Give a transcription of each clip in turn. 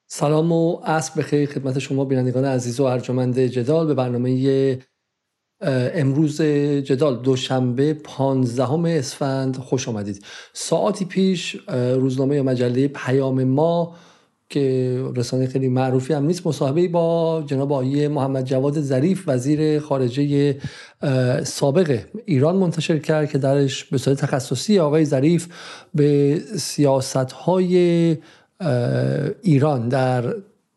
سلام و عصر بخیر خدمت شما بینندگان عزیز و ارجمند جدال به برنامه امروز جدال دوشنبه 15 اسفند خوش آمدید. ساعتی پیش روزنامه یا مجله پیام ما که رسانه خیلی معروفی هم نیست مصاحبه با جناب آقای محمد جواد ظریف وزیر خارجه سابق ایران منتشر کرد که درش به صورت تخصصی آقای ظریف به سیاست‌های ایران در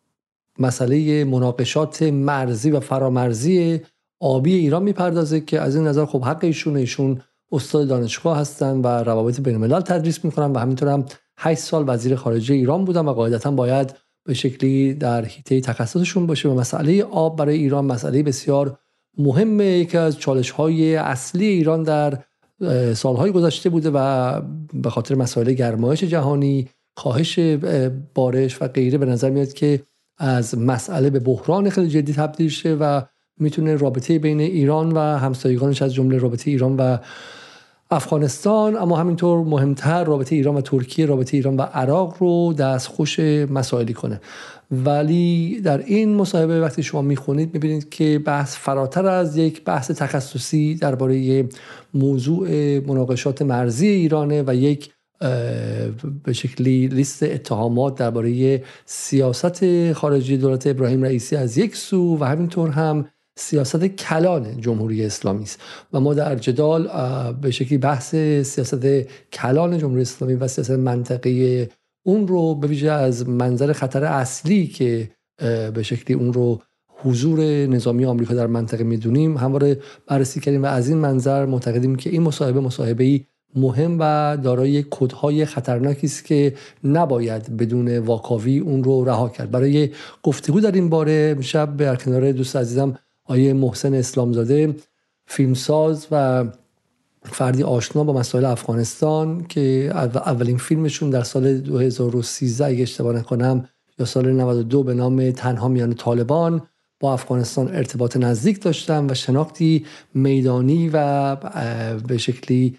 مسئله مناقشات مرزی و فرامرزی آبی ایران میپردازه که از این نظر خب حق ایشون استاد دانشگاه هستن و روابط بین الملل تدریس میکنن و همینطور هم 8 سال وزیر خارجه ایران بودن و قاعدتا باید به شکلی در حیطه تخصصشون باشه و مسئله آب برای ایران مسئله بسیار مهمه، یکی از چالش‌های اصلی ایران در سالهای گذشته بوده و به خاطر مسائل گرمایش جهانی، کاهش بارش و غیره به نظر میاد که از مسئله به بحران خیلی جدی تبدیل شه و میتونه رابطه بین ایران و همسایگانش از جمله رابطه ایران و افغانستان، اما همینطور مهمتر رابطه ایران و ترکیه، رابطه ایران و عراق رو دستخوش مسائلی کنه. ولی در این مصاحبه وقتی شما میخونید میبینید که بحث فراتر از یک بحث تخصصی درباره موضوع مناقشات مرزی ایرانه و یک به شکلی لیست اتهامات درباره سیاست خارجی دولت ابراهیم رئیسی از یک سو و همینطور هم سیاست کلان جمهوری اسلامی است و ما در جدال به شکلی بحث سیاست کلان جمهوری اسلامی و سیاست منطقی اون رو به ویژه از منظر خطر اصلی که به شکلی اون رو حضور نظامی آمریکا در منطقه میدونیم همواره بررسی کردیم و از این منظر معتقدیم که این مصاحبه‌ای مهم و دارای کدهای خطرناکی است که نباید بدون واکاوی اون رو رها کرد. برای گفتگو در این باره امشب در کنار دوست عزیزم آیه محسن اسلامزاده، فیلمساز و فردی آشنا با مسائل افغانستان که اولین فیلمشون در سال 2013 اگه اشتباه نکنم یا سال 92 به نام تنها میان طالبان با افغانستان ارتباط نزدیک داشتن و شناختی میدانی و به شکلی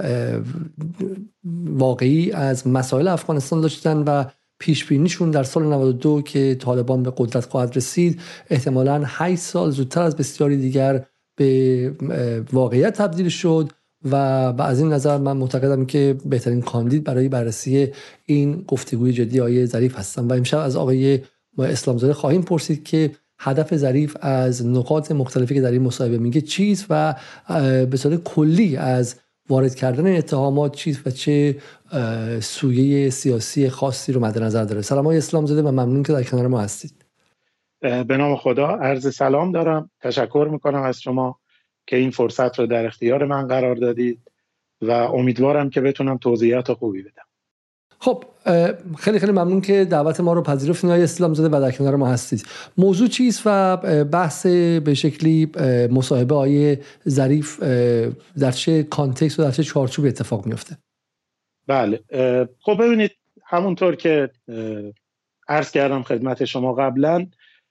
واقعی از مسائل افغانستان داشتن و پیش بینیشون در سال 92 که طالبان به قدرت خواهد رسید احتمالاً 8 سال زودتر از بسیاری دیگر به واقعیت تبدیل شد و از این نظر من معتقدم که بهترین کاندید برای بررسی این گفتگوی جدی آقای ظریف هستم و امشب از آقای اسلامزاده خواهیم پرسید که هدف ظریف از نقاط مختلفی که در این مصاحبه میگه چیست و به صورت کلی از وارد کردن اتهامات چیست و چه سویه سیاسی خاصی رو مد نظر داره. سلام آقای اسلامزاده و ممنون که در کنار ما هستید. به نام خدا عرض سلام دارم. تشکر میکنم از شما که این فرصت رو در اختیار من قرار دادید و امیدوارم که بتونم توضیحات خوبی بدم. خب خیلی خیلی ممنون که دعوت ما رو پذیرفتید آقای اسلامزاده و در کنار ما هستید. موضوع چیست و بحث به شکلی مصاحبه آقای ظریف در چه کانتکست و در چه چارچوبی اتفاق میفته؟ بله خب ببینید همونطور که عرض کردم خدمت شما قبلا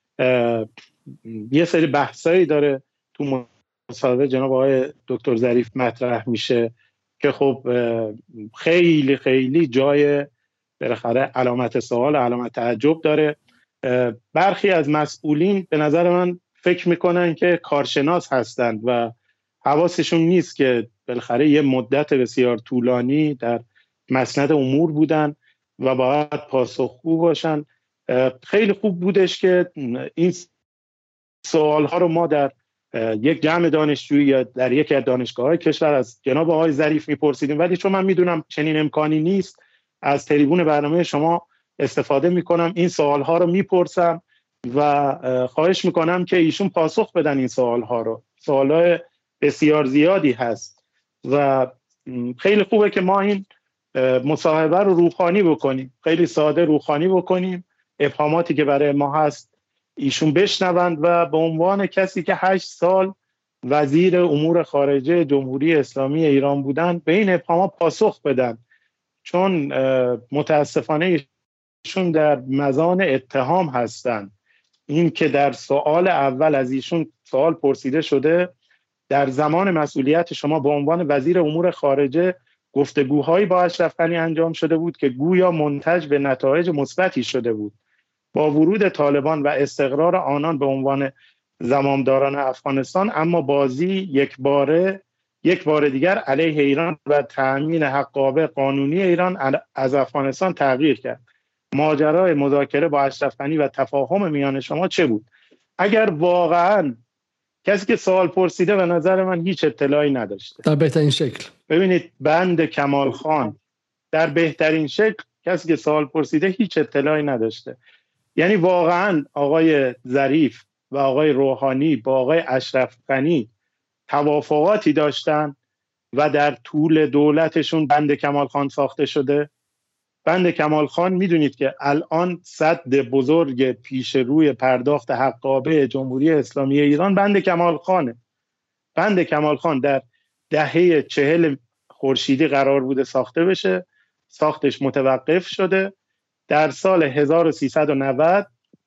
یه سری بحثایی داره تو مصاحبه جناب آقای دکتر ظریف مطرح میشه که خب خیلی خیلی جای بالاخره علامت سوال علامت تعجب داره. برخی از مسئولین به نظر من فکر میکنن که کارشناس هستند و حواسشون نیست که بالاخره یه مدت بسیار طولانی در مسند امور بودن و باید پاسخگو باشن. خیلی خوب بودش که این سوالها رو ما در یک جمع دانشجویی یا در یکی از دانشگاه‌های کشور از جناب آقای ظریف میپرسیدیم، ولی چون من میدونم چنین امکانی نیست از تریبون برنامه شما استفاده میکنم، این سوالها رو میپرسم و خواهش میکنم که ایشون پاسخ بدن. این سوالها رو سوالای بسیار زیادی هست و خیلی خوبه که ما این مصاحبه رو روحانی بکنیم، خیلی ساده روحانی بکنیم، ابهاماتی که برای ما هست ایشون بشنوند و به عنوان کسی که 8 سال وزیر امور خارجه جمهوری اسلامی ایران بودن به این ابهامات پاسخ بدن، چون متاسفانه ایشون در مزان اتهام هستند. این که در سوال اول از ایشون سوال پرسیده شده در زمان مسئولیت شما به عنوان وزیر امور خارجه گفتگوهایی با اشرف غنی انجام شده بود که گویا منتج به نتایج مثبتی شده بود. با ورود طالبان و استقرار آنان به عنوان زمامداران افغانستان، اما بازی یک بار دیگر علیه ایران و تأمین حقابه قانونی ایران از افغانستان تغییر کرد. ماجرای مذاکره با اشرف غنی و تفاهم میان شما چه بود؟ اگر واقعا کسی که سوال پرسیده به نظر من هیچ اطلاعی نداشته. در بهترین شکل ببینید، بند کمال خان در بهترین شکل، کسی که سوال پرسیده هیچ اطلاعی نداشته. یعنی واقعا آقای ظریف و آقای روحانی با آقای اشرف غنی توافقاتی داشتن و در طول دولتشون بند کمال خان ساخته شده. بند کمال خان میدونید که الان سد بزرگ پیش روی پرداخت حقابه جمهوری اسلامی ایران بند کمال خانه. بند کمال خان در دهه 40 خورشیدی قرار بوده ساخته بشه، ساختش متوقف شده. در سال 1390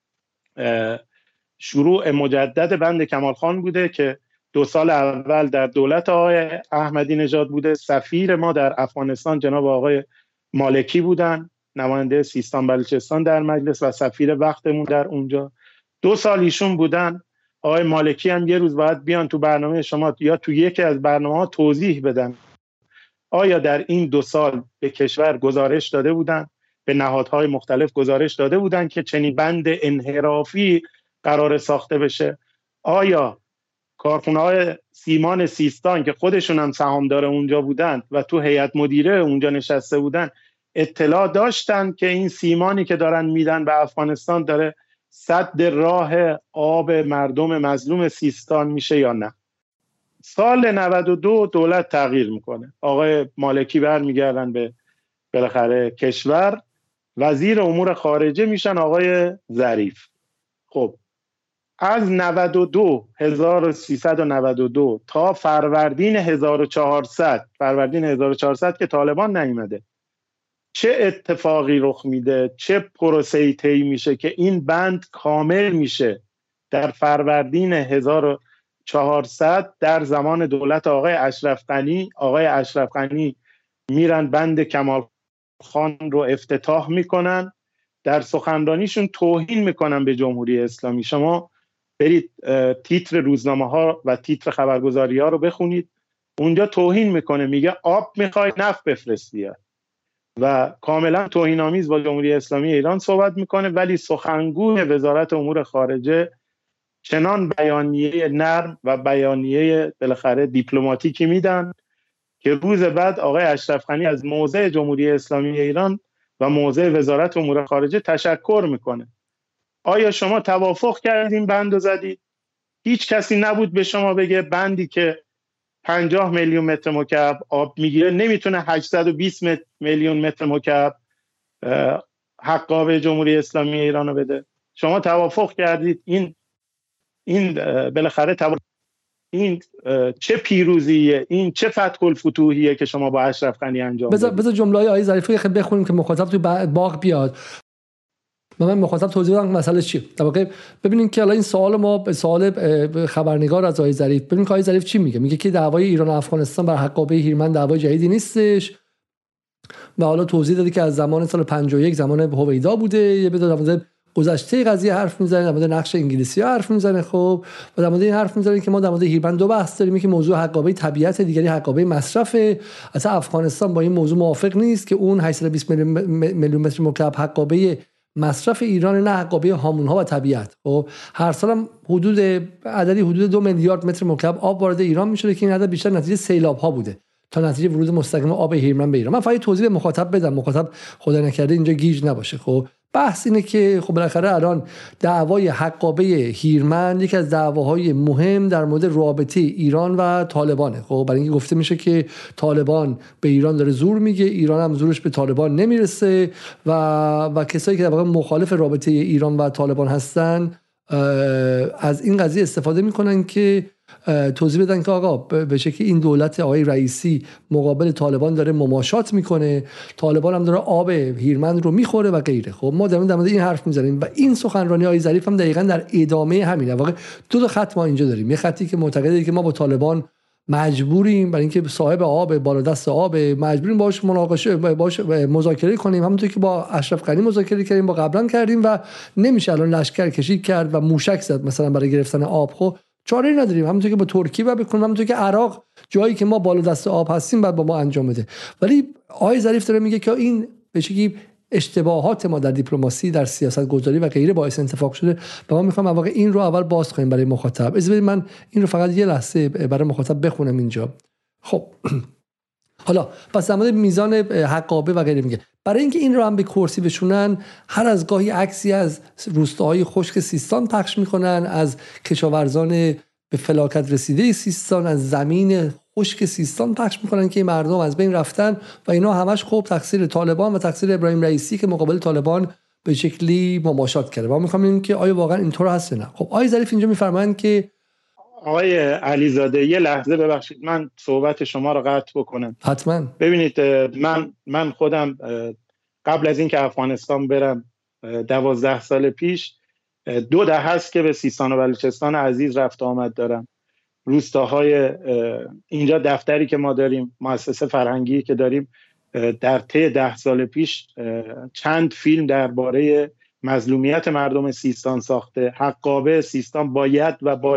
شروع مجدد بند کمال خان بوده که 2 سال اول در دولت آقای احمدی نژاد بوده. سفیر ما در افغانستان جناب آقای مالکی بودن، نماینده سیستان بلوچستان در مجلس و سفیر وقتمون در اونجا. 2 سال ایشون بودن. آقای مالکی هم یه روز باید بیان تو برنامه شما یا تو یکی از برنامه‌ها توضیح بدن آیا در این 2 سال به کشور گزارش داده بودن، به نهادهای مختلف گزارش داده بودن که چنین بند انحرافی قرار ساخته بشه؟ آیا کارخونه‌های سیمان سیستان که خودشون هم سهامدار اونجا بودن و تو هیئت مدیره اونجا نشسته بودن اطلاع داشتن که این سیمانی که دارن میدن به افغانستان داره سد راه آب مردم مظلوم سیستان میشه یا نه؟ سال 92 دولت تغییر میکنه، آقای مالکی برمیگردن به بالاخره کشور، وزیر امور خارجه میشن آقای ظریف. خب از 1392 تا فروردین 1400 که طالبان نیامده، چه اتفاقی رخ میده، چه پروسه‌ای طی میشه که این بند کامل میشه؟ در فروردین 1400 در زمان دولت آقای اشرف غنی میرن بند کمال خان رو افتتاح میکنن، در سخنرانیشون توهین میکنن به جمهوری اسلامی. شما برید تیتر روزنامه ها و تیتر خبرگزاری ها رو بخونید، اونجا توهین میکنه، میگه آب میخوای نفت بفرستی و کاملا توهین‌آمیز با جمهوری اسلامی ایران صحبت میکنه. ولی سخنگوی وزارت امور خارجه چنان بیانیه نرم و بیانیه بالاخره دیپلماتیکی میدن که روز بعد آقای اشرف غنی از موضع جمهوری اسلامی ایران و موضع وزارت امور خارجه تشکر میکنه. آیا شما توافق کردین بند رو زدید؟ هیچ کسی نبود به شما بگه بندی که 50 میلیون متر مکعب آب میگیره نمیتونه 820 میلیون متر مکعب حقابه جمهوری اسلامی ایران رو بده؟ شما توافق کردید. این بالاخره این چه پیروزیه، این چه فتح الفتوحیه که شما با اشرف غنی انجام دادید؟ بذار جمله‌های آقای ظریفی خیلی بخونیم که مخاطب تو باغ بیاد. من مخاطب توضیح بدم مسئله چیه. در واقع ببینید که الان این سوال ما به سوال خبرنگار از آقای ظریف، ببینید که آقای ظریف چی میگه. میگه که دعوای ایران و افغانستان بر حقابه هیرمند دعوای جدیدی نیستش و حالا توضیح داده که از زمان سال 51 زمان هویدا بوده. یه بدون گذشته قضیه حرف میزنه، در مورد نقش انگلیسی‌ها حرف میزنه. خب و در مورد این حرف میزنه که ما در مورد هیرمند 2 بحث داریم، که موضوع حقابه طبیعت، دیگری حقابه مصرف. اصلا افغانستان با این موضوع موافق نیست که اون 820 میلیون متر مکعب حقابه مصرف ایران، نه حقابه هامون‌ها و طبیعت. خب هر سال هم حدود 2 میلیارد متر مکعب آب وارد ایران میشه که این عدد بیشتر نتیجه سیلاب‌ها بوده تا نتیجه ورود مستقیم آب هیرمند به ایران. من فقط توضیح به مخاطب بدم، مخاطب خدا نکرده اینجا گیج نباشه. خب بحث اینه که خب بالاخره الان دعوای حقابه هیرمند یکی از دعواهای مهم در مورد رابطه ایران و طالبانه. خب برای اینکه گفته میشه که طالبان به ایران داره زور میگه، ایران هم زورش به طالبان نمیرسه و کسایی که در واقع مخالف رابطه ایران و طالبان هستن از این قضیه استفاده میکنن که توضیح بدن که آقا به شکلی این دولت آقای رئیسی مقابل طالبان داره مماشات میکنه، طالبان هم داره آب هیرمند رو میخوره و غیره. خب ما در مورد این حرف میزنیم و این سخنرانی آقای ظریف هم دقیقاً در ادامه همینه. واقعا 2 خط ما اینجا داریم. یه خطی که معتقده که ما با طالبان مجبوریم برای اینکه صاحب آب بالا دست آب، مجبوریم باهاش مناقشه، باهاش مذاکره کنیم، همونطور که با اشرف غنی مذاکره کردیم، با قبلا کردیم و نمیشه الان لشکر کشی کرد و موشک زد مثلا برای گرفتن آب. خب چاره‌ای نداریم، همونطور که با ترکیه و بکنیم، همونطور که عراق جایی که ما بالا دست آب هستیم بعد با ما انجام بده. ولی آقای ظریف داره میگه که این به شکلی اشتباهات ما در دیپلماسی، در سیاست گذاری و غیره باعث اتفاق شده و ما میخوام واقعا این رو اول باز کنیم برای مخاطب. اجازه بدید من این رو فقط یه لحظه برای مخاطب بخونم اینجا. خب حالا پس در مورد میزان حقابه و غیره میگه برای اینکه این رو هم به کرسی بشونن، هر از گاهی عکسی از روستاهای خشک سیستان پخش میکنن، از کشاورزان به فلاکت رسیده سیستان، از زمین خشک سیستان پخش میکنن که مردم از بین رفتن و اینا همش خوب تقصیر طالبان و تقصیر ابراهیم رئیسی که مقابل طالبان به شکلی مماشات کرده. ما میخوام ببینیم که آیا واقعا اینطور هست نه. خب آقای ظریف اینجا میفرمایند که آقای علیزاده یه لحظه ببخشید من صحبت شما رو قطع بکنم. حتما. ببینید من خودم قبل از اینکه افغانستان برم 12 سال پیش 2 دهه است که به سیستان و بلوچستان عزیز رفت آمد دارم. روستاهای اینجا دفتری که ما داریم، مؤسسه فرهنگی که داریم، در طی 10 سال پیش چند فیلم درباره مظلومیت مردم سیستان ساخته. حقابه سیستان باید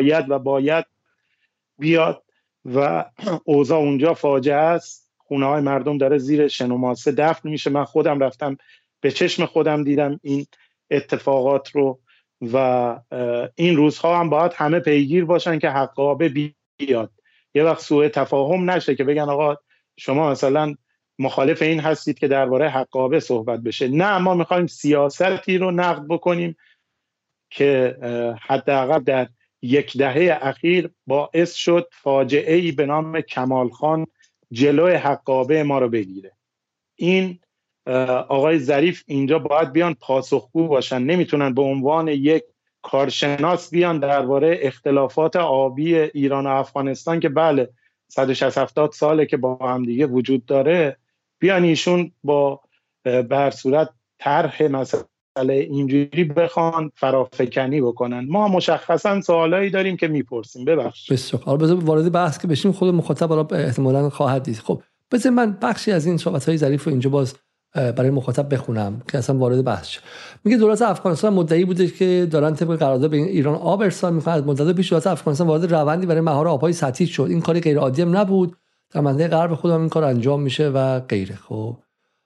بیاد و اوضاع اونجا فاجعه است. خونه های مردم داره زیر شن و ماسه دفن میشه. من خودم رفتم به چشم خودم دیدم این اتفاقات رو و این روزها هم باید همه پیگیر باشن که حقابه بیاد. یه وقت سوء تفاهم نشه که بگن آقا شما مثلا مخالف این هستید که درباره حقابه صحبت بشه. نه، ما میخوایم سیاستی رو نقد بکنیم که حداقل در 1 دهه اخیر باعث شد فاجعه‌ای به نام کمال خان جلوی حقابه ما رو بگیره. این آقای ظریف اینجا باید بیان پاسخگو باشن. نمیتونن به عنوان یک کارشناس بیان درباره اختلافات آبی ایران و افغانستان که بله 160-70 ساله که با هم دیگه وجود داره، بیان ایشون با بر صورت طرح مسئله اینجوری بخوان فرافکنی بکنن. ما مشخصا سوالایی داریم که میپرسیم. ببخشید. بسیار. حالا بذار وارد بحث که بشیم، خود مخاطب حالا احتمالاً خواهد دید. خب بذار من بخشی از این صحبت‌های ظریف رو اینجا باز برای مخاطب بخونم که اصلا وارد بحث شه. میگه دولت افغانستان مدعی بوده که دارن طبق قرارداد به ایران آب ارسال می‌کنند. از مدت پیش دولت افغانستان وارد روندی برای مهار آب‌های سطحی شد. این کاری غیر عادی هم نبود. در منطقه غرب خودمون این کار انجام میشه و غیره. خب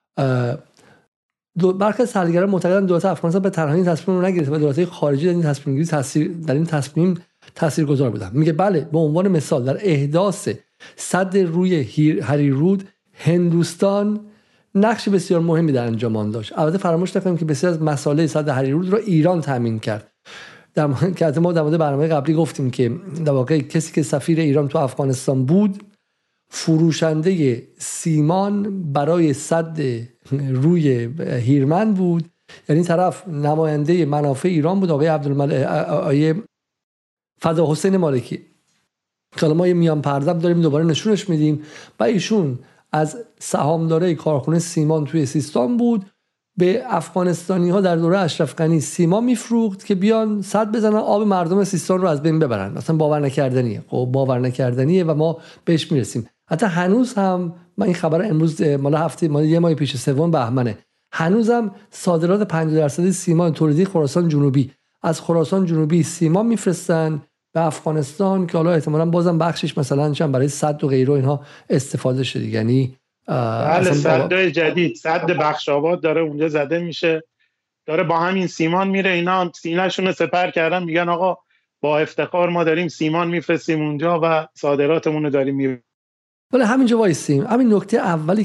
برخی از تحلیلگران معتقدند دولت افغانستان به تنهایی تصمیم رو نگرفته و دولت‌های خارجی در این تصمیم تاثیرگذار بودند. میگه بله، به عنوان مثال در احداث سد روی هریرود هندوستان نقش بسیار مهمی در انجام آن داشت. البته فراموش نکنیم که بسیار از مسائل سد هریرود را ایران تامین کرد. که ما در مورد برنامه قبلی گفتیم که در واقع کسی که سفیر ایران تو افغانستان بود فروشنده سیمان برای سد روی هیرمند بود. یعنی طرف نماینده منافع ایران بود، آقای فدا حسین مالکی که ما یه میان پردم داریم دوباره نشونش میدیم و ایشون از سهامدارای کارخونه سیمان توی سیستان بود. به افغانستانی ها در دوره اشرف غنی سیمان میفروخت که بیان سد بزنن آب مردم سیستان رو از بین ببرن. اصلا باور نکردنیه. خب باور نکردنیه و ما بهش میرسیم. حتی هنوز هم من این خبر امروز مال یه ماه پیش 3 بهمنه، هنوزم صادرات 50% سیمان تولیدی خراسان جنوبی از خراسان جنوبی سیمان میفرستن به افغانستان که حالا احتمالاً بازم بخشش مثلا چند برای سد و غیره اینها استفاده شده. یعنی بله، سدای جدید، سد بخشاباد داره اونجا زده میشه، داره با همین سیمان میره. اینا سینه‌شون رو سپر کردن، میگن آقا با افتخار ما داریم سیمان میفرستیم اونجا و صادراتمون رو داریم میبریم. ولی همینجا وایسیم. همین نکته اولی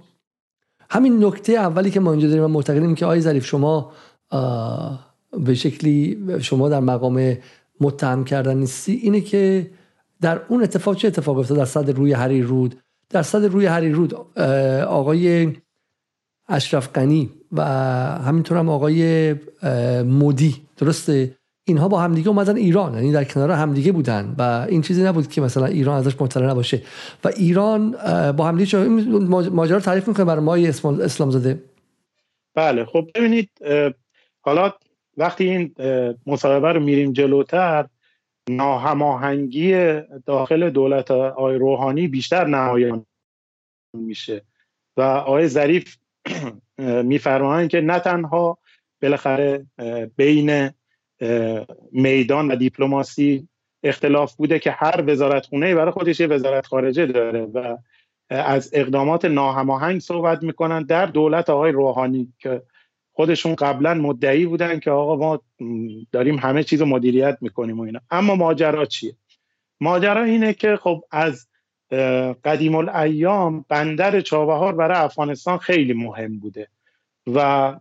که ما اینجا داریم و معتقدیم که آقای ظریف شما به شکلی شما در مقام متهم کردن نیستی، اینه که در اون اتفاق چه اتفاق افتاد در صد روی هریرود؟ در صد روی هریرود آقای اشرف غنی و همینطور هم آقای مودی، درسته، اینها با همدیگه اومدن ایران، یعنی در کنار همدیگه بودن و این چیزی نبود که مثلا ایران ازش مطلع نباشه و ایران با همدیگه ماجرا تعریف میکنه برای ما اسلام زاده. بله خب ببینید، حالا وقتی این مصاحبه رو میریم جلوتر ناهماهنگی داخل دولت آقای روحانی بیشتر نمایان میشه و آقای ظریف میفرمایند که نه تنها بالاخره بین میدان و دیپلماسی اختلاف بوده که هر وزارتخونه برای خودش یه وزارت خارجه داره و از اقدامات ناهماهنگ صحبت میکنن در دولت آقای روحانی که خودشون قبلا مدعی بودن که آقا ما داریم همه چیز رو مدیریت میکنیم و اینا. اما ماجرا چیه؟ ماجرا اینه که خب از قدیم الایام بندر چابهار برای افغانستان خیلی مهم بوده و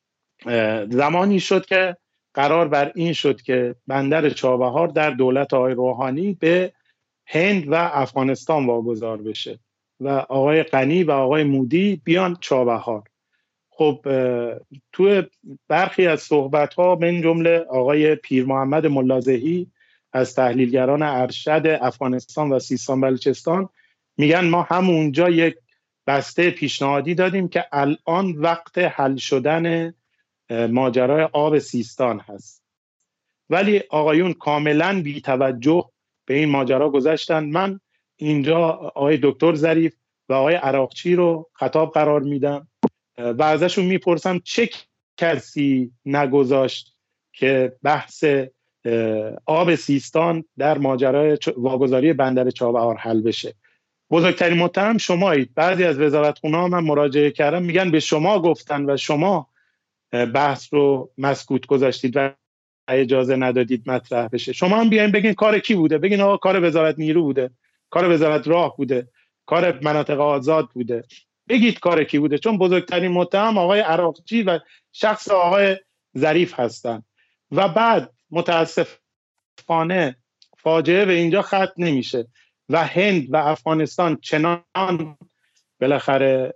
زمانی شد که قرار بر این شد که بندر چابهار در دولت آقای روحانی به هند و افغانستان واگذار بشه و آقای غنی و آقای مودی بیان چابهار. خب تو برخی از صحبت‌ها من جمله آقای پیر محمد ملازهی از تحلیلگران ارشد افغانستان و سیستان بلوچستان میگن ما همونجا یک بسته پیشنهادی دادیم که الان وقت حل شدن ماجرای آب سیستان هست، ولی آقایون کاملا بی توجه به این ماجرا گذشتن. من اینجا آقای دکتر ظریف و آقای عراقچی رو خطاب قرار میدم و ازشون میپرسم چه کسی نگذاشت که بحث آب سیستان در ماجرای واگذاری بندر چابهار حل بشه. بزرگترین متهم شمایید. بعضی از وزارتخونه‌ها من مراجعه کردم میگن به شما گفتن و شما بحث رو مسکوت گذاشتید و اجازه ندادید مطرح بشه. شما هم بیاین بگین کار کی بوده، بگین آقا کار وزارت نیرو بوده، کار وزارت راه بوده، کار مناطق آزاد بوده، بگید کار کی بوده، چون بزرگترین متهم آقای عراقچی و شخص آقای ظریف هستن. و بعد متاسفانه فاجعه به اینجا ختم نمیشه و هند و افغانستان چنان بالاخره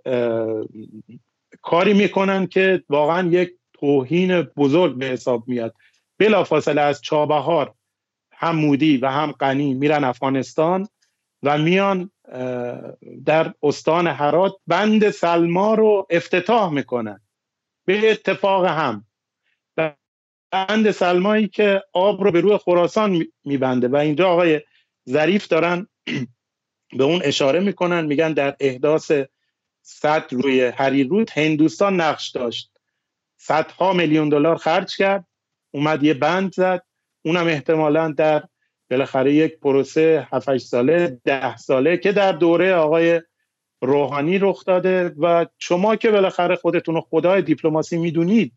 کاری میکنن که واقعا یک توهین بزرگ به حساب میاد. بلافاصله از چابهار هم مودی و هم غنی میرن افغانستان و میان در استان هرات بند سلما رو افتتاح میکنن به اتفاق هم. بند سلمایی که آب رو به روی خراسان میبنده و اینجا آقای ظریف دارن به اون اشاره میکنن، میگن در احداث سد روی هریرود هندوستان نقش داشت، صدها میلیون دلار خرج کرد، اومد یه بند زد، اونم احتمالاً در بالاخره یک پروسه 7-8 ساله 10 ساله که در دوره آقای روحانی رخ داده و شما که بالاخره خودتون رو خدای دیپلماسی میدونید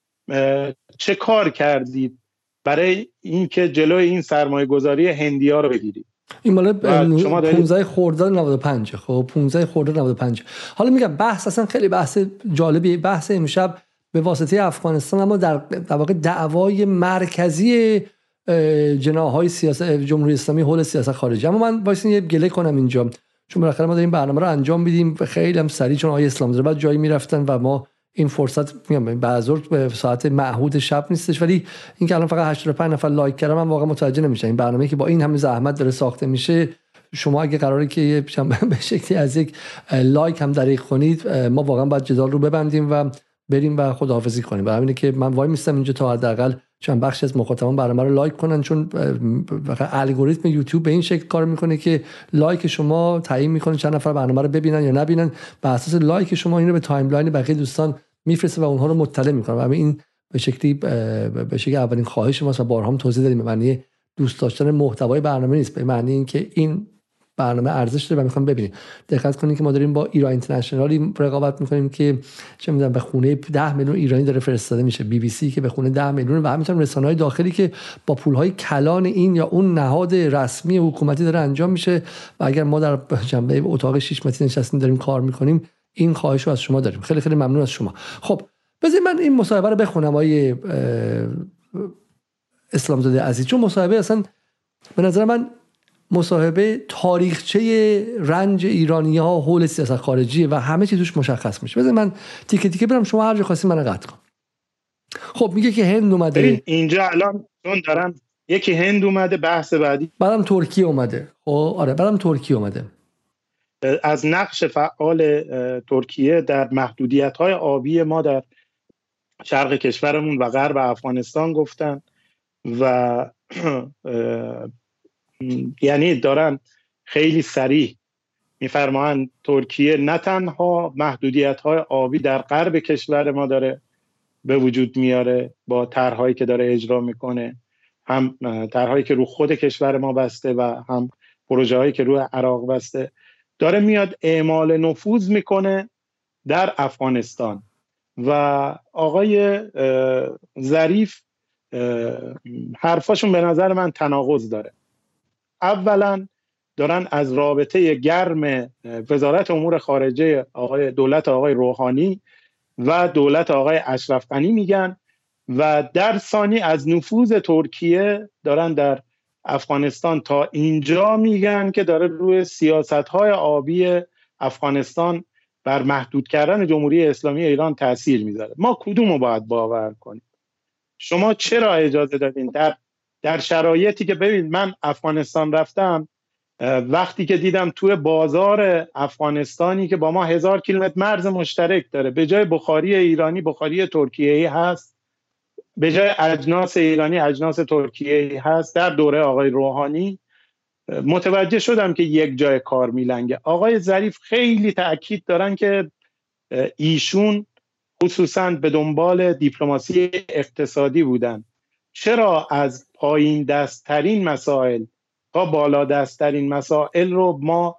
چه کار کردید برای اینکه جلوی این سرمایه گذاری هندی‌ها رو بگیرید. این مال 15 خرداد 95. خب 15 خرداد 95. حالا میگم بحث اصلا خیلی بحث جالبیه، بحث امشب به واسطه افغانستان، اما در واقع دعوای مرکزی جناح‌های سیاست جمهوری اسلامی حول سیاست خارجی. اما من واسه یه گله کنم اینجا، چون بالاخره ما داریم برنامه رو انجام میدیم خیلی هم سریع، چون آقای اسلام زاده بعد جایی میرفتن و ما این فرصت میگم بعضی به ساعت معهود شب نیستش، ولی این که الان فقط 85 نفر لایک کردن من واقعا متوجه نمیشم این برنامه‌ای که با این همه زحمت داره ساخته میشه. شما اگه قراره که به شکلی از یک لایک هم دریغ کنید، ما واقعا باید جدال رو ببندیم و بریم و خداحافظی کنیم. برای همینه که من وای میستم اینجا تا حداقل چند بخش از مخاطبان برنامه رو لایک کنن، چون الگوریتم یوتیوب به این شکل کار میکنه که لایک شما تعیین میکنه چند نفر برنامه رو ببینن یا نبینن. بر اساس لایک شما اینو به تایملاین بقیه دوستان میفرسته و اونها رو مطلع میکنه. همین این به شکلی اولین خواهش ماست و بارها هم توضیح دادیم، به معنی دوست داشتن محتوای برنامه نیست، به معنی اینکه این برنامه ارزش داره و میخوام ببینید. دقت کنید که ما داریم با ایران اینترنشنال رقابت میکنیم که چه میدونم به خونه 10 میلیون ایرانی داره فرستاده میشه، بی بی سی که به خونه 10 میلیون و همینطور رسانه‌های داخلی که با پولهای کلان این یا اون نهاد رسمی حکومتی داره انجام میشه. و اگر ما در جنبه اتاق 6 متری نشستیم داریم کار میکنیم، این خواهش رو از شما داریم. خیلی خیلی ممنون از شما. خب بذارید من این مصاحبه رو بخونم آقای اسلام زاده عزیز، چون مصاحبه اصلا به نظر من مصاحبه تاریخچه رنج ایرانی‌ها حول سیاست خارجی و همه چی توش مشخص میشه. بذار من تیکه تیکه برم، شما هر جا خواستید منو قطع کن. خب میگه که هند اومده اینجا الان چون دارن یکی هند اومده، بحث بعدی بعدم ترکیه اومده. خب آره بعدم ترکیه اومده. از نقش فعال ترکیه در محدودیت‌های آبی ما در شرق کشورمون و غرب افغانستان گفتن و یعنی دارن خیلی صریح میفرمایند ترکیه نه تنها محدودیت‌های آبی در غرب کشور ما داره به وجود میاره با طرح‌هایی که داره اجرا میکنه، هم طرح‌هایی که رو خود کشور ما بسته و هم پروژه‌هایی که رو عراق بسته، داره میاد اعمال نفوذ میکنه در افغانستان. و آقای ظریف حرفاشون به نظر من تناقض داره. اولا دارن از رابطه گرم وزارت امور خارجه دولت آقای روحانی و دولت آقای اشرف غنی میگن و در ثانی از نفوذ ترکیه دارن در افغانستان تا اینجا میگن که داره روی سیاست‌های آبی افغانستان بر محدود کردن جمهوری اسلامی ایران تأثیر میذاره. ما کدومو باید باور کنیم؟ شما چرا اجازه دادین در شرایطی که ببین من افغانستان رفتم، وقتی که دیدم توی بازار افغانستانی که با ما 1000 کیلومتر مرز مشترک داره، به جای بخاری ایرانی بخاری ترکیه‌ای هست، به جای اجناس ایرانی اجناس ترکیه‌ای هست، در دوره آقای روحانی متوجه شدم که یک جای کار میلنگه. آقای ظریف خیلی تأکید دارن که ایشون خصوصا به دنبال دیپلماسی اقتصادی بودن. چرا از پایین دستترین مسائل تا بالا دستترین مسائل رو ما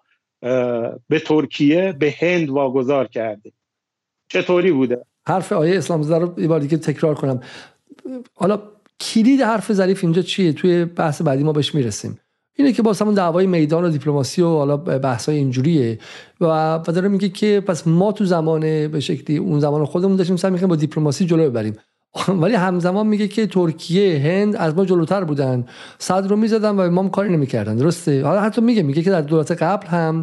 به ترکیه، به هند واگذار کردیم؟ چطوری بوده؟ حرف آیه اسلام زاده رو یه بار دیگه تکرار کنم. حالا کلید حرف ظریف اینجا چیه؟ توی بحث بعدی ما بهش میرسیم. اینه که باز همون دعوای میدان و دیپلماسی و حالا بحث‌های اینجوریه و داره میگه که پس ما تو زمان به شکلی اون زمان خودمون داشتیم سعی می‌کردیم با دیپلماسی جلو ببریم، ولی همزمان میگه که ترکیه، هند از ما جلوتر بودن، صدر رو میزدن و ما کاری نمی‌کردن. درسته؟ حالا حتی میگه که در دولت قبل هم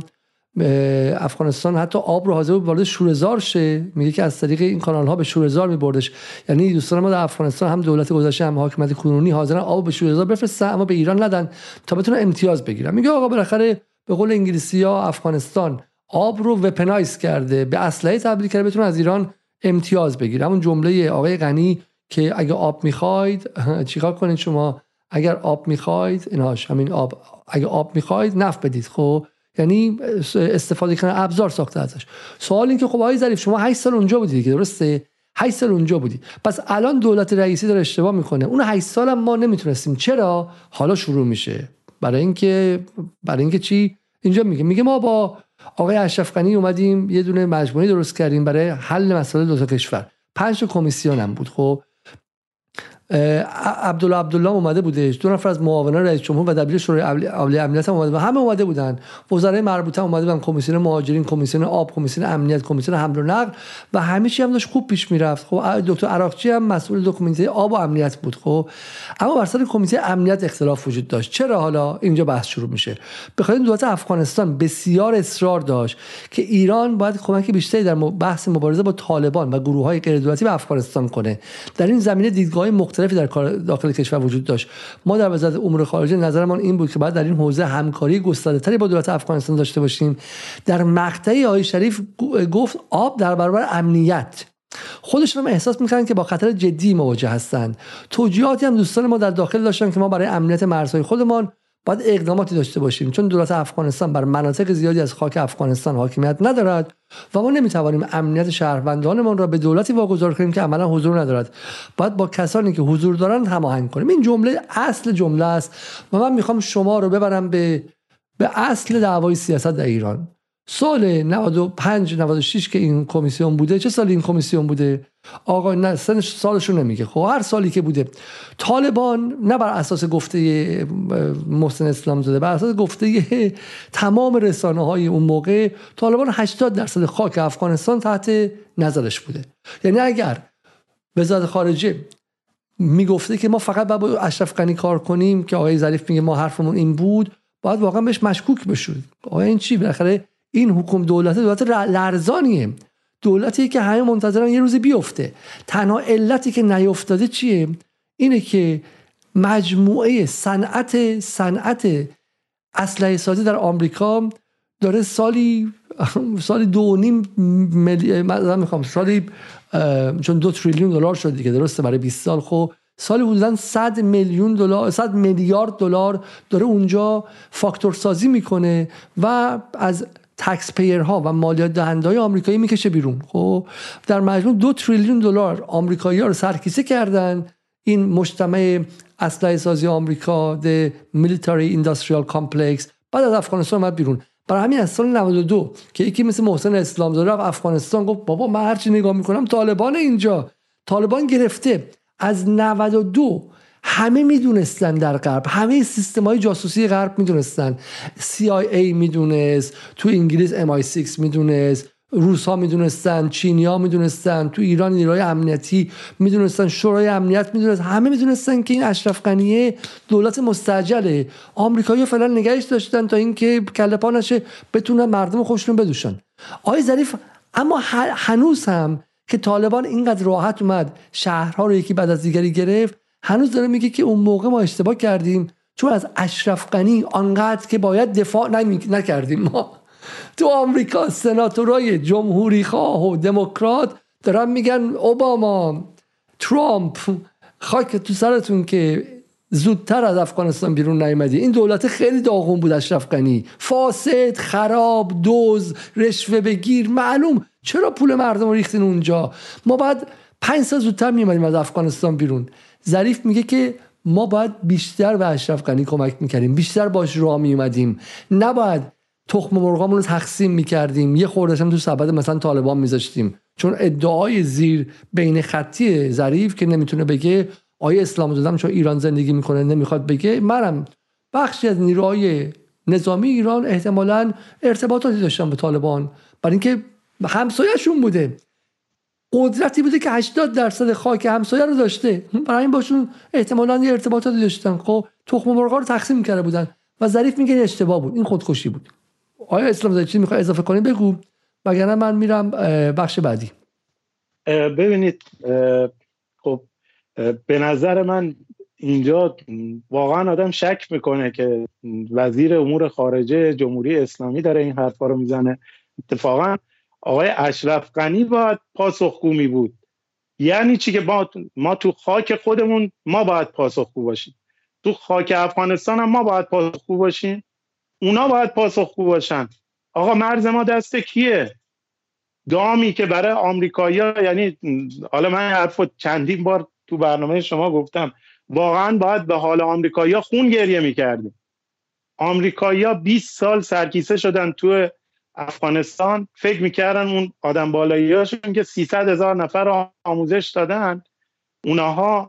افغانستان حتی آب رو حاضر بود وارد شوره‌زار شه، میگه که از طریق این کانال ها به شوره‌زار میبردش. یعنی دوستان ما در افغانستان هم دولت گذشته هم حاکمیت کنونی حاضرن آب به شوره‌زار بفرستن اما به ایران ندن تا بتونه امتیاز بگیرن. میگه آقا بالاخره به قول انگلیسی‌ها افغانستان آب رو وپنایز کرده، به اسلحه تبدیل کرده بتونه از ایران امتیاز بگیره. همون جمله آقای غنی که اگه آب میخواید چیکار کنید شما؟ اگر آب میخواید ایناش همین آب، اگه آب میخواید نفت بدید. خب یعنی استفاده کردن ابزار ساخته ازش. سوال این که خب آقای ظریف شما 8 سال اونجا بودید دیگه، درسته؟ 8 سال اونجا بودی، پس الان دولت رئیسی داره اشتباه میکنه. اون 8 سال هم ما نمیتونستیم، چرا حالا شروع میشه؟ برای اینکه چی؟ اینجا میگه ما با آقای اشرف غنی اومدیم یه دونه مجموعه درست کردیم برای حل مسائل دو تا کشور. 5 کمیسیون هم بود. خب عبدالله اومده بودش، 2 نفر از معاونان رئیس جمهور و دبیر شورای عالی امنیت هم اومده و همه اومده بودن، وزرای مربوطه اومده بودن، کمیسیون مهاجرین، کمیسیون آب، کمیسیون امنیت، کمیسیون حمل و نقل و همه چی هم داشت خوب پیش میرفت. خب دکتر عراقچی هم مسئول دو کمیته آب و امنیت بود. خب اما بر سر کمیته امنیت اختلاف وجود داشت. چرا حالا اینجا بحث شروع میشه؟ بخاطر دولت افغانستان بسیار اصرار داشت که ایران باید کمک بیشتری در بحث مبارزه با طالبان و گروه‌های غیر دولتی به افغانستان کنه. در این زمینه دیدگاه‌های مختلفی در داخل کشور وجود داشت. ما در وزارت امور خارجه نظرمان این بود که باید در این حوزه همکاری گسترده‌تری با دولت افغانستان داشته باشیم. در مقطعی آقای شریف گفت آب در برابر امنیت. خودشون هم احساس می‌کردن که با خطر جدی مواجه هستند. توجیهاتی هم دوستان ما در داخل داشتن که ما برای امنیت مرزهای خودمان باید اقداماتی داشته باشیم، چون دولت افغانستان بر مناطق زیادی از خاک افغانستان حاکمیت ندارد و ما نمیتوانیم امنیت شهروندانمان را به دولتی واگذار کنیم که عملا حضور ندارد. باید با کسانی که حضور دارند هماهنگ کنیم. این جمله اصل جمله است و من میخوام شما رو ببرم به اصل دعوای سیاست در ایران. سال 95 96 که این کمیسیون بوده، چه سالی این کمیسیون بوده؟ آقا نه سالشو نمیگه. خب هر سالی که بوده، طالبان نه بر اساس گفته محسن اسلام زاده، بر اساس گفته تمام رسانه‌های اون موقع، طالبان 80% خاک افغانستان تحت نظرش بوده. یعنی اگر وزارت خارجه میگفته که ما فقط با اشرف غنی کار کنیم، که آقای ظریف میگه ما حرفمون این بود، باید واقعا بهش مشکوک بشود. آقا این چی؟ بالاخره این حکم دولت لرزانیه، دولتی که همه منتظرن یه روزی بیفته. تنها علتی که نیفتاده چیه؟ اینه که مجموعه صنعت اسلحه سازی در آمریکا داره سالی 2.5 میلیارد، چون 2 تریلیون دلار شد دیگه، درسته، برای 20 سال. خب سال حدوداً 100 میلیارد دلار داره اونجا فاکتور سازی میکنه و از تکس پیر ها و مالیات دهنده های آمریکایی میکشه بیرون. خب در مجموع 2 تریلیون دلار آمریکایی ها رو سرکیسه کردن. این مجتمع اسلحه سازی آمریکا، The Military Industrial Complex، بعد از افغانستان اومد بیرون. برای همین از سال 92 که یکی مثل محسن اسلامزاده رفت افغانستان گفت بابا من هرچی نگاه میکنم طالبان اینجا، طالبان گرفته. از 92 همه میدونستن در غرب، همه سیستم‌های جاسوسی غرب میدونستن، CIA میدونست، تو انگلیس MI6 میدونست، روس‌ها میدونستن، چینی‌ها میدونستن، تو ایران نیروهای امنیتی میدونستن، شورای امنیت میدونست، همه میدونستن که این اشرف غنیه دولت مستعجله. آمریکایی‌ها فعلا نگهش داشتن تا اینکه کله پا نشه بتونن مردم خودشون بدوشن. آقای ظریف اما هنوز هم که طالبان اینقدر راحت اومد شهرها رو یکی بعد از دیگری گرفت، هنوز داره میگه که اون موقع ما اشتباه کردیم چون از اشرف غنی آنقدر که باید دفاع نکردیم. ما تو آمریکا سناتورای جمهوری خواه و دموکرات دارن میگن اوباما، ترامپ، خاک تو سرتون که زودتر از افغانستان بیرون نیامدی. این دولت خیلی داغون بود، اشرف غنی فاسد، خراب، دزد، رشوه بگیر، معلوم چرا پول مردم رو ریختین اونجا. ما باید 5 سال زودتر میامدیم از افغانستان بیرون. ظریف میگه که ما باید بیشتر به اشرف غنی کمک میکردیم، بیشتر باش راه میومدیم، نباید تخم مرغامون رو تقسیم میکردیم، یه خورده‌اش هم تو سبد مثلا طالبان میذاشتیم. چون ادعای زیر بین خطی ظریف که نمیتونه بگه آیه اسلام دادم چون ایران زندگی میکنه نمیخواد بگه، منم بخشی از نیروهای نظامی ایران احتمالاً ارتباطاتی داشتن به طالبان، برای اینکه همسایه‌شون بوده، قدرتی بوده که 80% خاک همسایه رو داشته، برای این باشون احتمالاً یه ارتباطاتی داشتن. خب تخم مرغا رو تقسیم کرده بودن و ظریف میگه اشتباه بود، این خودکشی بود. آیا اسلام زاده چی میخوای اضافه کنی بگو، وگرنه من میرم بخش بعدی. ببینید خب به نظر من اینجا واقعا آدم شک میکنه که وزیر امور خارجه جمهوری اسلامی داره این حرفا رو میزنه. اتفاقا آقای اشرف غنی باید پاسخگو می بود. یعنی چی که ما تو خاک خودمون ما باید پاسخگو باشیم، تو خاک افغانستان هم ما باید پاسخگو باشیم، اونا باید پاسخگو باشن. آقا مرز ما دست کیه؟ گامی که برای آمریکایی‌ها، یعنی حالا من حرفو چندین بار تو برنامه شما گفتم، واقعا باید به حال آمریکایی‌ها خون گریه می‌کردیم. آمریکایی‌ها 20 سال سرکیسه شدن تو افغانستان، فکر می‌کردن اون آدم بالایی‌هاشون که 300,000 نفر رو آموزش دادن اونها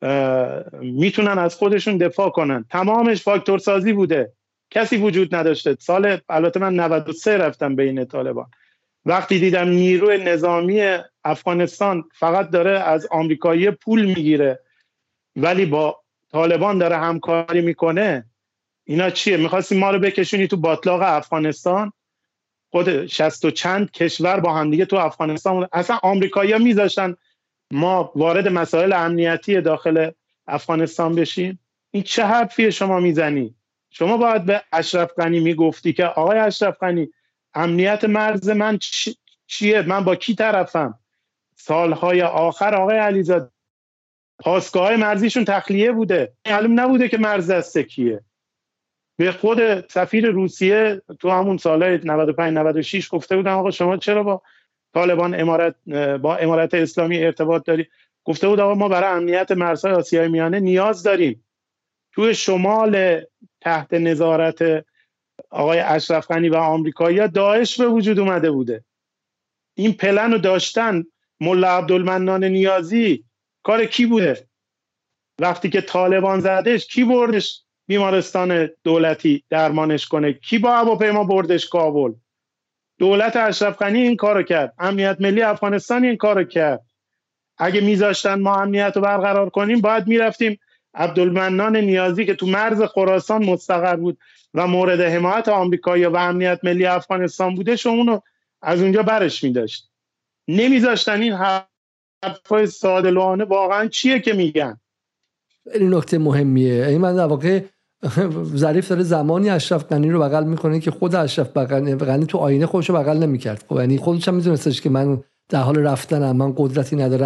میتونن از خودشون دفاع کنن. تمامش فاکتور سازی بوده، کسی وجود نداشته. سال البته من 93 رفتم بین طالبان، وقتی دیدم نیروی نظامی افغانستان فقط داره از آمریکایی پول میگیره ولی با طالبان داره همکاری میکنه، اینا چیه؟ میخواستی ما رو بکشونی تو باطلاق افغانستان؟ خود 60 و چند کشور با هم دیگه تو افغانستان، اصلا آمریکایی‌ها میذاشتن ما وارد مسائل امنیتی داخل افغانستان بشیم؟ این چه حرفیه شما میزنی؟ شما باید به اشرف غنی میگفتی که آقای اشرف غنی امنیت مرز من چیه؟ من با کی طرفم؟ سالهای آخر آقای علیزاده پاسگاه مرزیشون تخلیه بوده، معلوم نبوده که مرز دست کیه. به خود سفیر روسیه تو همون سالهای 95-96 گفته بودن آقا شما چرا با طالبان با امارت اسلامی ارتباط داری؟ گفته بود آقا ما برای امنیت مرزهای آسیای میانه نیاز داریم. توی شمال تحت نظارت آقای اشرف غنی و آمریکایی‌ها داعش به وجود اومده بوده. این پلن رو داشتن. ملا عبدالمنان نیازی کار کی بوده؟ وقتی که طالبان زدش کی بردش بیمارستان دولتی درمانش کنه؟ کی با هواپیما بردش کابل؟ دولت اشرف غنی این کارو کرد، امنیت ملی افغانستان این کارو کرد. اگه میذاشتن ما امنیت رو برقرار کنیم باید میرفتیم عبدالمنان نیازی که تو مرز خراسان مستقر بود و مورد حمایت آمریکایی و امنیت ملی افغانستان بوده، اونو از اونجا برش میداشت. نمیذاشتن. این حرفای ساده لوحانه واقعا چیه که میگن؟ این نکته مهمیه. این من در واقع ظریف داره زمانی اشرف غنی رو بغل میکنه که خود اشرف غنی تو آینه خودش رو بغل نمیکرد. خب یعنی خودش هم میدونستش که من در حال رفتنم، من قدرتی ندارم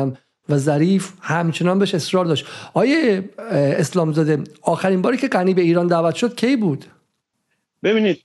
و ظریف همچنان بهش اصرار داشت. آیه اسلامزاده، آخرین باری که غنی به ایران دعوت شد کی بود؟ ببینید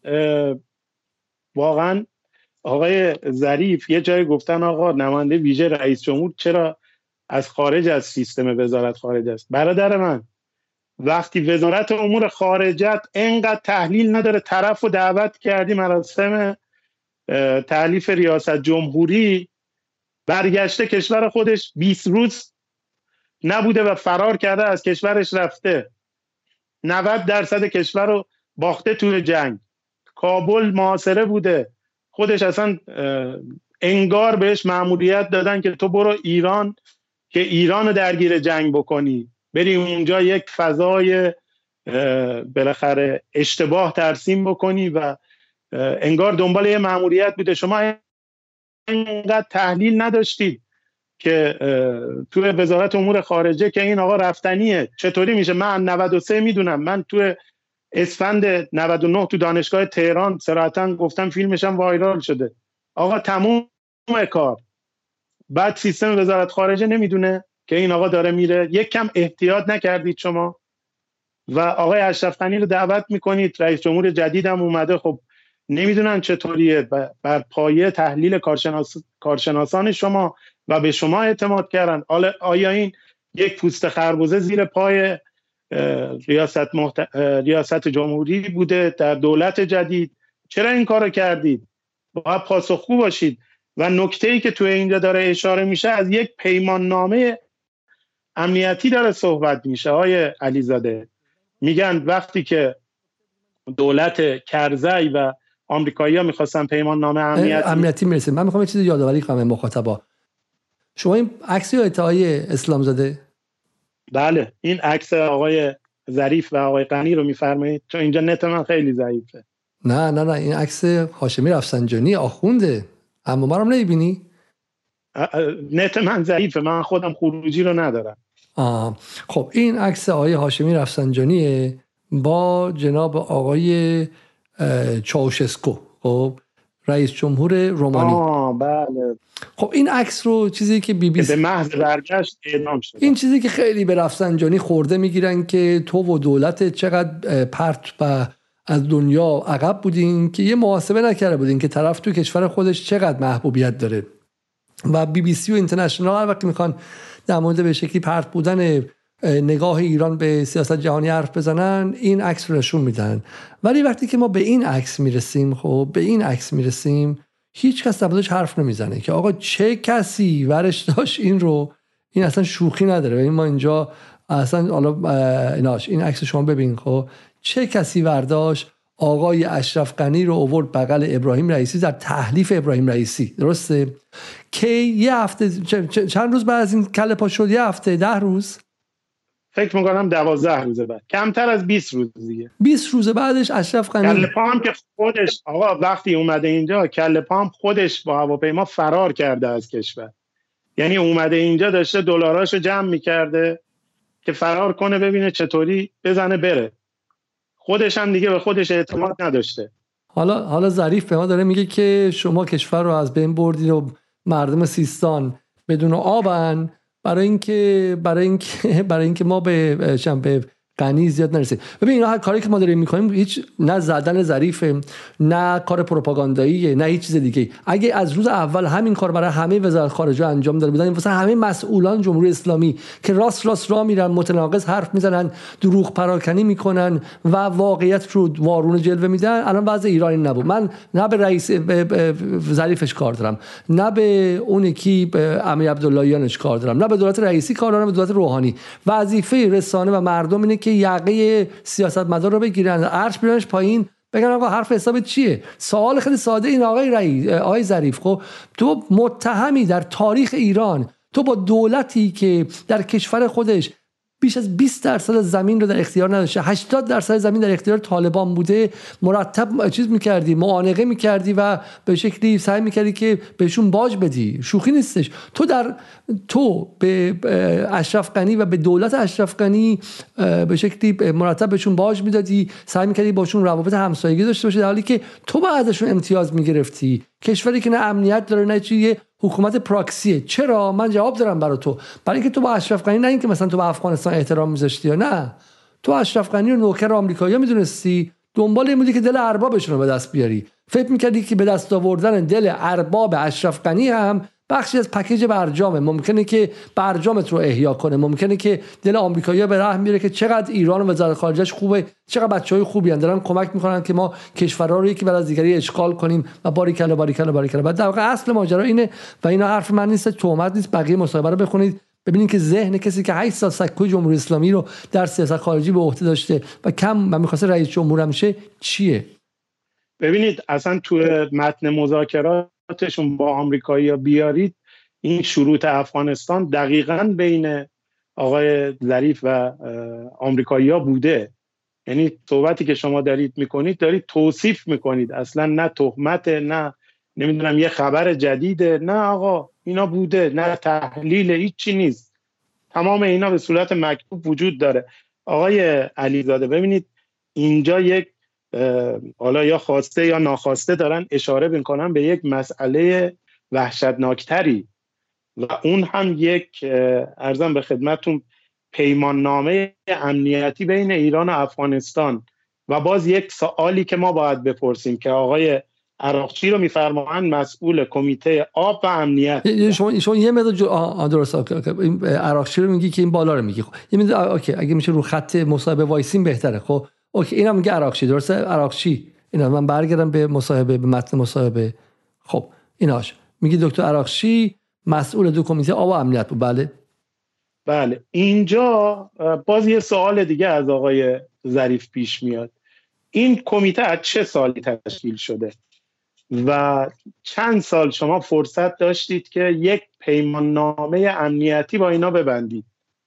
واقعا آقای ظریف یه جای گفتن آقا نماینده ویژه رئیس جمهور چرا از خارج از سیستم وزارت خارجه است؟ برادر من، وقتی وزارت امور خارجه انقدر تحلیل نداره، طرف رو دعوت کردی مراسم تألیف ریاست جمهوری، برگشته کشور خودش 20 روز نبوده و فرار کرده، از کشورش رفته، 90% کشور رو باخته توی جنگ، کابل محاصره بوده، خودش اصلا انگار بهش مأموریت دادن که تو برو ایران که ایران رو درگیر جنگ بکنی، بری اونجا یک فضای بالاخره اشتباه ترسیم بکنی و انگار دنبال یه مأموریت بوده. شما اینقدر تحلیل نداشتید که توی وزارت امور خارجه که این آقا رفتنیه چطوری میشه؟ من 93 میدونم، من توی اسفند 99 تو دانشگاه تهران صراحتاً گفتم فیلمشم وایرال شده. آقا تموم کار. بعد سیستم وزارت خارجه نمیدونه که این آقا داره میره؟ یک کم احتیاط نکردید شما؟ و آقای اشرف غنی رو دعوت میکنید، رئیس جمهور جدیدم اومده، خب نمیدونن چطوریه، بر پایه تحلیل کارشناسان شما و به شما اعتماد کردن. آیا این یک پوست خربزه زیر پای ریاست جمهوری بوده در دولت جدید؟ چرا این کارو کردید؟ باید پاسخگو باشید. و نکته‌ای که توی اینجا داره اشاره میشه، از یک پیمان نامه امنیتی داره صحبت میشه. آقای علیزاده، میگن وقتی که دولت کرزی و آمریکایی‌ها می‌خواستن پیمان نامه امنیتی میرسید، من میخوام یه چیزی یادآوری کنم مخاطبا. شما این عکس یا آقای اسلامزاده؟ بله، این عکس آقای ظریف و آقای غنی رو میفرمایید؟ چون اینجا نت من خیلی ضعیفه. نه این عکس هاشمی رفسنجانی آخونده. اما ما رو نمی‌بینی؟ نت من ضعیفه، من خودم خروجی رو ندارم. خب این عکس آقای هاشمی رفسنجانیه با جناب آقای چاوشسکو، خب رئیس جمهور رومانی. بله. خب این عکس رو چیزی که بی به محض برگشت اعلام شد، این چیزی که خیلی به رفسنجانی خورده میگیرن که تو و دولت چقدر پرت و از دنیا عقب بودین که یه محاسبه نکرده بودین که طرف تو کشور خودش چقدر محبوبیت داره. و بی بی سی و اینترنشنال هر وقت میخوان در مورد به شکلی پرت بودن نگاه ایران به سیاست جهانی حرف بزنن، این عکس رو نشون میدن. ولی وقتی که ما به این عکس میرسیم، خب به این عکس میرسیم، هیچ کس در موردش حرف نمیزنه که آقا چه کسی ورش داشت این رو. این اصلا شوخی نداره. ببین ما اینجا اصلا حالا این عکس شما ببین، خب چه کسی ورداشت آقای اشرف غنی رو آورد بغل ابراهیم رئیسی در تحلیف ابراهیم رئیسی، درسته؟ که یه هفته چند روز بعد از این کله پا شد، یه هفته 10 روز فکر میکنم 12 روز بعد، کمتر از 20 روز دیگه، 20 روز بعدش اشرف غنی کله پام که خودش آقا وقتی اومده اینجا کله پام خودش با هواپیما فرار کرده از کشور. یعنی اومده اینجا داشته دلاراشو جمع میکرده که فرار کنه ببینه چطوری بزنه بره. خودش هم دیگه به خودش اعتماد نداشته. حالا ظریف به ما داره میگه که شما کشور رو از بین بردید و مردم سیستان بدون آبن برای اینکه ما به غنی زیاد نرسید. ببین اینا هر کاری که ما داریم میکنیم هیچ نه زدن ظریفه، نه کار پروپاگانداییه، نه هیچ چیز دیگه. اگه از روز اول همین کار برای همه وزارت خارجه انجام داده بودن، واسه همه مسئولان جمهوری اسلامی که راست راه میرن، متناقض حرف میزنن، دروغ پراکنی میکنن و واقعیت رو وارونه جلوه میدن، الان وضع ایرانی نبود. من نه به رئیس ظریفش کار دارم، نه به اون کی به امیر عبداللهیانش کار دارم، نه به دولت رئیسی کار دارم، به دولت روحانی. وظیفه رسانه و مردم اینه که یقه سیاستمدار رو بگیرن، عرش بیارنش پایین، بگن آقا حرف حسابت چیه؟ سوال خیلی ساده این آقای ظریف، خب تو متهمی در تاریخ ایران، تو با دولتی که در کشور خودش بیش از 20% از زمین رو در اختیار نداشته، 80% زمین در اختیار طالبان بوده، مرتب چیز می‌کردی، معانقه می‌کردی و به شکلی سعی می‌کردی که بهشون باج بدی. شوخی نیستش. تو به اشرف غنی و به دولت اشرف غنی به شکلی مرتب بهشون باج میدادی، سعی می‌کردی باشون روابط همسایگی داشته باشی، در حالی که تو باید ازشون امتیاز می‌گرفتی کشوری که نه امنیت داره نه چیزی، یه حکومت پراکسیه. چرا؟ من جواب دارم برای تو. برای اینکه تو با اشرف غنی، نه اینکه مثلا تو با افغانستان احترام میذاشتی یا نه، تو اشرف غنی رو نوکر آمریکایی‌ها میدونستی، دنبال این بودی که دل اربابشون رو به دست بیاری. فکر میکردی که به دست آوردن دل ارباب اشرف غنی هم بخشی از پکیج برجامه، ممکنه که برجامت رو احیا کنه، ممکنه که دل آمریکایی‌ها به رحم بیاره که چقدر ایران و وزارت خارجه‌اش خوبه، چقدر بچهای خوبی ان، دارن کمک میکنن که ما کشورها رو یکی بعد از دیگری اشغال کنیم و باریکلا باریکلا باریکلا. بعد در واقع اصل ماجرا اینه و اینا حرف من نیست، تهمت نیست. بقیه مصاحبه رو بخونید ببینید که ذهن کسی که 8 سال سکوی جمهوری اسلامی رو در سیاست خارجی به عهده داشته و کم و می‌خواسته رئیس جمهور هم شه چیه. ببینید اصلا تو متن مذاکراتشون با آمریکایی‌ها بیارید این شروط افغانستان دقیقاً بین آقای ظریف و آمریکایی‌ها بوده. یعنی صحبتی که شما دارید توصیف میکنید، اصلا نه تهمت، نه نمیدونم یه خبر جدیده، نه آقا اینا بوده، نه تحلیل، هیچی نیست. تمام اینا به صورت مکتوب وجود داره. آقای علیزاده ببینید اینجا یک حالا یا خواسته یا ناخواسته دارن اشاره میکنن به یک مسئله وحشتناکتری و اون هم یک عرضم به خدمتتون پیمان نامه امنیتی بین ایران و افغانستان. و باز یک سوالی که ما باید بپرسیم که آقای عراقچی رو میفرمایند مسئول کمیته آب و امنیت. شما یه مقدار درست این عراقچی رو میگی که این بالا رو میگی، خب یه مقدار اوکی اگه میشه رو خط مصاحبه وایسین بهتره. خب اوکی اینم میگه عراقچی، درسته؟ عراقچی اینا من برگردم به مصاحبه، به متن مصاحبه. خب ایناش میگی دکتر عراقچی مسئول دو کمیته آب و امنیت بود. بله. اینجا باز یه سوال دیگه از آقای ظریف پیش میاد. این کمیته از چه سالی تشکیل شده و چند سال شما فرصت داشتید که یک پیمان نامه امنیتی با اینا ببندید؟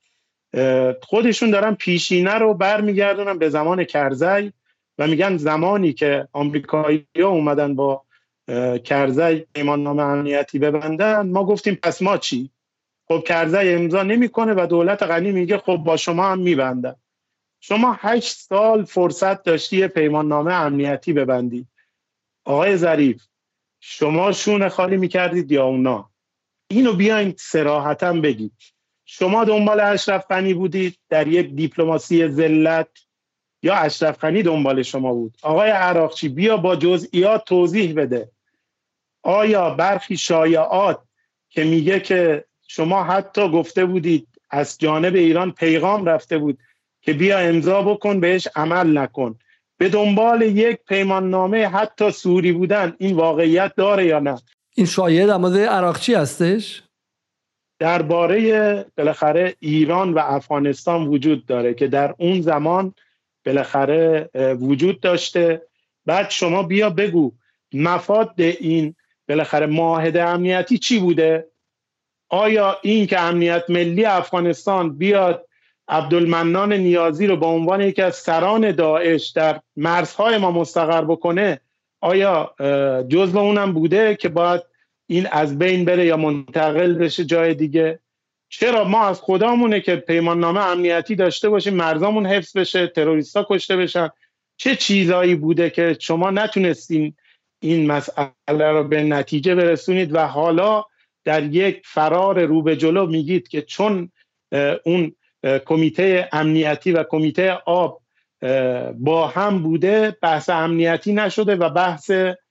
خودشون دارن پیشینه رو برمیگردونن به زمان کرزی و میگن زمانی که آمریکایی‌ها اومدن با کرزی پیمان نامه امنیتی ببندن ما گفتیم پس ما چی؟ خب کرزی امضا نمیکنه و دولت غنی میگه خب با شما هم میبندن. شما 8 سال فرصت داشتی پیمان نامه امنیتی ببندید. آقای ظریف شما شونه خالی میکردید یا اونا؟ اینو بیاین صراحتا بگید. شما دنبال اشرف غنی بودید در یک دیپلماسی ذلت یا اشرف غنی دنبال شما بود؟ آقای عراقچی بیا با جزئیات توضیح بده. آیا برخی شایعات که میگه که شما حتی گفته بودید از جانب ایران پیغام رفته بود که بیا امضا بکن بهش عمل نکن، به دنبال یک پیمان نامه حتی سوری بودن، این واقعیت داره یا نه؟ این شایعه در مورد عراقچی هستش؟ درباره بالاخره ایران و افغانستان وجود داره که در اون زمان بالاخره وجود داشته. بعد شما بیا بگو مفاد این بالاخره معاهده امنیتی چی بوده؟ آیا این که امنیت ملی افغانستان بیاد عبدالمنان نیازی رو به عنوان یکی از سران داعش در مرزهای ما مستقر بکنه، آیا جزو اونم بوده که باید این از بین بره یا منتقل بشه جای دیگه؟ چرا ما از خدامونه که پیمان نامه امنیتی داشته باشیم، مرزامون حفظ بشه، تروریستا کشته بشن؟ چه چیزایی بوده که شما نتونستین این مسئله رو به نتیجه برسونید و حالا در یک فرار رو به جلو میگید که چون اون کمیته امنیتی و کمیته آب با هم بوده بحث امنیتی نشده و بحث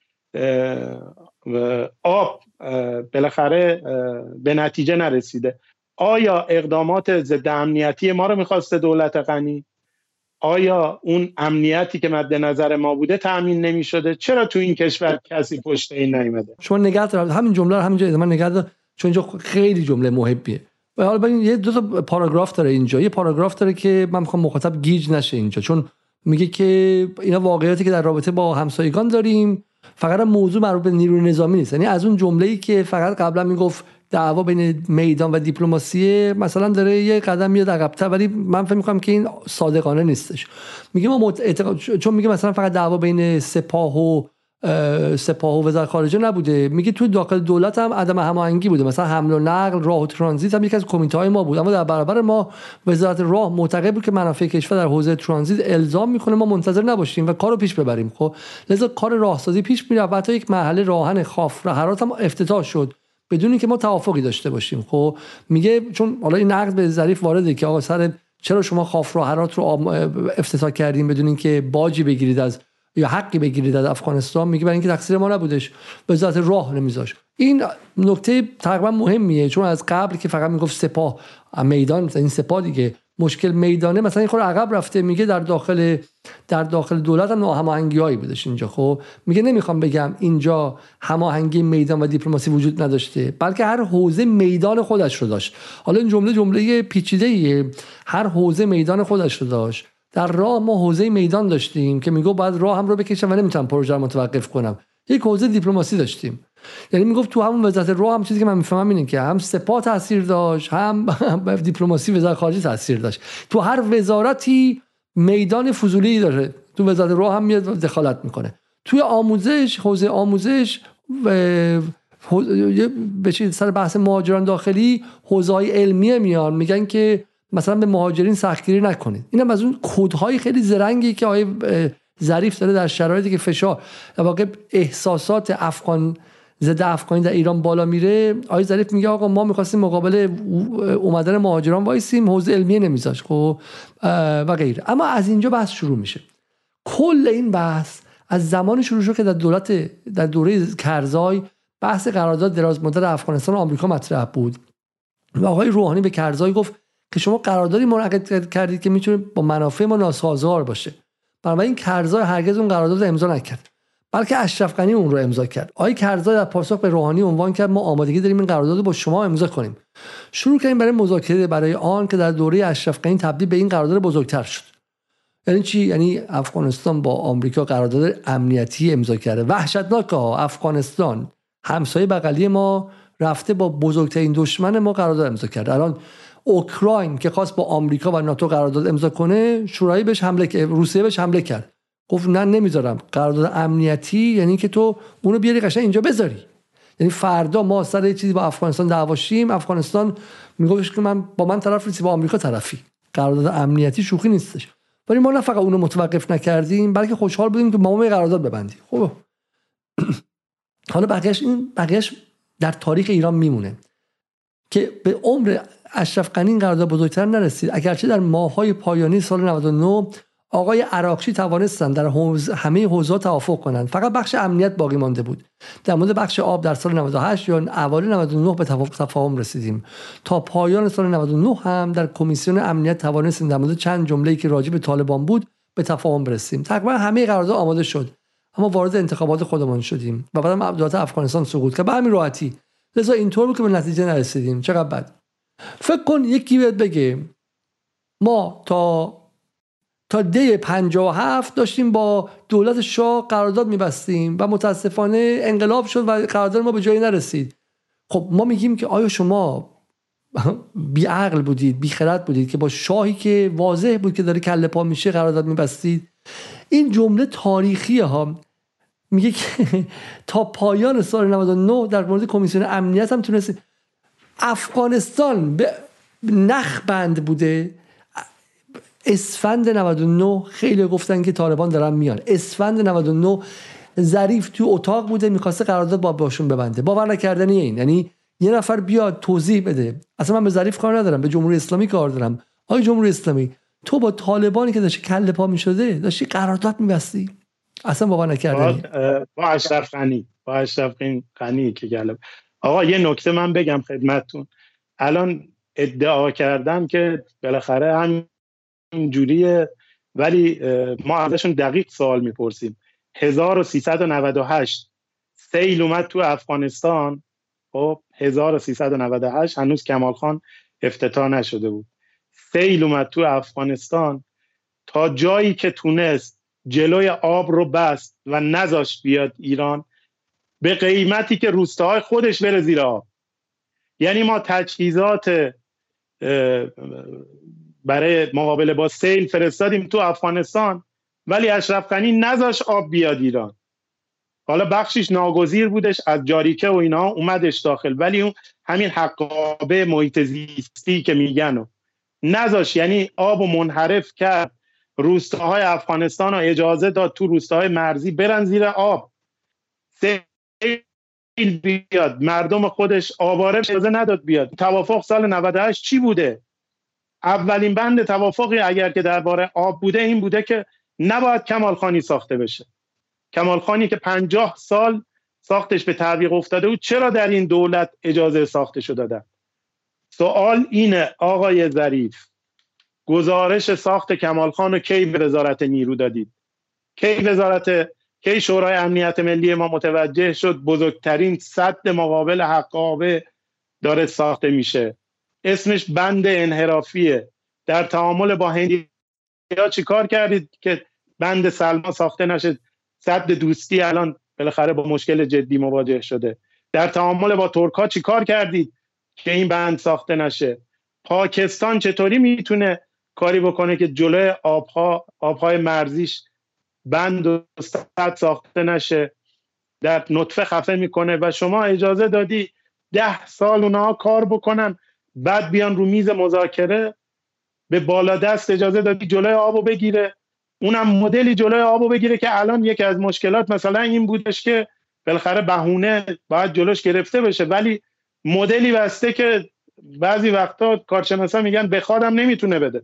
آب بالاخره به نتیجه نرسیده؟ آیا اقدامات ضد امنیتی ما رو میخواسته دولت غنی؟ آیا اون امنیتی که مد نظر ما بوده تأمین نمیشده؟ چرا تو این کشور کسی پشت این نیومده؟ شما نگاه دارید همین جمله رو همینجا ادامه نگاه دار، چون اینجا خیلی جمله محبیه. و حالا ببین یه دو تا پاراگراف داره اینجا. یه پاراگراف داره که من میخوام مخاطب گیج نشه اینجا، چون میگه که اینا واقعیتی که در رابطه با همسایگان داریم، فقط موضوع مربوط به نیروی نظامی نیست. یعنی از اون جمله‌ای که فقط قبلا میگفت دعوا بین میدان و دیپلماسی مثلا داره یه قدم میاد عقب‌تر، ولی من فکر می‌کنم که این صادقانه نیستش. میگه ما چون میگه مثلا فقط دعوا بین سپاه و سپاه و وزارت خارجه نبوده. میگه تو داخل دولت هم عدم هماهنگی بوده، مثلا حمل و نقل، راه و ترانزیت هم یکی از کمیته های ما بود، اما در برابر ما وزارت راه معتقد بود که منافع کشور در حوزه ترانزیت الزام میکنه ما منتظر نباشیم و کارو پیش ببریم. خب لذا کار راهسازی پیش میره و حتی یک مرحله راهن خاف هرات هم افتتاح شد بدون اینکه ما توافقی داشته باشیم. خب میگه چون حالا این نقد به ظریف وارده که آقا سر چرا شما خاف هرات رو افتتاح کردیم بدون اینکه باجی بگیرید از یا حقی بگیرید از افغانستان؟ میگه برای اینکه تقصیر ما نبودش، وزارت راه نمیذاش. این نکته تقریبا مهمیه، چون از قبل که فقط میگفت سپاه میدان، این سپاه دیگه مشکل میدانه، مثلا این خود عقب رفته میگه در داخل دولت هم ناهماهنگی‌هایی بودش اینجا. خب میگه نمیخوام بگم اینجا هماهنگی میدان و دیپلماسی وجود نداشته، بلکه هر حوزه میدان خودش رو داشت. حالا این جمله پیچیده‌ایه، هر حوزه میدان خودش رو داشت. در راه ما حوزه میدان داشتیم که میگه باید راه هم رو بکشم و نمیتونم پروژه رو متوقف کنم. یک حوزه دیپلماسی داشتیم، یعنی میگفت تو همون وزارت راه هم چیزی که من میفهمم اینه که هم سپاه تاثیر داشت، هم دیپلماسی وزارت خارجه تاثیر داشت. تو هر وزارتی میدان فضولی داره، تو وزارت راه هم میاد دخالت میکنه. توی آموزش، حوزه آموزش به سر بحث مهاجران داخلی، حوزه‌های علمیه میان میگن که مثلا به مهاجرین سختگیری نکنید. اینم از اون کدهای خیلی زرنگی که آقای ظریف داره در شرایطی که فشار در واقع احساسات ضد افغانی در ایران بالا میره. آقای ظریف میگه آقا ما می‌خواستیم مقابل اومدن مهاجران وایسیم، حوزه علمیه نمیذاش خب و غیره. اما از اینجا بحث شروع میشه. کل این بحث از زمان شروع شد که در دوره کرزای بحث قرارداد دراز مدت افغانستان و آمریکا مطرح بود و آقای روحانی به کرزای گفت که شما قراردادی منعقد کردید که میتونه با منافع ما ناسازگار باشه. بنابراین کرزای هرگز اون قرارداد رو امضا نکرد، بلکه اشرف غنی اون رو امضا کرد. آقای کرزای در پاسخ به روحانی عنوان کرد ما آمادگی داریم این قرارداد رو با شما امضا کنیم. شروع کردیم برای مذاکره، برای آن که در دوره اشرف غنی تبدیل به این قرارداد بزرگتر شد. یعنی چی؟ یعنی افغانستان با آمریکا قرارداد امنیتی امضا کرده. وحشتناکه ها، افغانستان همسایه بغلی ما رفته با بزرگترین دشمن ما قرارداد امضا کرده. الان اوکراین که خواست با آمریکا و ناتو قرارداد امضا کنه، شورای بهش روسیه بهش حمله کرد، گفت نه نمیذارم. قرارداد امنیتی یعنی که تو اونو بیاری قشنگ اینجا بذاری، یعنی فردا ما سر چیزی با افغانستان دعواشیم، افغانستان میگوش که با من طرف نیستی، با آمریکا طرفی. قرارداد امنیتی شوخی نیستش. ولی ما نه فقط اونو متوقف نکردیم، بلکه خوشحال بودیم که با ما قرارداد ببندیم. خب حالا بقیه‌اش در تاریخ ایران میمونه که به عمر اشرف غنی این قرارداد بزرگتر نرسید. اگرچه در ماه‌های پایانی سال 99 آقای عراقچی توانستن در همه حوزه‌ها توافق کنند، فقط بخش امنیت باقی مانده بود. در مورد بخش آب در سال 98 یا اوایل 99 به تفاهم رسیدیم. تا پایان سال 99 هم در کمیسیون امنیت توانستیم در مورد چند جمله‌ای که راجع به طالبان بود به تفاهم برسیم. تقریبا همه قرارداد آماده شد، اما وارد انتخابات خودمان شدیم و بعدم دولت افغانستان سقوط کرد به همین راحتی. لذا اینطور بود که به نتیجه نرسیدیم. چقدر بد. فکر کن یکی بیاد بگه ما تا دی 57 داشتیم با دولت شاه قرارداد می‌بستیم و متاسفانه انقلاب شد و قرارداد ما به جایی نرسید. خب ما میگیم که آیا شما بی عقل بودید، بی خرد بودید که با شاهی که واضح بود که داره کله پا میشه قرارداد می‌بستید؟ این جمله تاریخیه ها. میگه که تا پایان سال 99 در مورد کمیسیون امنیت هم تونست. افغانستان به نخ بند بوده. اسفند 99 خیلی گفتن که طالبان دارن میان. اسفند 99 ظریف تو اتاق بوده میخواسته قرارداد باشون ببنده. باور نکردنیه این. یعنی یه نفر بیاد توضیح بده. اصلا من به ظریف کار ندارم، به جمهوری اسلامی کار دارم. آقای جمهوری اسلامی، تو با طالبانی که داشتی کله پا میشده داشتی قرارداد میبستی؟ اصلا باور نکردنی. با اشرف غنی که گلب. آقا یه نکته من بگم خدمتتون. الان ادعا کردم که بالاخره هم جوریه، ولی ما ازشون دقیق سوال میپرسیم. 1398 سیل اومد تو افغانستان. خب 1398 هنوز کمال خان افتتاح نشده بود. سیل اومد تو افغانستان، تا جایی که تونست جلوی آب رو بست و نذاشت بیاد ایران، به قیمتی که روستاهای خودش بره زیر آب. یعنی ما تجهیزات برای مقابله با سیل فرستادیم تو افغانستان، ولی اشرف غنی نذاشت آب بیاد ایران. حالا بخشش ناگزیر بودش از جاریکه و اینا اومدش داخل، ولی اون همین حقابه محیط زیستی که میگن نذاش، یعنی آب و منحرف کرد. روستاهای افغانستان رو اجازه داد تو روستاهای مرزی برن زیر آب، سیل بیاد، مردم خودش آواره اجازه نداد بیاد. توافق سال 98 چی بوده؟ اولین بند توافقی اگر که درباره آب بوده این بوده که نباید کمالخانی ساخته بشه. کمالخانی که 50 سال ساختش به تعویق افتاده بود، چرا در این دولت اجازه ساختشو دادن؟ سوال اینه آقای ظریف، گزارش ساخت کمالخان رو کی به وزارت نیرو دادید؟ کی شورای امنیت ملی ما متوجه شد بزرگترین سد مقابل حقابه داره ساخته میشه؟ اسمش بند انحرافیه. در تعامل با هندیا چی کار کردید که بند سلما ساخته نشه؟ سد دوستی الان بالاخره با مشکل جدی مواجه شده. در تعامل با ترک‌ها چی کار کردید که این بند ساخته نشه؟ پاکستان چطوری میتونه کاری بکنه که جلوی آبهای مرزیش بند و سد ساخته نشه؟ در نطفه خفه میکنه و شما اجازه دادی 10 سال اونها کار بکنن، بعد بیان رو میز مذاکره به بالادست اجازه دادی جلوی آبو بگیره. اونم مدلی جلوی آبو بگیره که الان یکی از مشکلات مثلا این بودش که بالاخره بهونه باید جلوش گرفته بشه، ولی مدلی بسته که بعضی وقتا کارشناسا میگن بخوادم نمیتونه بده.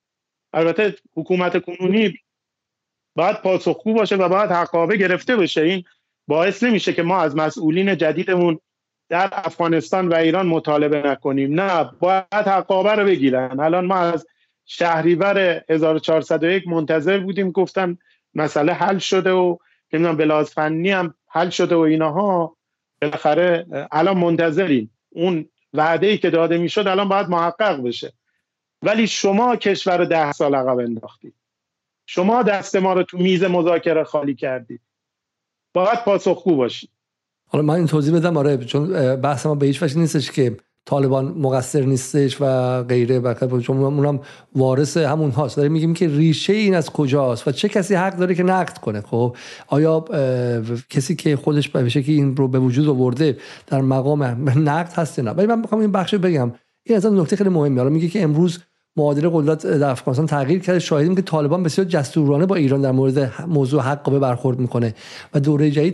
البته حکومت کنونی باید پاسخگو باشه و باید حقابه گرفته بشه. این باعث نمیشه که ما از مسئولین جدیدمون در افغانستان و ایران مطالبه نکنیم، نه، باید حقابه رو بگیرن. الان ما از شهریور 1401 منتظر بودیم، گفتن مسئله حل شده و نمیدونم به لحاظ فنی هم حل شده و اینها، بالاخره الان منتظریم اون وعده‌ای که داده میشد الان باید محقق بشه. ولی شما کشور 10 سال عقب انداختید، شما دست ما رو تو میز مذاکره خالی کردید، باید پاسخگو باشید. حالا من این توضیح بدم، آره، چون بحث ما به هیچ وجه نیستش که طالبان مقصر نیستش و غیره، و چون اونم وارث همون هاست. داریم میگیم که ریشه این از کجاست و چه کسی حق داره که نقد کنه. خب آیا کسی که خودش به شکلی این رو به وجود آورده در مقام نقد هست نه؟ ولی من میخوام این بخش بگم، این اصلا نکته خیلی مهمه. حالا میگه که امروز معادله قدرت در افغانستان تغییر کرده، شاهدیم که طالبان بسیار جسورانه با ایران در مورد موضوع حقابه برخورد میکنه و دوره جدید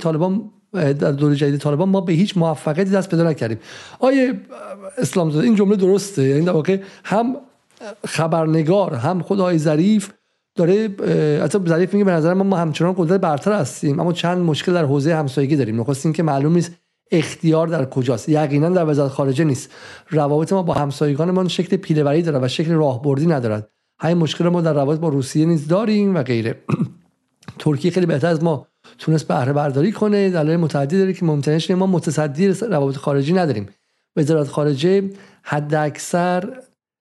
طالبان ما به هیچ موفقیتی دست پیدا نکردیم. آیه اسلام زاده این جمله درسته؟ یعنی در واقع هم خبرنگار هم خود آقای ظریف داره، حتی ظریف میگه به نظر ما همچنان قدرت برتر هستیم، اما چند مشکل در حوزه همسایگی داریم. نخواستیم که معلوم نیست اختیار در کجاست، یقینا در وزارت خارجه نیست. روابط ما با همسایگانمان شکل پیله‌وری داره و شکل راهبردی ندارد. همین مشکل ما در روابط با روسیه نیز داریم و غیره. ترکیه خیلی بهتر از ما تونست بهره برداری کنه، دلایل متعددی داره که ممکنه شه ما متصدی روابط خارجی نداریم. وزارت خارجه حداکثر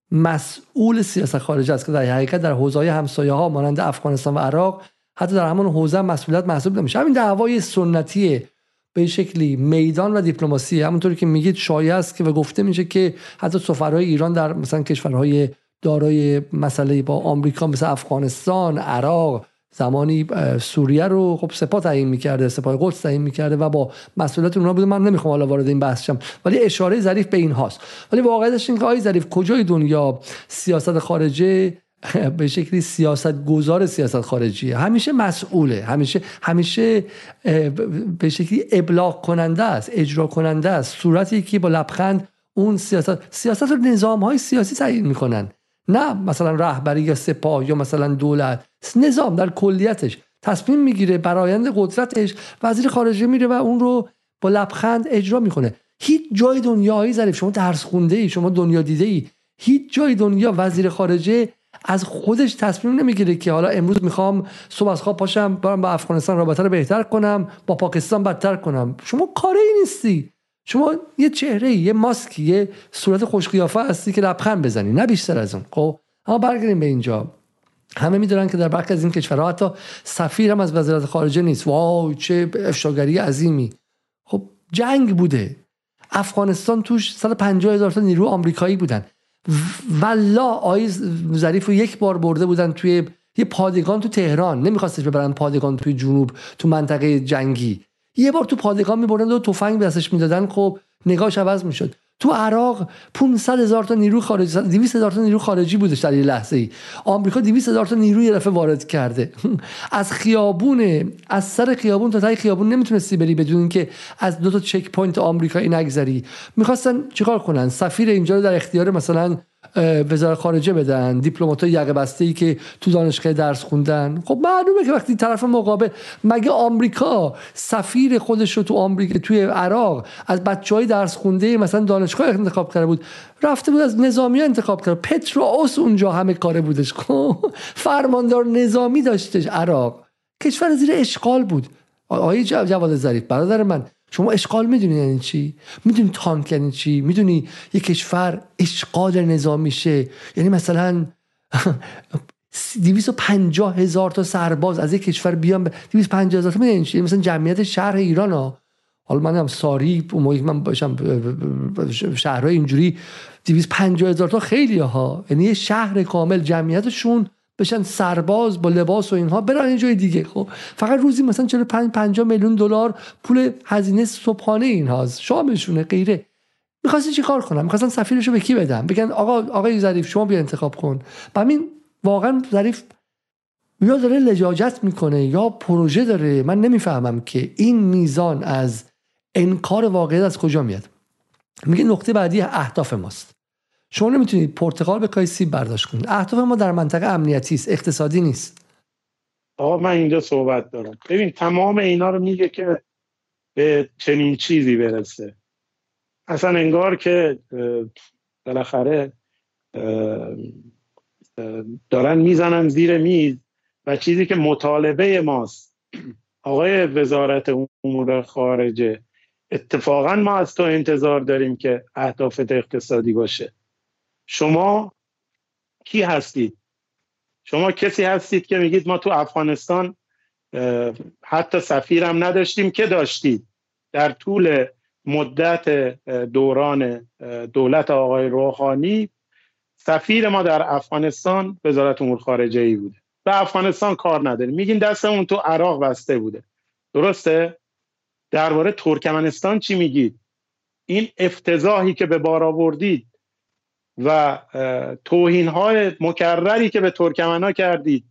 مسئول سیاست خارجه است که در حقیقت در حوزه‌های همسایه‌ها مانند افغانستان و عراق حتی در همون حوزه مسئولیت محسوب نمیشه. همین دعوای سنتی به شکلی میدان و دیپلماسی، همونطوری که میگید شایعه است که و گفته میشه که حتی سفرهای ایران در مثلا کشورهای دارای مسئله با آمریکا مثل افغانستان، عراق، زمانی سوریه رو خب سپاه تعیین می‌کرده، سپاه قدس تعیین می‌کرده و با مسئولیت اونها بوده. من نمیخوام حالا وارد این بحث شم، ولی اشاره ظریف به این هاست. ولی واقعیتش این که آقای ظریف کجای دنیا سیاست خارجه به شکلی سیاست گذار سیاست خارجیه، همیشه مسئوله، همیشه به شکلی ابلاغ کننده است، اجرا کننده است، صورتی که با لبخند اون سیاست رو نظام‌های سیاسی تعیین میکنن، نه مثلا رهبری یا سپاه یا مثلا دولت. نظام در کلیتش تصمیم میگیره، برآیند قدرتش وزیر خارجه میره و اون رو با لبخند اجرا میکنه. هیچ جای دنیایی ظریف، شما درس خونده ای، شما دنیا دیده ای، هیچ جای دنیا وزیر خارجه از خودش تصمیم نمیگیره که حالا امروز میخوام صبح از خواب پاشم برم با افغانستان رابطه رو بهتر کنم، با پاکستان بدتر کنم. شما کاری نیستی، شما یه چهره، یه ماسکی، یه صورت خوش قیافه هستی که لبخند بزنی، نه بیشتر از اون. خب اما برگردیم به اینجا. همه میدونن که در برخی از این کشورها حتی سفیر هم از وزارت خارجه نیست. واو چه افشاگری عظیمی. خب جنگ بوده، افغانستان توش 150,000 تا نیرو آمریکایی بودن. والله آقای ظریف رو یک بار برده بودن توی یه پادگان تو تهران، نمیخواستش ببرن پادگان توی جنوب تو منطقه جنگی. یه بار تو پادگان میبردن و تفنگ به دستش میدادن، خب نگاهش عوض میشد. تو عراق 500,000 تا نیرو خارجی، 200,000 تا نیرو خارجی بودش در یه لحظه‌ای. آمریکا 200,000 تا نیرو یه دفعه وارد کرده. از سر خیابون تا ته خیابون نمیتونستی بری بدون اینکه از دو تا چک پوینت آمریکایی نگذری. میخواستن چیکار کنن؟ سفیر اینجا رو در اختیار مثلا وزارت خارجه بدن، دیپلمات‌های یقه بسته‌ای که تو دانشگاه درس خوندن. خب معلومه که وقتی طرف مقابل، مگه آمریکا سفیر خودش رو تو آمریکا توی عراق از بچهای درس خونده مثلا دانشگاه انتخاب کرده بود؟ رفته بود از نظامی‌ها انتخاب کرد. پتروس اونجا همه کاره بودش، فرماندار نظامی داشتش. عراق کشور زیر اشغال بود. آقای جواد ظریف برادر من، شما اشغال میدونی یعنی چی؟ میدونی تانک یعنی چی؟ میدونی یک کشور اشغال نظامیشه یعنی مثلا 250,000 تا سرباز از یک کشور بیان 250,000 تا میدونی چی؟ مثلا جمعیت شهر ایران ها. حالا من هم ساری من باشم شهرهای اینجوری 250,000 تا خیلی ها، یعنی یه شهر کامل جمعیتشون بشن سرباز با لباس و اینها برن یه جای دیگه. خب فقط روزی مثلا 45-50 میلیون دلار پول هزینه صبحانه اینهاست، شامشونه غیره. می‌خواستی چی کار کنم؟ می‌خواستن سفیرشو به کی بدم؟ بگن آقای ظریف شما بیا انتخاب کن. همین واقعا ظریف یا داره لجاجت میکنه یا پروژه داره. من نمیفهمم که این میزان از انکار واقعیت از کجا میاد. میگه نقطه بعدی اهداف ماست. شما نمیتونید پرتقال بکای سیب برداشت کنید. اهداف ما در منطقه امنیتی است، اقتصادی نیست. آقا من اینجا صحبت دارم. ببین تمام اینا رو میگه که به چنین چیزی برسه. اصلا انگار که بالاخره دارن میزنن زیر میز و چیزی که مطالبه ماست. آقای وزارت امور خارجه، اتفاقا ما از تو انتظار داریم که اهدافت اقتصادی باشه. شما کی هستید؟ شما کسی هستید که میگید ما تو افغانستان حتی سفیرم نداشتیم که داشتید. در طول مدت دوران دولت آقای روحانی سفیر ما در افغانستان وزارت امور خارجه ای بوده. به افغانستان کار نداریم. میگین دستمون تو عراق بسته بوده. درسته؟ درباره ترکمنستان چی میگید؟ این افتضاحی که به بار آوردید و توهین‌های مکرری که به ترکمن‌ها کردید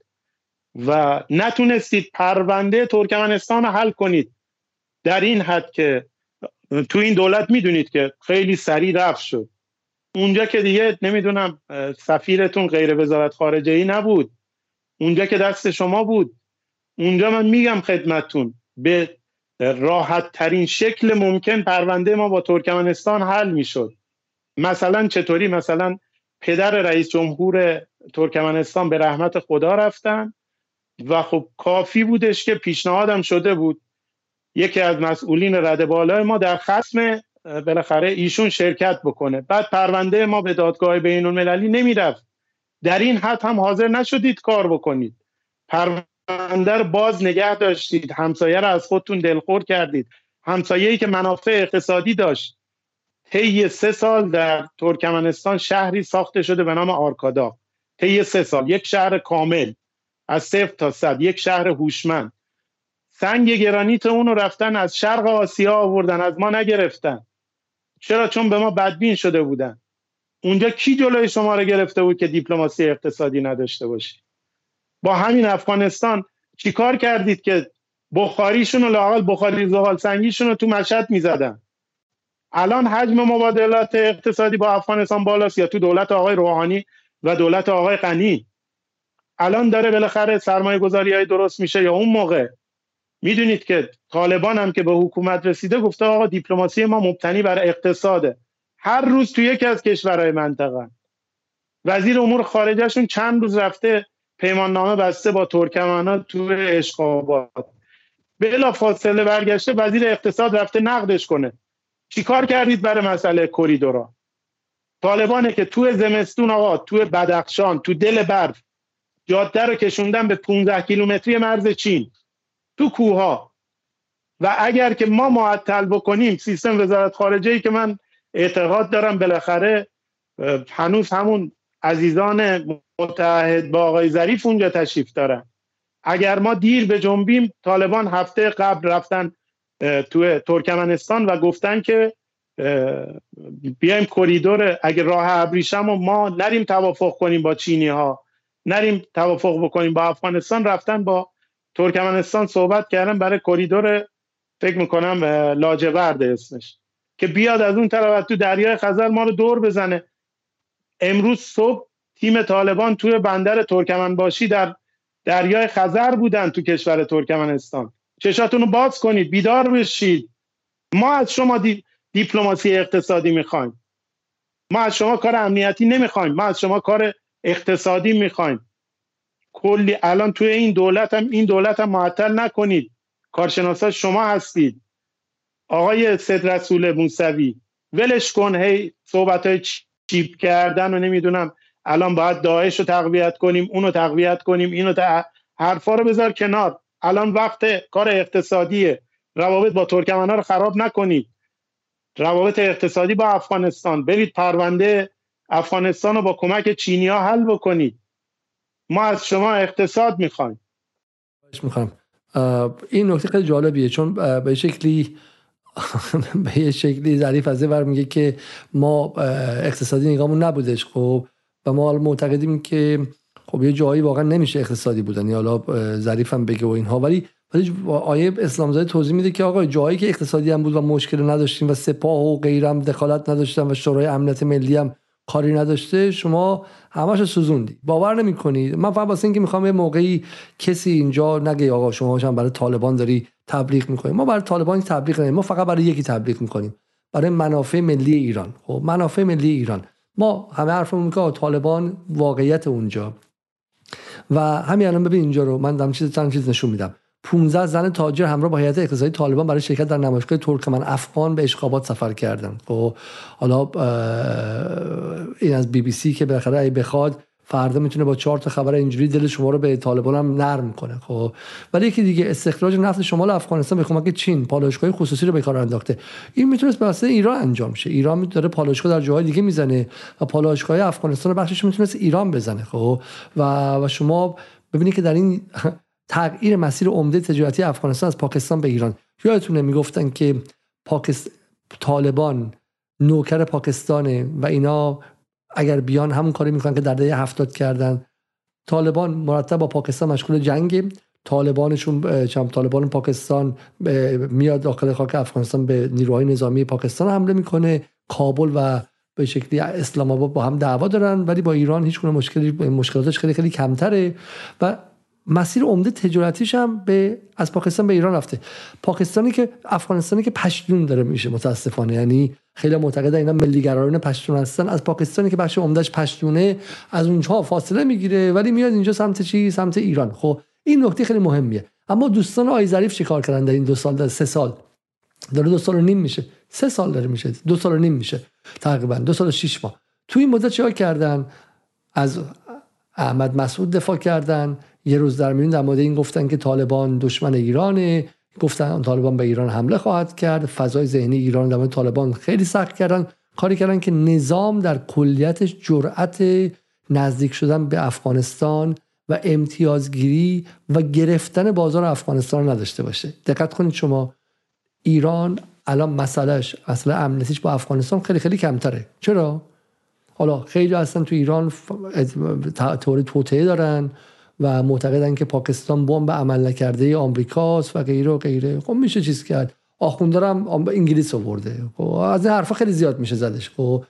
و نتونستید پرونده ترکمنستان رو حل کنید در این حد که تو این دولت میدونید که خیلی سریع رفت شد. اونجا که دیگه نمیدونم سفیرتون غیر وزارت خارجه ای نبود، اونجا که دست شما بود. اونجا من میگم خدمتتون به راحت ترین شکل ممکن پرونده ما با ترکمنستان حل میشد. مثلا چطوری؟ مثلا پدر رئیس جمهور ترکمنستان به رحمت خدا رفتن و خب کافی بودش که پیشنهادم شده بود یکی از مسئولین رده بالای ما در خصم بالاخره ایشون شرکت بکنه، بعد پرونده ما به دادگاه بین المللی نمیرفت. در این حد هم حاضر نشدید کار بکنید، پرونده رو باز نگه داشتید، همسایه رو از خودتون دلخور کردید، همسایه‌ای که منافع اقتصادی داشت. طی 3 سال در ترکمنستان شهری ساخته شده به نام آرکادا. طی 3 سال یک شهر کامل از 0 تا 100، یک شهر هوشمند. سنگ گرانیت اون رو رفتن از شرق آسیا آوردن، از ما نگرفتن. چرا؟ چون به ما بدبین شده بودن. اونجا کی جلوی شما رو گرفته بود که دیپلماسی اقتصادی نداشته باشی؟ با همین افغانستان چیکار کردید که بخاریشون رو لااقل بخاری زغال سنگیشون رو تو مشهد میزدن؟ الان حجم مبادلات اقتصادی با افغانستان بالاست یا تو دولت آقای روحانی و دولت آقای غنی؟ الان داره بالاخره سرمایه گذاری های درست میشه یا اون موقع؟ میدونید که طالبان هم که به حکومت رسیده گفته آقا دیپلماسی ما مبتنی بر اقتصاده. هر روز تو یکی از کشورهای منطقه وزیر امور خارجهشون چند روز رفته پیمان نامه بسته با ترکمن‌ها تو اشخابات، بلا فاصله برگشته وزیر اقتصاد رفته نقدش کنه. چیکار کردید برای مسئله کریدورا؟ طالبانه که تو زمستون آقا تو بدخشان تو دل برف جاده رو کشوندن به 15 کیلومتری مرز چین تو کوها. و اگر که ما معطل بکنیم سیستم وزارت خارجه ای که من اعتقاد دارم بالاخره هنوز همون عزیزان متحد با آقای ظریف اونجا تشریف دارن، اگر ما دیر به جنبیم طالبان هفته قبل رفتن تو ترکمنستان و گفتن که بیایم کریدور اگه راه ابریشم و ما نریم توافق کنیم با چینی ها، نریم توافق بکنیم با افغانستان، رفتن با ترکمنستان صحبت کردن برای کریدور، فکر میکنم لاجورد اسمش، که بیاد از اون طرف تو دریای خزر ما رو دور بزنه. امروز صبح تیم طالبان توی بندر ترکمنباشی در دریای خزر بودن تو کشور ترکمنستان. چشاتون رو باز کنید، بیدار بشید. ما از شما دیپلماسی اقتصادی میخوایم، ما از شما کار امنیتی نمیخوایم، ما از شما کار اقتصادی میخوایم. کلی الان توی این دولت هم معطل نکنید، کارشناسا شما هستید. آقای سید رسول موسوی ولش کن، هی صحبتای چیپ کردن و نمیدونم الان باید داعش رو تقویت کنیم، اونو تقویت کنیم، حرفا رو بذار کنار. الان وقت کار اقتصادیه. روابط با ترکمن‌ها رو خراب نکنید، روابط اقتصادی با افغانستان، برید پرونده افغانستان رو با کمک چینی‌ها حل بکنید. ما از شما اقتصاد میخوایم. این نکته خیلی جالبیه، چون به شکلی ظریف از ور میگه که ما اقتصادی نگاهمون نبودش، خب، و ما معتقدیم که خب یه جایی واقعا نمیشه اقتصادی بودن، یا حالا ظریف هم بگه و اینها، ولی آیه اسلامزاده توضیح میده که آقا جایی که اقتصادی هم بود و مشکل نداشتیم و سپاه و غیرم دخالت نداشتن و شورای امنیت ملی هم کاری نداشته، شما همه‌شو سوزوندی. باور نمی‌کنید. من فقط واسه اینکه میخوام یه موقعی کسی اینجا نگه آقا شما هم برای طالبان داری تبلیغ می‌کنی. ما برای طالبان تبلیغ نمی‌کنیم، ما فقط برای یکی تبلیغ می‌کنیم، برای منافع ملی ایران. خب منافع ملی ایران، ما همه حرفمون میگه طالبان واقعیت اونجا. و همین الان ببین اینجا رو من چند چیز نشون میدم. 15 زن تاجر همراه با هیئت اقتصادی طالبان برای شرکت در نمایشگاه ترکمن افغان به اشخابات سفر کردند. خب حالا این از بی بی سی که بالاخره اگه بخواد فردا میتونه با 4 تا خبر اینجوری دل شما رو به طالبان هم نرم کنه. خب ولی یکی دیگه، استخراج نفت شمال افغانستان به کمک چین، پالایشگاه خصوصی رو به کار انداخته. این میتونه به واسطه ایران انجام شه. ایران داره پالایشگاه در جاهای دیگه میزنه و پالایشگاه افغانستان بخشش میتونه ایران بزنه. خب و شما ببینید که در این تغییر مسیر عمده تجارتی افغانستان از پاکستان به ایران، یادتونه میگفتن که طالبان نوکر پاکستانه و اینا اگر بیان همون کاری میکنن که در دهه 70 کردن. طالبان مرتب با پاکستان مشغول جنگ، طالبان پاکستان میاد داخل خاک افغانستان، به نیروهای نظامی پاکستان حمله میکنه. کابل و به شکلی اسلام آباد با هم دعوا دارن، ولی با ایران هیچ گونه مشکلاتش خیلی خیلی کمتره و مسیر عمده تجارتیش هم از پاکستان به ایران رفته. پاکستانی که افغانستانی که پشتون داره میشه متاسفانه، یعنی خیلی معتقدن اینا ملیگرایان پشتون هستن، از پاکستانی که بخش عمدهش پشتونه از اونجا فاصله میگیره ولی میاد اینجا سمت ایران. خب این نکته خیلی مهمیه. اما دوستان آقای ظریف چیکار کردن در این 2 سال، در 3 سال داره 2 سال و نیم میشه، 3 سال داره میشه، 2 سال و نیم میشه تقریبا، 2 سال و 6 ماه. تو این مدت چیکار کردن؟ از احمد مسعود دفاع کردن. یه روز در میون در مورد این گفتن که طالبان دشمن ایرانه، گفتن طالبان به ایران حمله خواهد کرد. فضای ذهنی ایران در مورد طالبان خیلی سخت کردن، کاری کردن که نظام در کلیتش جرأت نزدیک شدن به افغانستان و امتیازگیری و گرفتن بازار افغانستان نداشته باشه. دقت کنید شما، ایران الان مسئله امنیتیش با افغانستان خیلی خیلی کمتره. چرا؟ حالا خیلی هستن تو ایران تئوری توطئه دارن و معتقدن که پاکستان بمب عمل نکرده آمریکاست و غیره و غیره. خب میشه چیز کرد. آخوندار هم انگلیس آورده. خب از این حرفا خیلی زیاد میشه زدش. خب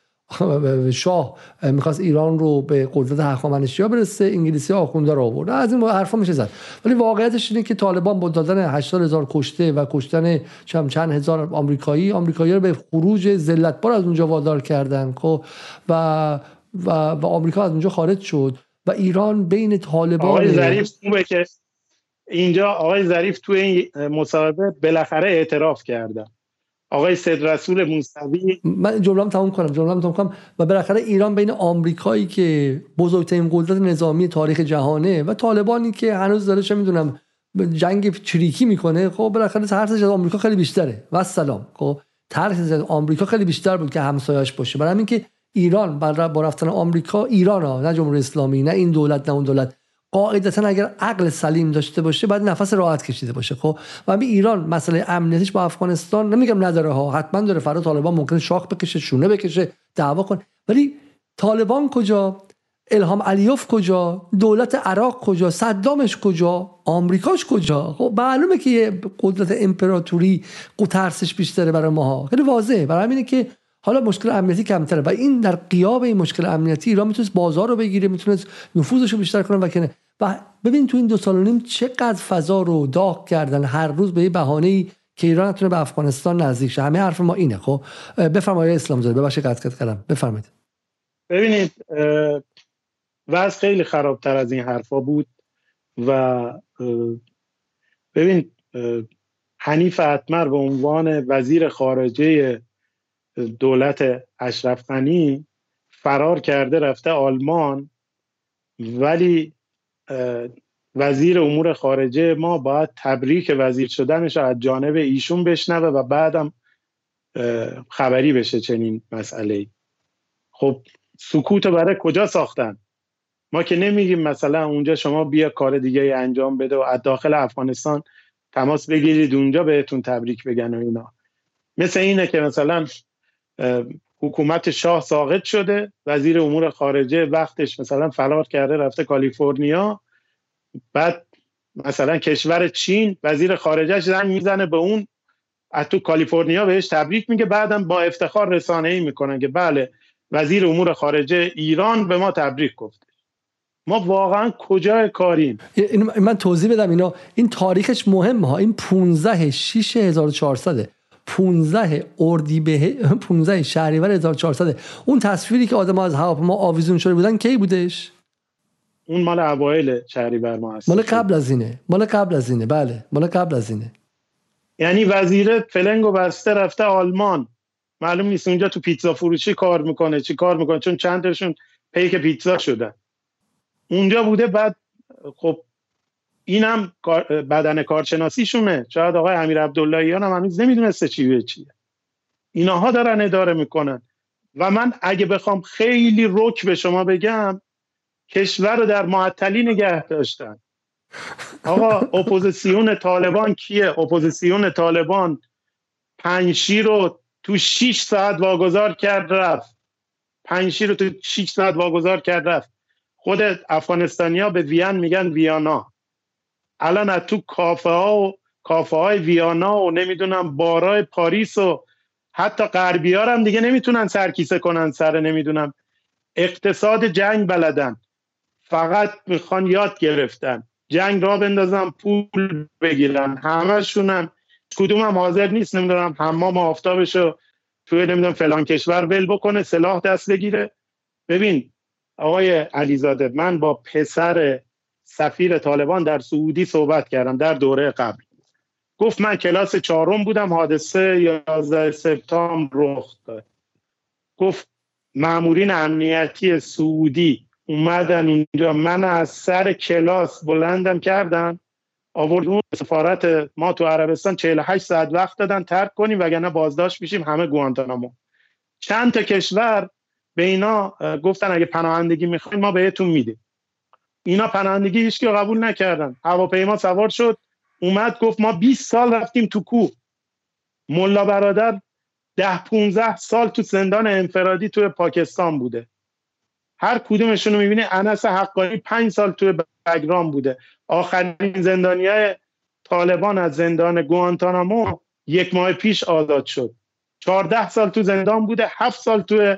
شاه میخواست ایران رو به قدرت هخامنشی‌ها برسه، انگلیسی آخوندار رو آورده. از این حرفا میشه زد. ولی واقعیتش اینه که طالبان با دادن 80,000 کشته و کشتن چند هزار آمریکایی رو به خروج ذلتبار از اونجا وادار کردن. خب و آمریکا از اونجا خارج شد و ایران بین طالبان. آقای ظریف خوبه که اینجا آقای ظریف توی این مصاحبه بالاخره اعتراف کردن. آقای سید رسول موسوی، من جمله‌ام تموم کنم و بالاخره ایران بین آمریکایی که بزرگترین قدرت نظامی تاریخ جهانه و طالبانی که هنوز داره چه میدونم جنگ چریکی میکنه، خب بالاخره ترسش از آمریکا خیلی بیشتره. و سلام. خب ترسش از آمریکا خیلی بیشتر بود که همسایه‌اش باشه. برای همین که ایران با رفتن آمریکا، ایران ها، نه جمهوری اسلامی، نه این دولت، نه اون دولت، قاعدتا اگر عقل سلیم داشته باشه باید نفس راحت کشیده باشه. خب و همین ایران مسئله امنیتیش با افغانستان نمیگم نداره ها، حتما داره. فردا طالبان ممکنه شاخ بکشه، شونه بکشه، دعوا کنه، ولی طالبان کجا؟ الهام علیوف کجا؟ دولت عراق کجا؟ صدامش کجا؟ آمریکاش کجا؟ خب معلومه که یه قدرت امپراتوری ترسش بیشتره برای ماها، خیلی واضحه. برای همینه که حالا مشکل امنیتی کمتره و این در غیاب این مشکل امنیتی ایران میتونست بازار رو بگیره، میتونست نفوذش رو بیشتر کنه و کنه. و ببین تو این 2 سال و نیم چقدر فضا رو داغ کردن، هر روز به یه بهانه‌ای که ایران نتونه به افغانستان نزدیک شه. همه حرف ما اینه. خب بفرمایید اسلامزاده، ببخشید قطع کردم، بفرمایید. ببینید وضع خیلی خرابتر از این حرفا بود و ببین حنیف اتمر به عنوان وزیر خارجه دولت اشرف غنی فرار کرده رفته آلمان، ولی وزیر امور خارجه ما باید تبریک وزیر شدنش از جانب ایشون بشنوه و بعدم خبری بشه چنین مسئله‌ای. خب سکوت برای کجا ساختن؟ ما که نمیگیم مثلا اونجا شما بیا کار دیگه انجام بده و از داخل افغانستان تماس بگیرید اونجا بهتون تبریک بگن و اینا. مثل اینه که مثلا حکومت شاه ساقط شده، وزیر امور خارجه وقتش مثلا فرار کرده رفته کالیفرنیا، بعد مثلا کشور چین وزیر خارجهش زنگ میزنه به اون از تو کالیفرنیا بهش تبریک میگه، بعدم با افتخار رسانه‌ای میکنن که بله وزیر امور خارجه ایران به ما تبریک گفته. ما واقعا کجای کاریم؟ من توضیح بدم این تاریخش مهمه ها. این 15/6/1400 15 شهریور 1400 اون تصویری که آدم‌ها از هواپیما آویزون شده بودن کی بودش؟ اون مال اوایل شهریور ما هست. مال قبل از اینه. بله مال قبل از اینه. یعنی وزیر فلنگو بسته رفته آلمان، معلوم نیست اونجا تو پیتزا فروشی کار میکنه چی کار میکنه، چون چند تاشون پیک پیتزا شدن اونجا بوده. بعد خب اینم بدن کارشناسیشونه، شاید آقای امیر عبداللهیان هم هنوز نمیدونسته چی به چیه. اینها دارن اداره میکنن و من اگه بخوام خیلی رک به شما بگم کشور رو در معطلی نگه داشتن. آقا اپوزیسیون طالبان کیه؟ اپوزیسیون طالبان پنجشیر رو تو 6 ساعت واگذار کرد رفت. خود افغانستانیا به وین میگن ویانا. الان از تو کافه های ویانا و نمیدونم بارای پاریس و حتی غربی ها هم دیگه نمیتونن سرکیسه کنن سر نمیدونم اقتصاد جنگ بلدن، فقط میخوان یاد گرفتن جنگ را بندازن پول بگیرن. همشونم کدوم هم حاضر نیست نمیدونم حمام آفتابشو توی نمیدونم فلان کشور ول بکنه سلاح دست بگیره. ببین آقای علیزاده، من با پسر سفیر طالبان در سعودی صحبت کردم در دوره قبل. گفت من کلاس 4 بودم، حادثه 11 سپتامبر رخ داد. گفت مامورین امنیتی سعودی اومدن اونجا، من از سر کلاس بلندم کردن آوردون سفارت ما تو عربستان 48 ساعت وقت دادن ترک کنیم وگرنه بازداشت میشیم همه گوانتانامو. چند تا کشور به اینا گفتن اگه پناهندگی میخواین ما بهتون میدیم. اینا پناهندگی هیچ کی قبول نکردن. هواپیما سوار شد اومد گفت ما 20 سال رفتیم تو کوه. ملا برادر 10-15 سال تو زندان انفرادی تو پاکستان بوده. هر کدومشون رو میبینی. انس حقانی 5 سال تو بگرام بوده. آخرین زندانیای طالبان از زندان گوانتانامو 1 ماه پیش آزاد شد. 14 سال تو زندان بوده. 7 سال تو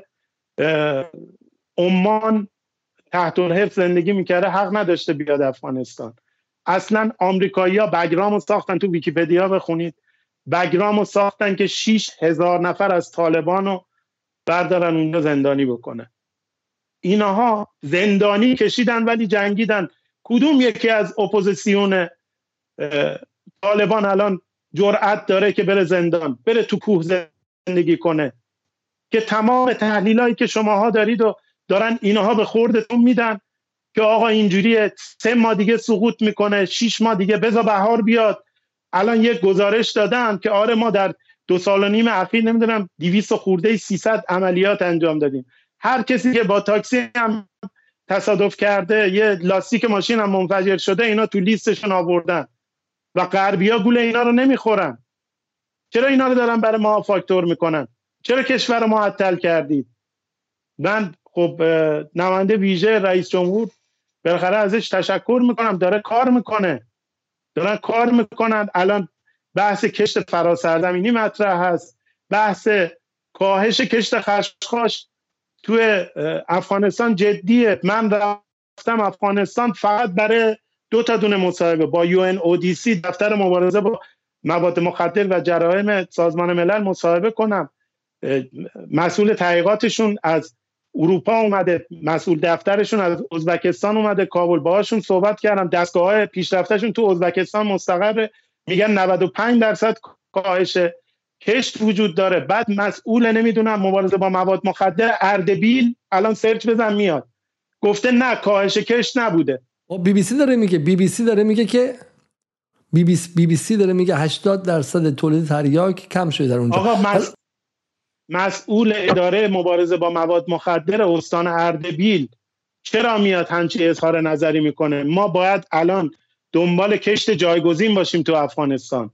عمان تحت الحبس زندگی میکرده، حق نداشته بیاد افغانستان. اصلا آمریکایی‌ها بگرامو ساختن، تو ویکی‌پدیا بخونید، بگرامو ساختن که 6,000 نفر از طالبانو بردارن اونجا زندانی بکنه. اینها زندانی کشیدن ولی جنگیدن. کدوم یکی از اپوزیسیون طالبان الان جرأت داره که بره زندان، بره تو کوه زندگی کنه؟ که تمام تحلیلایی که شماها دارید و دارن اینها به خوردتون میدن که آقا اینجوریه، 3 ماه دیگه سقوط میکنه، 6 ماه دیگه بذار بهار بیاد. الان یک گزارش دادن که آره ما در 2 سال و نیم اخیر نمیدونم 200 خورده 300 عملیات انجام دادیم. هر کسی که با تاکسی هم تصادف کرده یه لاستیک ماشین هم منفجر شده اینا تو لیستشون آوردن و غربیا گول اینا رو نمیخورن. چرا اینا رو دارن برای ما فاکتور میکنن؟ چرا کشور رو معطل کردید؟ من خب نماینده ویژه رئیس جمهور بالاخره ازش تشکر میکنم، داره کار میکنه، دارن کار میکنن. الان بحث کشت فراسرزمینی مطرح هست، بحث کاهش کشت خشخاش توی افغانستان جدیه. من رفتم افغانستان فقط برای 2 دونه مصاحبه با UNODC، دفتر مبارزه با مواد مخدر و جرایم سازمان ملل، مصاحبه کنم. مسئول تحقیقاتشون از اروپا اومده، مسئول دفترشون از ازبکستان اومده کابل، باهاشون صحبت کردم. دستگاه‌های پیشرفتهشون تو ازبکستان مستقره، میگن 95% کاهش کشت وجود داره. بعد مسئول نمیدونم مبارزه با مواد مخدر اردبیل، الان سرچ بزن میاد، گفته نه کاهش کشت نبوده. BBC داره میگه، BBC داره میگه که BBC داره میگه 80% تولید تریاک کم شده در اونجا. آقا مسئول اداره مبارزه با مواد مخدر استان اردبیل چرا میاد همچی اظهار نظری میکنه؟ ما باید الان دنبال کشت جایگزین باشیم تو افغانستان،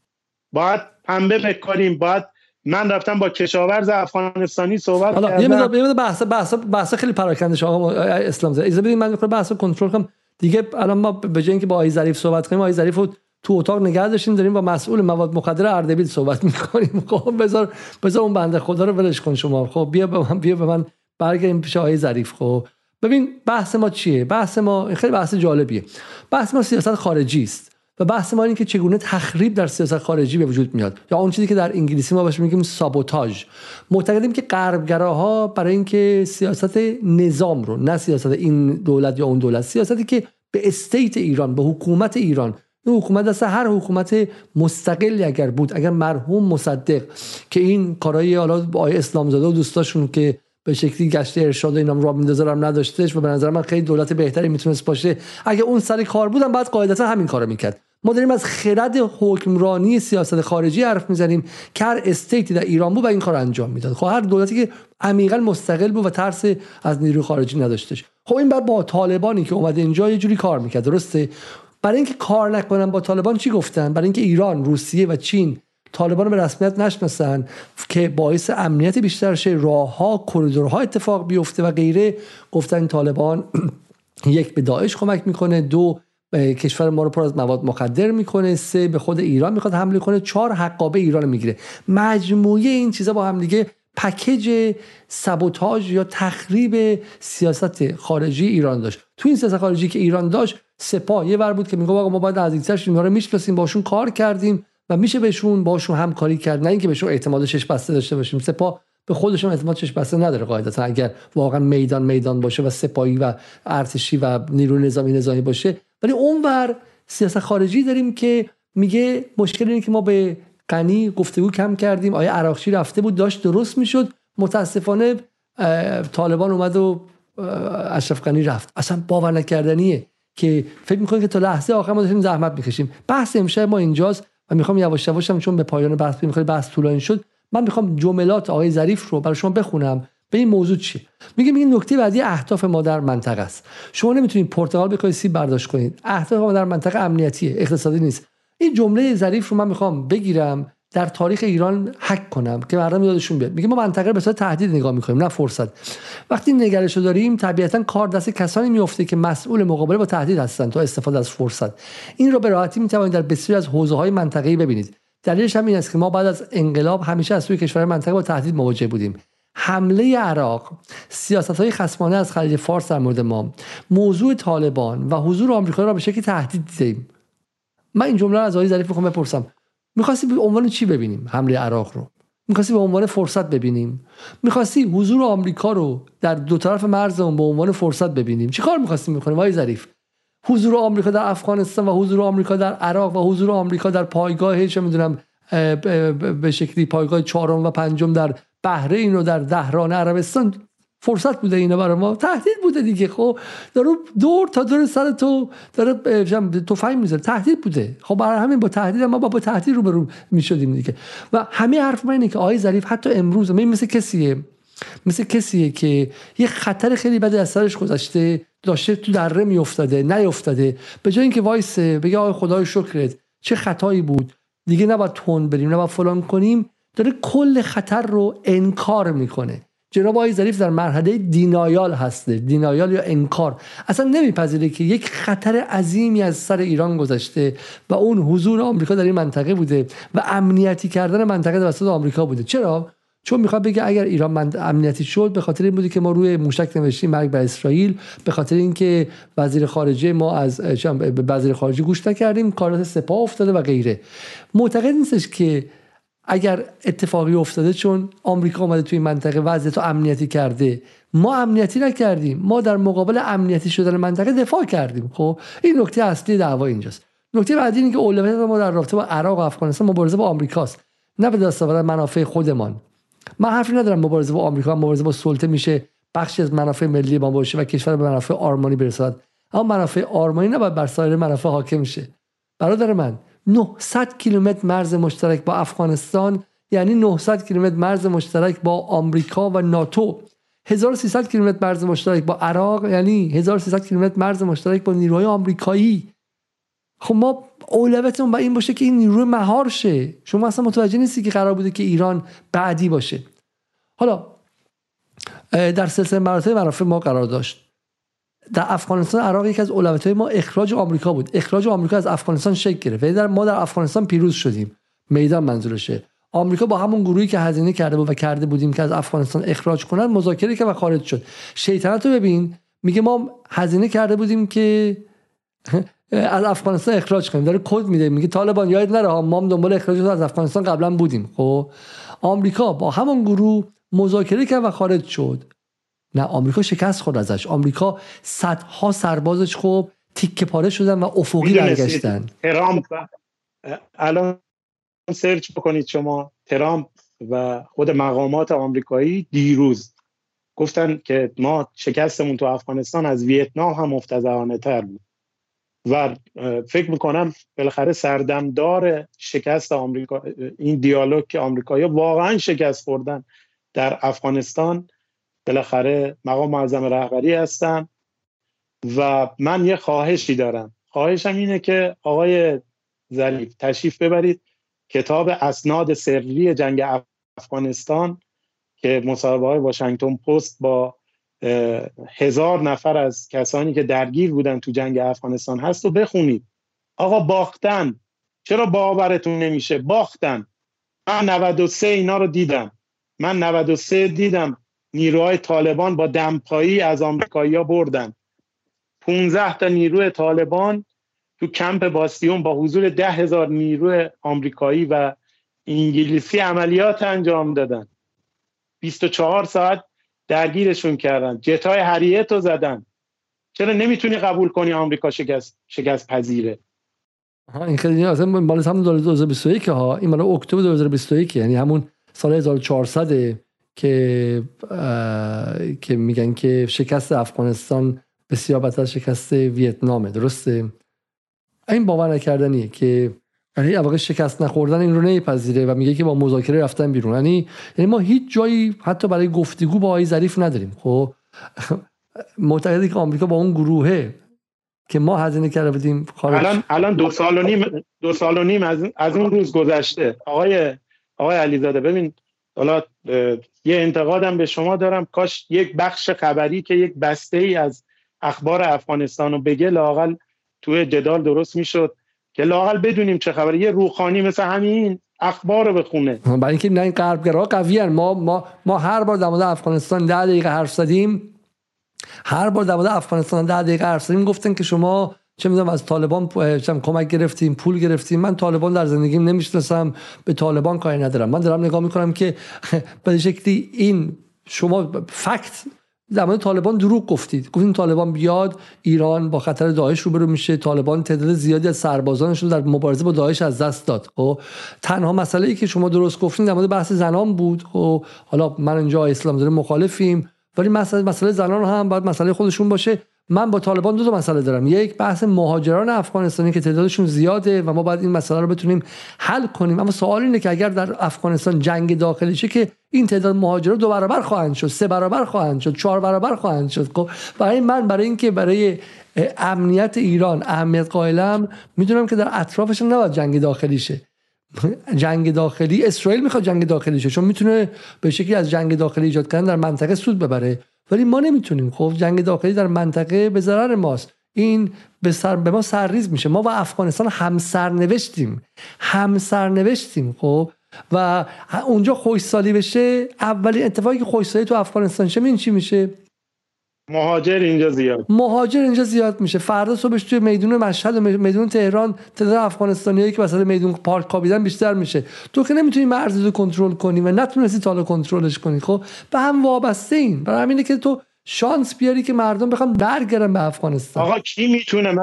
باید پنبه بکاریم. باید من رفتم با کشاورز افغانستانی صحبت کردم. یه بحث خیلی پراکنده شما آقا اسلام زاده. اجازه بدید من بحث کنترل کنم دیگه. الان ما به جای اینکه با آقای ظریف صحبت کنیم، آقای ظریف رو تو اتاق نگه داشتیم، داریم با مسئول مواد مخدر اردبیل صحبت میکنیم. خب بذار اون بنده خدا رو ولش کن شما. خب بیا به من برگردیم پیش آقای ظریف. خب ببین بحث ما چیه؟ بحث ما خیلی بحث جالبیه. بحث ما سیاست خارجی است و بحث ما اینه که چگونه تخریب در سیاست خارجی به وجود میاد، یا اون چیزی که در انگلیسی ما بهش میگیم سابوتاژ. معتقدیم که غربگراها برای اینکه سیاست نظام رو، نه سیاست این دولت یا اون دولت، سیاستی که به استیت ایران، به حکومت ایران، این حکومت دست هر حکومت مستقلی اگر بود، اگر مرحوم مصدق که این کارهای حالا با آقای اسلام زاده و دوستاشون که به شکلی گشت ارشاد اینام را میندازرم نداشتش و به نظر من خیلی دولت بهتری میتونست باشه، اگه اون سر کار بودن بعد قاعدتا همین کارو میکرد. ما داریم از خرد حکمرانی سیاست خارجی حرف میزنیم که هر استیتی در ایران بود و این کار انجام میداد. خب هر دولتی که عمیقا مستقل بود و ترس از نیروی خارجی نداشتش. خب این بعد با طالبانی که اومده اینجا یه جوری کار میکرد، درسته؟ برای اینکه کار نکنن با طالبان چی گفتن؟ برای اینکه ایران، روسیه و چین طالبان رو به رسمیت نشناسن که باعث امنیت بیشتر شه، راهها، کریدورها اتفاق بیفته و غیره، گفتن طالبان یک به داعش کمک میکنه، 2 کشور ما رو پر از مواد مخدر میکنه، 3 به خود ایران میخواد حمله کنه، 4 حقابه ایران میگیره. مجموعه این چیزا با هم دیگه پکیج سابوتاژ یا تخریب سیاست خارجی ایران داشت. تو این سیاست خارجی که ایران داشت، سپاه یه ور بود که میگه آقا ما باید نزدیک‌تر شیم، اینا رو میشناسیم، باشون کار کردیم و میشه باشون همکاری کرد، نه اینکه بهشون اعتماد چشم بسته داشته باشیم. سپاه به خودشون اعتماد چشم بسته نداره قاعدتا. اگر واقعا میدان باشه و سپاهی و ارتشی و نیروی نظامی باشه. ولی اونور سیاست خارجی داریم که میگه مشکل اینه که ما به غنی گفتگو کم کردیم، آیه عراقچی رفته بود داشت درست میشد، متاسفانه طالبان اومد و اشرف غنی رفت. اصلا باور نکردنیه که فکر می‌کنید که تا لحظه آخر ما داشتیم زحمت می‌کشیم. بحث امشب ما اینجاست و میخوام یواش یواشم چون به پایان بحث می‌خوام، بحث طولانی شد، من میخوام جملات آقای ظریف رو برای شما بخونم. به این موضوع چیه میگه نکته بعدی اهداف ما در منطقه است. شما نمیتونید پرتقال بکنید سیب برداشت کنید. اهداف ما در منطقه امنیتیه، اقتصادی نیست. این جمله ظریف رو من میخوام بگیرم در تاریخ ایران حک کنم که مردم یادشون بیاد. میگه ما منطقه رو به صورت تهدید نگاه میکنیم نه فرصت. وقتی نگرش رو داریم طبیعتا کار دست کسانی میفته که مسئول مقابله با تهدید هستند تا استفاده از فرصت. این رو به راحتی میتوانید در بسیاری از حوزه‌های منطقه‌ای ببینید. دلیلش هم این است که ما بعد از انقلاب همیشه از سوی کشورهای منطقه با تهدید مواجه بودیم. حمله عراق، سیاست‌های خصمانه از خلیج فارس در مورد ما، موضوع طالبان و حضور آمریکا را به شکلی تهدید دیدیم. من این جمله رو از آقای ظریف میخوام بپرسم. می‌خواستی به عنوان چی ببینیم حمله عراق رو؟ می‌خواستی به عنوان فرصت ببینیم؟ می‌خواستی حضور آمریکا رو در دو طرف مرزمون به عنوان فرصت ببینیم؟ چیکار می‌خواستی بکنیم آقای ظریف؟ حضور آمریکا در افغانستان و حضور آمریکا در عراق و حضور آمریکا در پایگاه چه می‌دونم به شکلی پایگاه 4 و 5 در بحرین و در دهران عربستان فرصت بوده اینا برای ما؟ تهدید بوده دیگه. خب داره دور تا دور سر تو داره تفنگ میذاره، تهدید بوده. خب برای همین با تهدید ما با تهدید روبرو میشدیم دیگه. و همه حرف من اینه که آقای ظریف حتی امروز مثل کسیه مثل کسیه که یه خطر خیلی بدی از سرش گذشته، داشته تو دره میافتاده، نیافتاده، به جای اینکه وایسه بگه آقای خدای شکرت چه خطایی بود، دیگه نباید تون بریم، نباید فلان کنیم، داره کل خطر رو انکار میکنه. جناب آقای ظریف در مرحله دینایال هسته، دینایال یا انکار، اصلا نمیپذیره که یک خطر عظیمی از سر ایران گذشته و اون حضور آمریکا در این منطقه بوده و امنیتی کردن منطقه توسط آمریکا بوده. چرا؟ چون میخواد بگه اگر ایران امنیتی شد به خاطر این بودی که ما روی موشک نوشتیم مرگ بر اسرائیل، به خاطر اینکه وزیر خارجه ما از وزیر خارجه گوش نکردیم، کارات سپاه افتاده و غیره. معتقد نیستش که اگر اتفاقی افتاده چون آمریکا اومده توی این منطقه وضعیت رو امنیتی کرده، ما امنیتی نکردیم، ما در مقابل امنیتی شدن منطقه دفاع کردیم. خب این نکته اصلی دعوا اینجاست. نکته بعدی اینه که اولویت ما در رابطه با عراق و افغانستان مبارزه با آمریکاست، نه به دست آوردن منافع خودمان. من حرفی ندارم مبارزه با آمریکا مبارزه با سلطه میشه، بخشی از منافع ملی ما باشه و کشور به منافع آرمانی برسد، اما منافع آرمانی نباید بر سایر منافع حاکم شه. برادر من، 900 کیلومتر مرز مشترک با افغانستان یعنی 900 کیلومتر مرز مشترک با آمریکا و ناتو، 1300 کیلومتر مرز مشترک با عراق یعنی 1300 کیلومتر مرز مشترک با نیروهای آمریکایی. خب ما اولویتمون با این باشه که این نیروی مهار شه. شما اصلا متوجه نیستی که قرار بوده که ایران بعدی باشه. حالا در سلسله مراتب منافع ما قرار داشت. در افغانستان عراق یکی از اولویت‌های ما اخراج آمریکا بود. اخراج آمریکا از افغانستان شکل گرفت. ولی ما در افغانستان پیروز شدیم. میدان منظورشه. آمریکا با همون گروهی که هزینه کرده بود و کرده بودیم که از افغانستان اخراج کنن مذاکره کرد و خارج شد. شیطنت رو ببین، میگه ما هزینه کرده بودیم که از افغانستان اخراج کنیم، داره کد میده، میگه طالبان یاد نره ما هم دنبال اخراج از افغانستان قبلا بودیم. خب آمریکا با همون گروه مذاکره کرد و خارج شد. نه، آمریکا شکست خورد ازش. آمریکا صدها سربازش خب تیکه پاره شدن و افقی برگشتن. ترامپ الان سرچ بکنید شما، ترامپ و خود مقامات آمریکایی دیروز گفتن که ما شکستمون تو افغانستان از ویتنام هم مفتضحانه تر بود و فکر میکنم بالاخره سردمدار شکست آمریکا، این دیالوگ که آمریکایی‌ها واقعا شکست خوردن در افغانستان، بالاخره مقام معظم رهبری هستن. و من یه خواهشی دارم، خواهشم اینه که آقای ظریف تشریف ببرید کتاب اسناد سری جنگ افغانستان که مصاحبه‌های واشنگتن پست با 1000 نفر از کسانی که درگیر بودن تو جنگ افغانستان هست و بخونید. آقا باختن، چرا باورتون نمیشه؟ باختن. من 93 اینا رو دیدم، من 93 دیدم نیروهای طالبان با دمپایی از آمریکایی‌ها بردن. 15 تا نیروی طالبان تو کمپ باستیون با حضور 10,000 نیروی آمریکایی و انگلیسی عملیات انجام دادن. 24 ساعت درگیرشون کردن، جتای هریت رو زدن. چرا نمیتونی قبول کنی آمریکا شکست پذیره؟ این خیلی اصلا مال همون 2021 ها، این مال اکتبر 2021، یعنی همون سال 1400 که میگن که شکست افغانستان بسیار بدتر از شکست ویتنامه. درسته؟ این باور نکردنیه که یعنی واقعا شکست نخوردن این رو نمیپذیره و میگه که با مذاکره رفتن بیرون. یعنی ما هیچ جایی حتی برای گفتگو با آقای ظریف نداریم. خب معتقدی که آمریکا با اون گروهه که ما هزینه کرده بودیم خارج. الان 2 سال و نیم از اون روز گذشته. آقای علیزاده ببین، حالا یه انتقادم به شما دارم، کاش یک بخش خبری که یک بسته‌ای از اخبار افغانستان رو بگه لااقل توی جدال درست میشد که لااقل بدونیم چه خبره. یه روحانی مثل همین اخبار رو بخونه. برای اینکه نه، این غربگرا قویان. ما هر بار در مورد افغانستان 10 دقیقه حرف زدیم، هر بار در مورد افغانستان 10 دقیقه حرف زدیم گفتن که شما چه میدونم از طالبان کمک گرفتیم، پول گرفتیم. من طالبان در زندگیم نمیشناسم، به طالبان کاری ندارم. من دارم نگاه میکنم که به شکلی این شما فکت در مورد طالبان دروغ گفتین طالبان بیاد ایران با خطر داعش روبرو میشه. طالبان تعداد زیادی از سربازانشون در مبارزه با داعش از دست داد. خب تنها مسئله‌ای که شما درست گفتین در مورد بحث زنان بود. خب حالا من اینجا اسلام داره مخالفیم، ولی مسئله زنان هم باید مسئله خودشون باشه. من با طالبان دو تا مسئله دارم. یک، بحث مهاجران افغانستانی که تعدادشون زیاده و ما باید این مسئله رو بتونیم حل کنیم. اما سوال اینه که اگر در افغانستان جنگ داخلی شه که این تعداد مهاجران 2 برابر خواهند شد، 3 برابر خواهند شد، 4 برابر خواهند شد. خب برای اینکه برای امنیت ایران اهمیت قائلم، میدونم که در اطرافش نباید جنگ داخلی شه. جنگ داخلی، اسرائیل میخواد جنگ داخلی شه چون میتونه به شکلی از جنگ داخلی ایجاد کردن در منطقه سود ببره، ولی ما نمیتونیم. خب جنگ داخلی در منطقه به ضرر ماست. این به ما سرریز میشه. ما و افغانستان هم سرنوشتیم. خب و اونجا خوشسالی بشه، اولین اتفاقی که خوشسالی تو افغانستان شه این چی میشه؟ مهاجر اینجا زیاد میشه. فردا صبحش توی میدون مشهد و میدون تهران تعداد افغانستانیایی که وسط میدون پارک کابیدن بیشتر میشه. تو که نمیتونی مرز رو کنترل کنی و نتونستی تا حالا کنترلش کنی. خب به هم وابسته این. برای همینه که تو شانس بیاری که مردم بخوان برگردن به افغانستان. آقا کی میتونه؟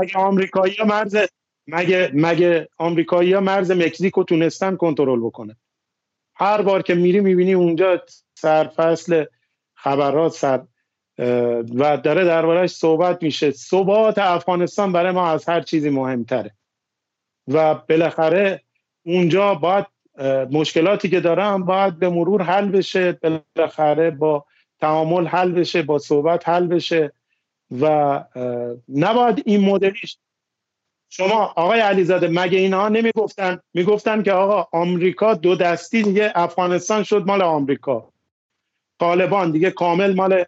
مگه آمریکایی‌ها مرز مکزیکو تونستن کنترل بکنه؟ هر بار که میری میبینی اونجا سرفصل خبرات و داره درباره‌اش صحبت میشه. ثبات افغانستان برای ما از هر چیزی مهمتره و بالاخره اونجا باید مشکلاتی که دارن باید به مرور حل بشه، بالاخره با تعامل حل بشه، با صحبت حل بشه و نباید این مدلیش. شما آقای علیزاده مگه اینها میگفتن که آقا آمریکا 2 دستی دیگه افغانستان شد مال آمریکا، طالبان دیگه کامل مال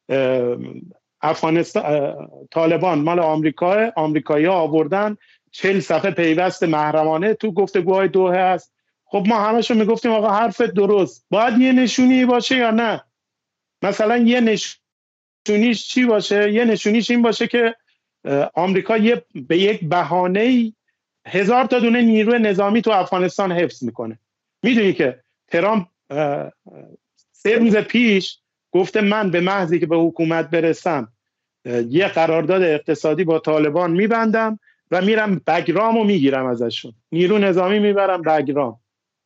افغانستان، طالبان مال آمریکا، آمریکایی‌ها آوردن 40 صفحه پیوست محرمانه تو گفتگوهای دوحه است. خب ما همشون میگفتیم آقا حرف درست، باید یه نشونی باشه یا نه؟ مثلا یه نشونیش چی باشه؟ یه نشونیش این باشه که آمریکا به یک بهانه‌ای 1000 تا دونه نیروی نظامی تو افغانستان حفظ میکنه. میدونی که ترامپ 3 روز پیش گفته من به محضی که به حکومت برسم یه قرارداد اقتصادی با طالبان میبندم و میرم بگرامو میگیرم ازشون، نیرو نظامی میبرم بگرام.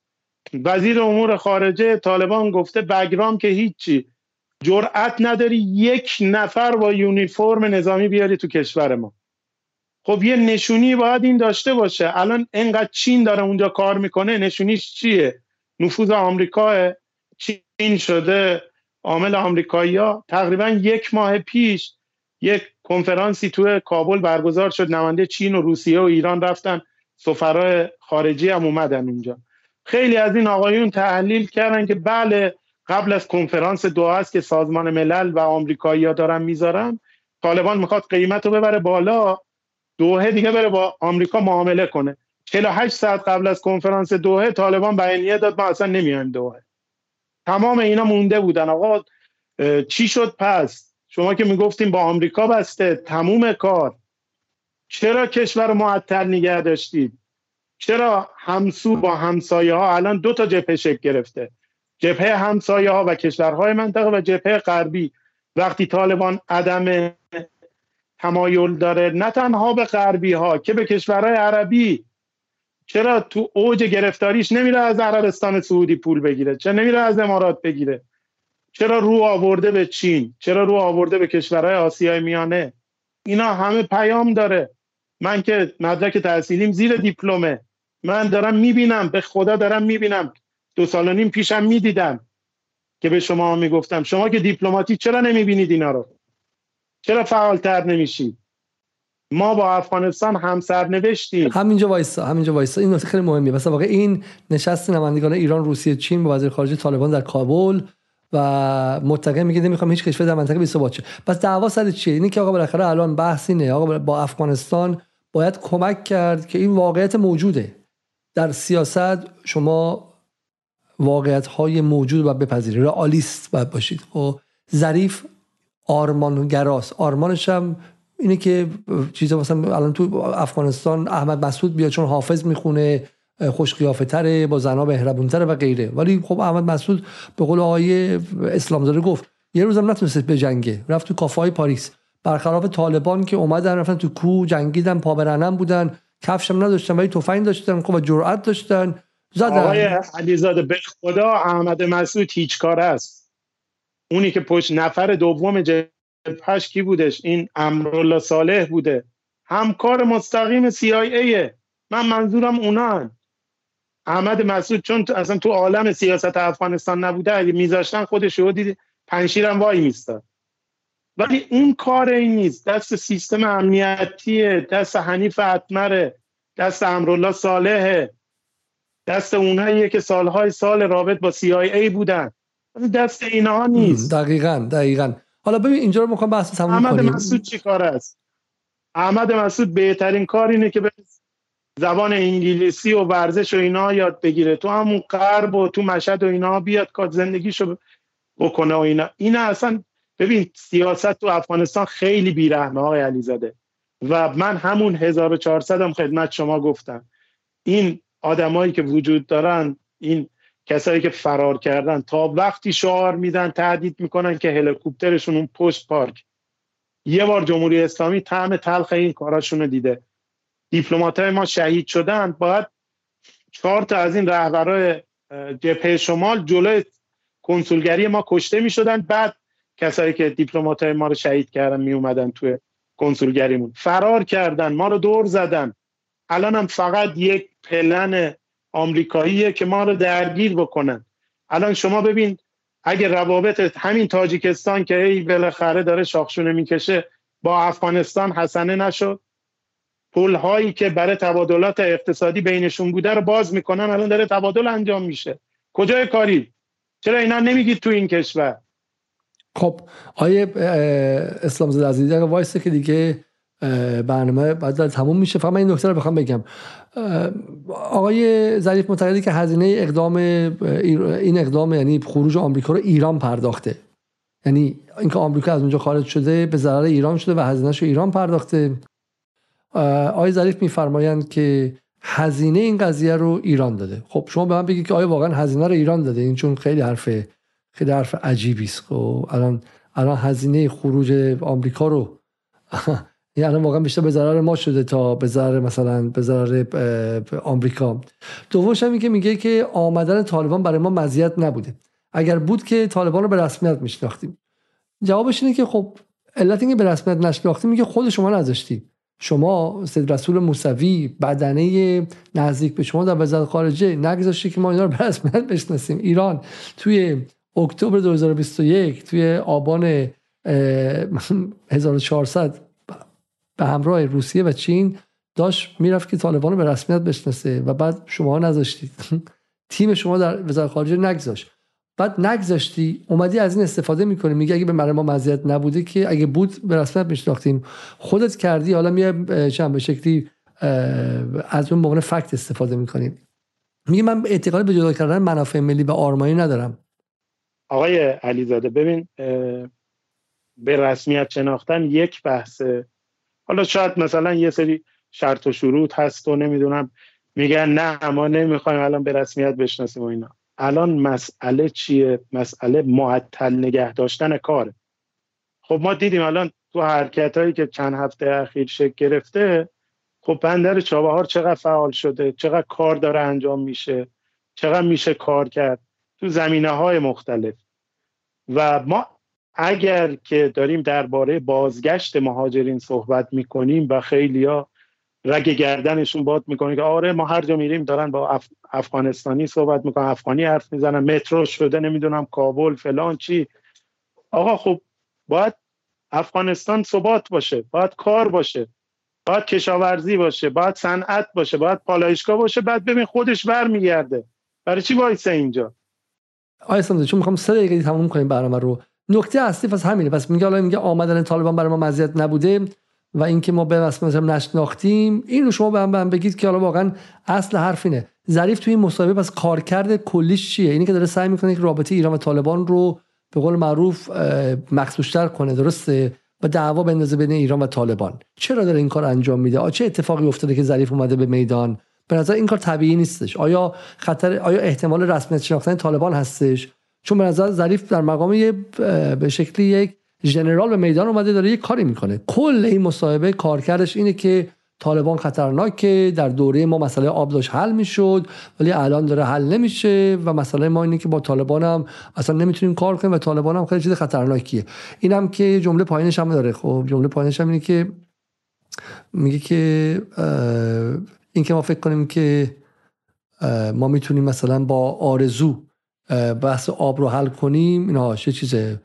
وزیر امور خارجه طالبان گفته بگرام که هیچی، جرأت نداری 1 نفر با یونیفرم نظامی بیاری تو کشور ما. خب یه نشونی باید این داشته باشه. الان اینقدر چین داره اونجا کار میکنه، نشونیش چیه؟ نفوذ آمریکاه. چین شده عامل آمریکایی‌ها. تقریبا 1 ماه پیش یک کنفرانسی تو کابل برگزار شد، نماینده چین و روسیه و ایران رفتن، سفرای خارجی هم اومدن اونجا. خیلی از این آقایون تحلیل کردن که بله قبل از کنفرانس دوحه است که سازمان ملل و آمریکایی‌ها دارن میذارن، طالبان میخواد قیمت رو ببره بالا، دوحه دیگه بره با آمریکا معامله کنه. 48 ساعت قبل از کنفرانس دوحه طالبان بیانیه داد ما اصلا نمیایم دوحه. تمام اینا مونده بودن. آقا چی شد پس؟ شما که میگفتیم با آمریکا بسته تموم کار، چرا کشور معطل نگه داشتید؟ چرا همسو با همسایه ها الان 2 تا جبهه شکل گرفته؟ جبهه همسایه ها و کشورهای منطقه و جبهه غربی. وقتی طالبان عدم تمایل داره نه تنها به غربی ها که به کشورهای عربی، چرا تو اوج گرفتاریش نمیره از عربستان سعودی پول بگیره؟ چرا نمیره از امارات بگیره؟ چرا رو آورده به چین؟ چرا رو آورده به کشورهای آسیای میانه؟ اینا همه پیام داره. من که مدرک تحصیلیم زیر دیپلمه، من دارم میبینم، به خدا دارم میبینم. 2.5 سال پیشم میدیدم که به شما میگفتم شما که دیپلماتی چرا نمیبینید اینا رو؟ چرا فعالتر نمیشید؟ ما با افغانستان هم سرنوشتیم. همینجا وایسا این نکته خیلی مهمه. مثلا واقعا این نشست نمایندگان ایران، روسیه، چین با وزیر خارجه طالبان در کابل و متقیم میگه نمیخوام هیچ کشور در منطقه بی‌ثبات شه. پس دعوا سر چیه؟ اینی که آقا بالاخره الان بحث اینه آقا با افغانستان باید کمک کرد که این واقعیت موجوده در سیاست. شما واقعیت‌های موجود رو بپذیرید، رئالیست باید باشید. خب ظریف آرمانگراست. آرمانش هم اینه که چیزا مثلا الان تو افغانستان احمد مسعود بیاد چون حافظ میخونه، خوش قیافه تره، با زنا مهربون تره و غیره. ولی خب احمد مسعود به قول آقای اسلامزاده گفت یه روزم نتونست بجنگه، رفت تو کافه‌های پاریس، برخلاف طالبان که اومدن رفتن تو کوه جنگیدن، پا برهنم بودن، کفشم نداشتن ولی تفنگ داشتن و جرأت داشتن زدن. آقای علیزاده به خدا احمد مسعود هیچ کاره است. اونی که پشت نفر دوم جبهه جبهش کی بودش؟ این امرالله صالح بوده، همکار مستقیم CIA. من منظورم اونان. احمد مسعود چون اصلا تو عالم سیاست افغانستان نبوده، اگه میذاشتن خودش رو دید پنشیرم وای میستاد. ولی اون کار این نیست، دست سیستم امنیتیه، دست حنیف اتمره، دست امرالله صالحه، دست اوناییه که سالهای سال رابط با CIA بودن، دست اینها نیست. دقیقاً. حالا ببین اینجا رو میخوام بحث تموم کنیم. احمد مسعود چی کار است؟ احمد مسعود بهترین کار اینه که به زبان انگلیسی و ورزش و اینا یاد بگیره، تو همون غرب و تو مشهد و اینا بیاد کار زندگیشو بکنه و اینا اصلا. ببین سیاست تو افغانستان خیلی بیرحمه آقای علیزاده، و من همون 1400 هم خدمت شما گفتم، این آدمایی که وجود دارن، این کسایی که فرار کردن، تا وقتی شعار میدن تهدید میکنن که هلیکوپترشون اون پشت پارک. یه بار جمهوری اسلامی طعم تلخ این کاراشون رو دیده. دیپلمات‌های ما شهید شدن، باید 4 تا از این رهبرای جبهه شمال جلوی کنسولگری ما کشته میشدن، بعد کسایی که دیپلمات‌های ما رو شهید کردن می اومدن توی کنسولگریمون. فرار کردن، ما رو دور زدن. الان هم فقط یک پلن آمریکاییه که ما رو درگیر بکنن. الان شما ببین اگه روابط همین تاجیکستان که ای بالاخره داره شاخشونه میکشه با افغانستان حسنه نشد، پل هایی که برای تبادلات اقتصادی بینشون بوده رو باز میکنن، الان داره تبادل انجام میشه. کجای کاری؟ چرا اینا نمیگید تو این کشور؟ خب آیه اسلام زاده عزیزی اگه وایسته که دیگه برنامه بعد تموم میشه، فقط من این نکته رو بخوام بگم. آقای ظریف معتقده که هزینه اقدام این اقدام یعنی خروج آمریکا رو ایران پرداخته، یعنی اینکه آمریکا از اونجا خارج شده به ضرر ایران شده و هزینه‌شو ایران پرداخته. آقای ظریف میفرمایند که هزینه این قضیه رو ایران داده. خب شما به من بگید که آیا واقعا هزینه رو ایران داده؟ این چون خیلی حرف عجیبی است. خب الان هزینه خروج آمریکا رو یعنی واقعا بیشتر به ضرر ما شده تا به ضرر مثلا به ضرر آمریکا. دومش هم میگه که آمدن طالبان برای ما مزیت نبوده، اگر بود که طالبان رو به رسمیت میشناختیم. جوابش اینه که خب علت اینکه به رسمیت نشناختیم میگه خود شما نذاشتی. شما سید رسول موسوی بدنه نزدیک به شما در وزارت خارجه نگذاشتی که ما اینا رو به رسمیت بشناسیم. ایران توی اکتبر 2021 توی آبان 1400 به همراه روسیه و چین داشت میرفت که طالبان رو به رسمیت بشناسه و بعد شما نذاشتید. تیم شما در وزارت خارجه نگذاشت، بعد نگذاشتی اومدی از این استفاده میکنی، میگه اگه به ما مزیت نبوده که اگه بود به رسمیت میشناختیم. خودت کردی، حالا میای به شکلی از اون معنی فکت استفاده میکنیم. میگه من اعتقاد به جدا کردن منافع ملی و آرمانی ندارم. آقای علیزاده ببین، به رسمیت شناختن یک بحثه. حالا شاید مثلا یه سری شرط و شروط هست و نمیدونم میگن نه ما نمیخوایم الان به رسمیت بشناسیم و اینا. الان مسئله چیه؟ مسئله معطل نگه داشتن کاره. خب ما دیدیم الان تو حرکتایی که چند هفته اخیر شکل گرفته، خب بندر چابهار چقدر فعال شده، چقدر کار داره انجام میشه، چقدر میشه کار کرد تو زمینه‌های مختلف. و ما اگر که داریم درباره بازگشت مهاجرین صحبت میکنیم و خیلیا رگ گردنشون باد میکنه که آره ما هر جا میریم دارن با افغانستانی صحبت میکنن، افغانی حرف میزنن، مترو شده نمیدونم کابل فلان چی. آقا خب باید افغانستان ثبات باشه، باید کار باشه، باید کشاورزی باشه، باید صنعت باشه، باید پالایشگاه باشه، بعد ببین خودش برمیگرده. برای چی وایسه اینجا؟ آیسان چون میخوام 3 دقیقه تموم کنیم برنامه رو. نکته اصلی پس همینه. پس میگه آمدن طالبان برای ما مزیت نبوده و اینکه ما به رسمیت نشناختیم. این رو شما به من بگید که حالا واقعا اصل حرف اینه. ظریف توی این مصاحبه پس کارکرد کلیش چیه؟ اینی که داره سعی میکنه که رابطه ایران و طالبان رو به قول معروف مخصوص‌تر کنه، درسته؟ و دعوا بندازه بین ایران و طالبان. چرا داره این کار انجام میده؟ چه اتفاقی افتاده که ظریف اومده به میدان؟ به نظر این کار طبیعی نیستش. آیا احتمال رسمیت شناختن طالبان هستش؟ چون به نظر ظریف در مقام به شکلی یک ژنرال به میدان اومده داره یک کاری میکنه. کل این مصاحبه کارکردش اینه که طالبان خطرناکه، در دوره ما مسئله آب داشت حل میشد ولی الان داره حل نمیشه و مسئله ما اینه که با طالبان هم اصلا نمیتونیم کار کنیم و طالبان هم خیلی چیز خطرناکیه. اینم که جمله پایینش هم داره. خب جمله پایینش هم اینه که میگه که این که ما فکر کنیم که ما میتونیم مثلا با آرزو بحث آب رو حل کنیم، اینا چه چیزه،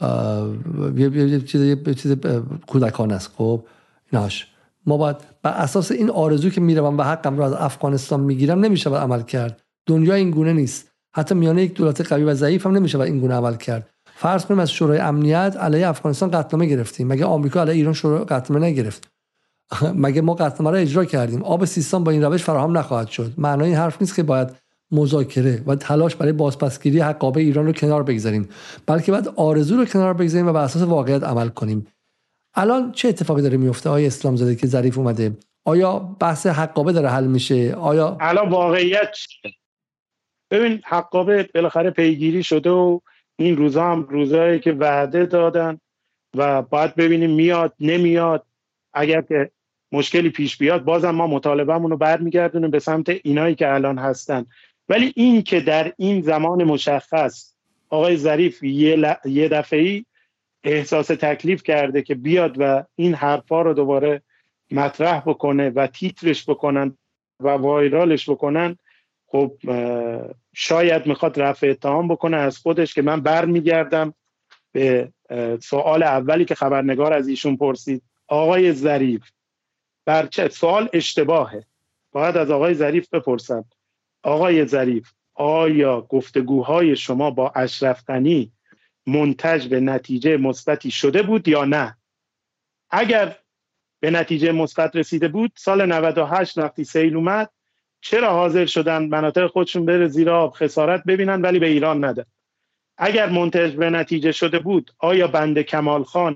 یه چیز کودکانه است. خب ایناش ما باید بر اساس این آرزو که میروم و حقم رو از افغانستان میگیرم نمیشه باید عمل کرد. دنیا این گونه نیست، حتی میانه یک دولت قوی و ضعیف هم نمیشه باید این گونه عمل کرد. فرض کنیم از شورای امنیت علیه افغانستان قطعنامه گرفتیم، مگه آمریکا علیه ایران شورای قطعنامه نگرفت؟ مگه ما قطعنامه رو اجرا کردیم؟ آب سیستان با این روش فراهم نخواهد شد. معنای این حرف نیست که باید مذاکره و تلاش برای بازپسگیری حق آب ایران رو کنار بگذاریم، بلکه باید آرزو رو کنار بگذاریم و بر اساس واقعیت عمل کنیم. الان چه اتفاقی داره میفته آقای اسلام زاده که ظریف اومده؟ آیا بحث حقابه داره حل میشه؟ آیا الان واقعیت چیه؟ ببین حقابه بالاخره پیگیری شده و این روزا هم روزایی که وعده دادن و باید ببینیم میاد نمیاد. اگر که مشکلی پیش بیاد بازم ما مطالبه‌مون رو برمیگردونیم به سمت اینایی که الان هستن. ولی این که در این زمان مشخص آقای ظریف یه دفعه‌ای احساس تکلیف کرده که بیاد و این حرفا رو دوباره مطرح بکنه و تیترش بکنن و وایرالش بکنن، خب شاید میخواد رفع اتهام بکنه از خودش که من برمیگردم به سوال اولی که خبرنگار از ایشون پرسید. آقای ظریف برچه سوال اشتباهه، باید از آقای ظریف بپرسم. آقای ظریف آیا گفتگوهای شما با اشرف غنی منتج به نتیجه مثبتی شده بود یا نه؟ اگر به نتیجه مثبت رسیده بود سال 98 وقتی سیل اومد چرا حاضر شدن مناطق خودشون بره زیر آب خسارت ببینن ولی به ایران ندن؟ اگر منتج به نتیجه شده بود آیا بند کمال خان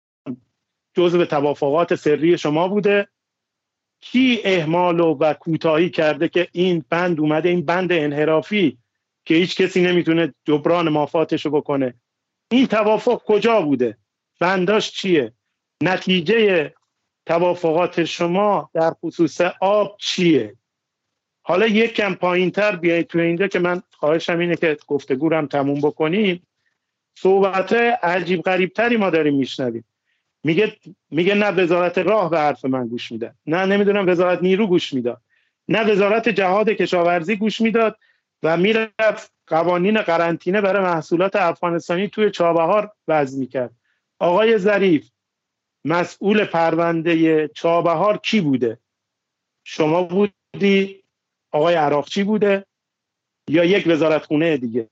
جزو توافقات سری شما بوده؟ کی اهمال و کوتاهی کرده که این بند اومده، این بند انحرافی که هیچ کسی نمیتونه جبران مافاتشو بکنه؟ این توافق کجا بوده؟ بنداش چیه؟ نتیجه توافقات شما در خصوص آب چیه؟ حالا یک کم پایین تر بیایید تو اینجا که من خواهشم اینه که گفتگو رو هم تموم بکنیم. صحبت عجیب غریب تری ما داریم میشنویم. میگه نه وزارت راه به حرف من گوش میداد، نه نمیدونم وزارت نیرو گوش میداد، نه وزارت جهاد کشاورزی گوش میداد و میرفت قوانین قرنطینه برای محصولات افغانستانی توی چابهار وضع میکرد. آقای ظریف مسئول پرونده چابهار کی بوده؟ شما بودی؟ آقای عراقچی بوده؟ یا یک وزارتخونه دیگه؟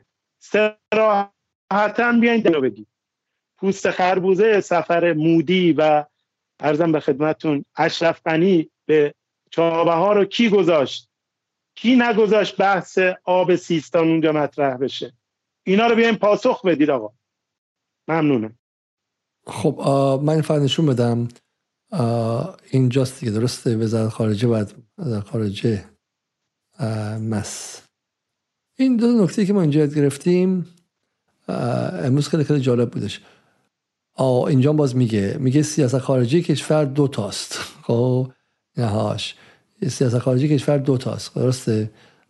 صراحتاً بیاین دلو بگید. پوست خربوزه سفر مودی و عرضم به خدمتون اشرف غنی به چابهار رو کی گذاشت؟ کی نگذاشت بحث آب سیستان اونجا مطرح بشه؟ اینا رو بیاین پاسخ بدید آقا. ممنونم. خب من فقط نشون بدم اینجاست دیگه، درسته؟ وزارت خارجه باید وزارت خارجه این دو نکته که ما اینجا یاد گرفتیم امروز خیلی خیلی جالب بودش. اینجا باز میگه سیاست خارجی کشور دو تاست. خب نهاش سیاست خارجی کشور دو تاست، درسته؟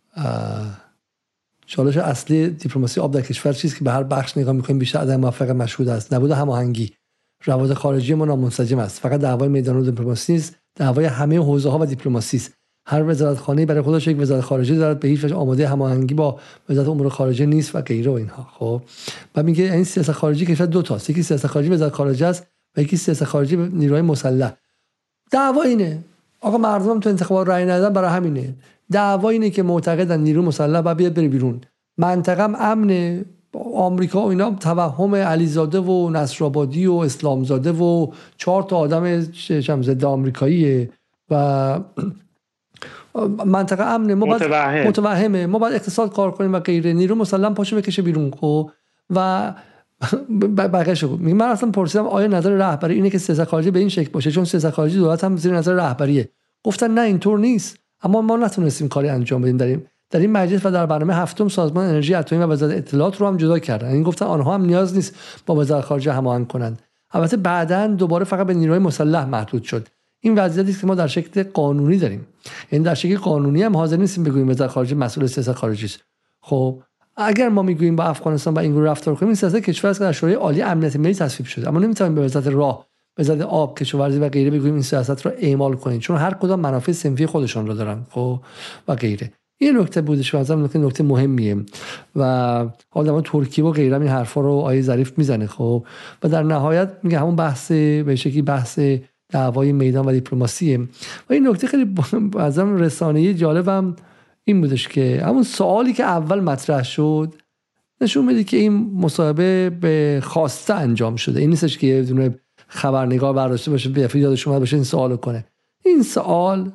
چالش اصلی دیپلماسی آب در کشور چیزی که به هر بخش نگاه میکنیم بیشتر عدم موفق مشهود است، نبود هماهنگی. روابط خارجی ما نامنسجم است. فقط دعوای میدان و دیپلماسی نیست، دعوای همه حوزه ها و دیپلماسی است. هر وزارتخانه‌ای برای خودش یک وزارت خارجه دارد، به هیچ وجه آماده هماهنگی با وزارت امور خارجه نیست و غیره و اینها. خب و میگه این سیاست خارجی کشور دو تاست، یکی سیاست خارجی وزارت خارجه است و یکی سیاست خارجی نیروهای مسلح. دعوا اینه آقا، مردم تو انتخابات رأی ندادن، برای همینه. دعوا اینه که معتقدن نیرو مسلح باید بیاد بره بیرون. منطقه امنه. آمریکا و اینا توهم علیزاده و نصرآبادی و اسلامزاده و 4 تا آدم ضد آمریکاییه و منطقه امنه. ما متوهمه، ما باید اقتصاد کار کنیم و غیره. نیرو مسلم پاشو بکشه بیرون. خب و بقیه شو من اصلا پرسیدم آیا نظر رهبری اینه که سیاست خارجی به این شکل باشه، چون سیاست خارجی دولت هم زیر نظر رهبریه. گفتن نه اینطور نیست، اما ما نتونستیم کاری انجام بدیم. در این مجلس و در برنامه هفتم سازمان انرژی اتمی و وزارت اطلاعات رو هم جدا کردن. این گفتن آنها هم نیاز نیست با وزارت خارجه هماهنگ کنند. البته بعداً دوباره فقط به نیروهای مسلح محدود شد. این وضعیتی است که ما در شکل قانونی داریم. یعنی در شکل قانونی هم حاضر نیستیم بگوییم وزارت خارجه مسئول سیاست خارجی است. خب اگر ما میگوییم با افغانستان با این گروه رفتار کنیم، این سیاست کشور است که در شورای عالی امنیت ملی تصویب شده، اما نمیتونیم به وزارت راه، وزارت آب، کشاورزی و غیره بگوییم این سیاست را اعمال کنید، چون هر کدام منافع صنفی خودشان را دارن. خب و غیره. این نکته بودش و نکته مهمیه و حالا ترکیه و غیره این حرفا رو آیه ظریف میزنه. خب و در نهایت میگه همون بحث به شکلی بحث دعوای میدان و دیپلماسیه. و این نکته خیلی ازم رسانه‌ای جالبم این بودش که همون سوالی که اول مطرح شد نشون میده که این مصاحبه به خواسته انجام شده. این نیستش که یه دونه خبرنگار برداشته باشه به یادش اومد باشه این سوالو کنه. این سوال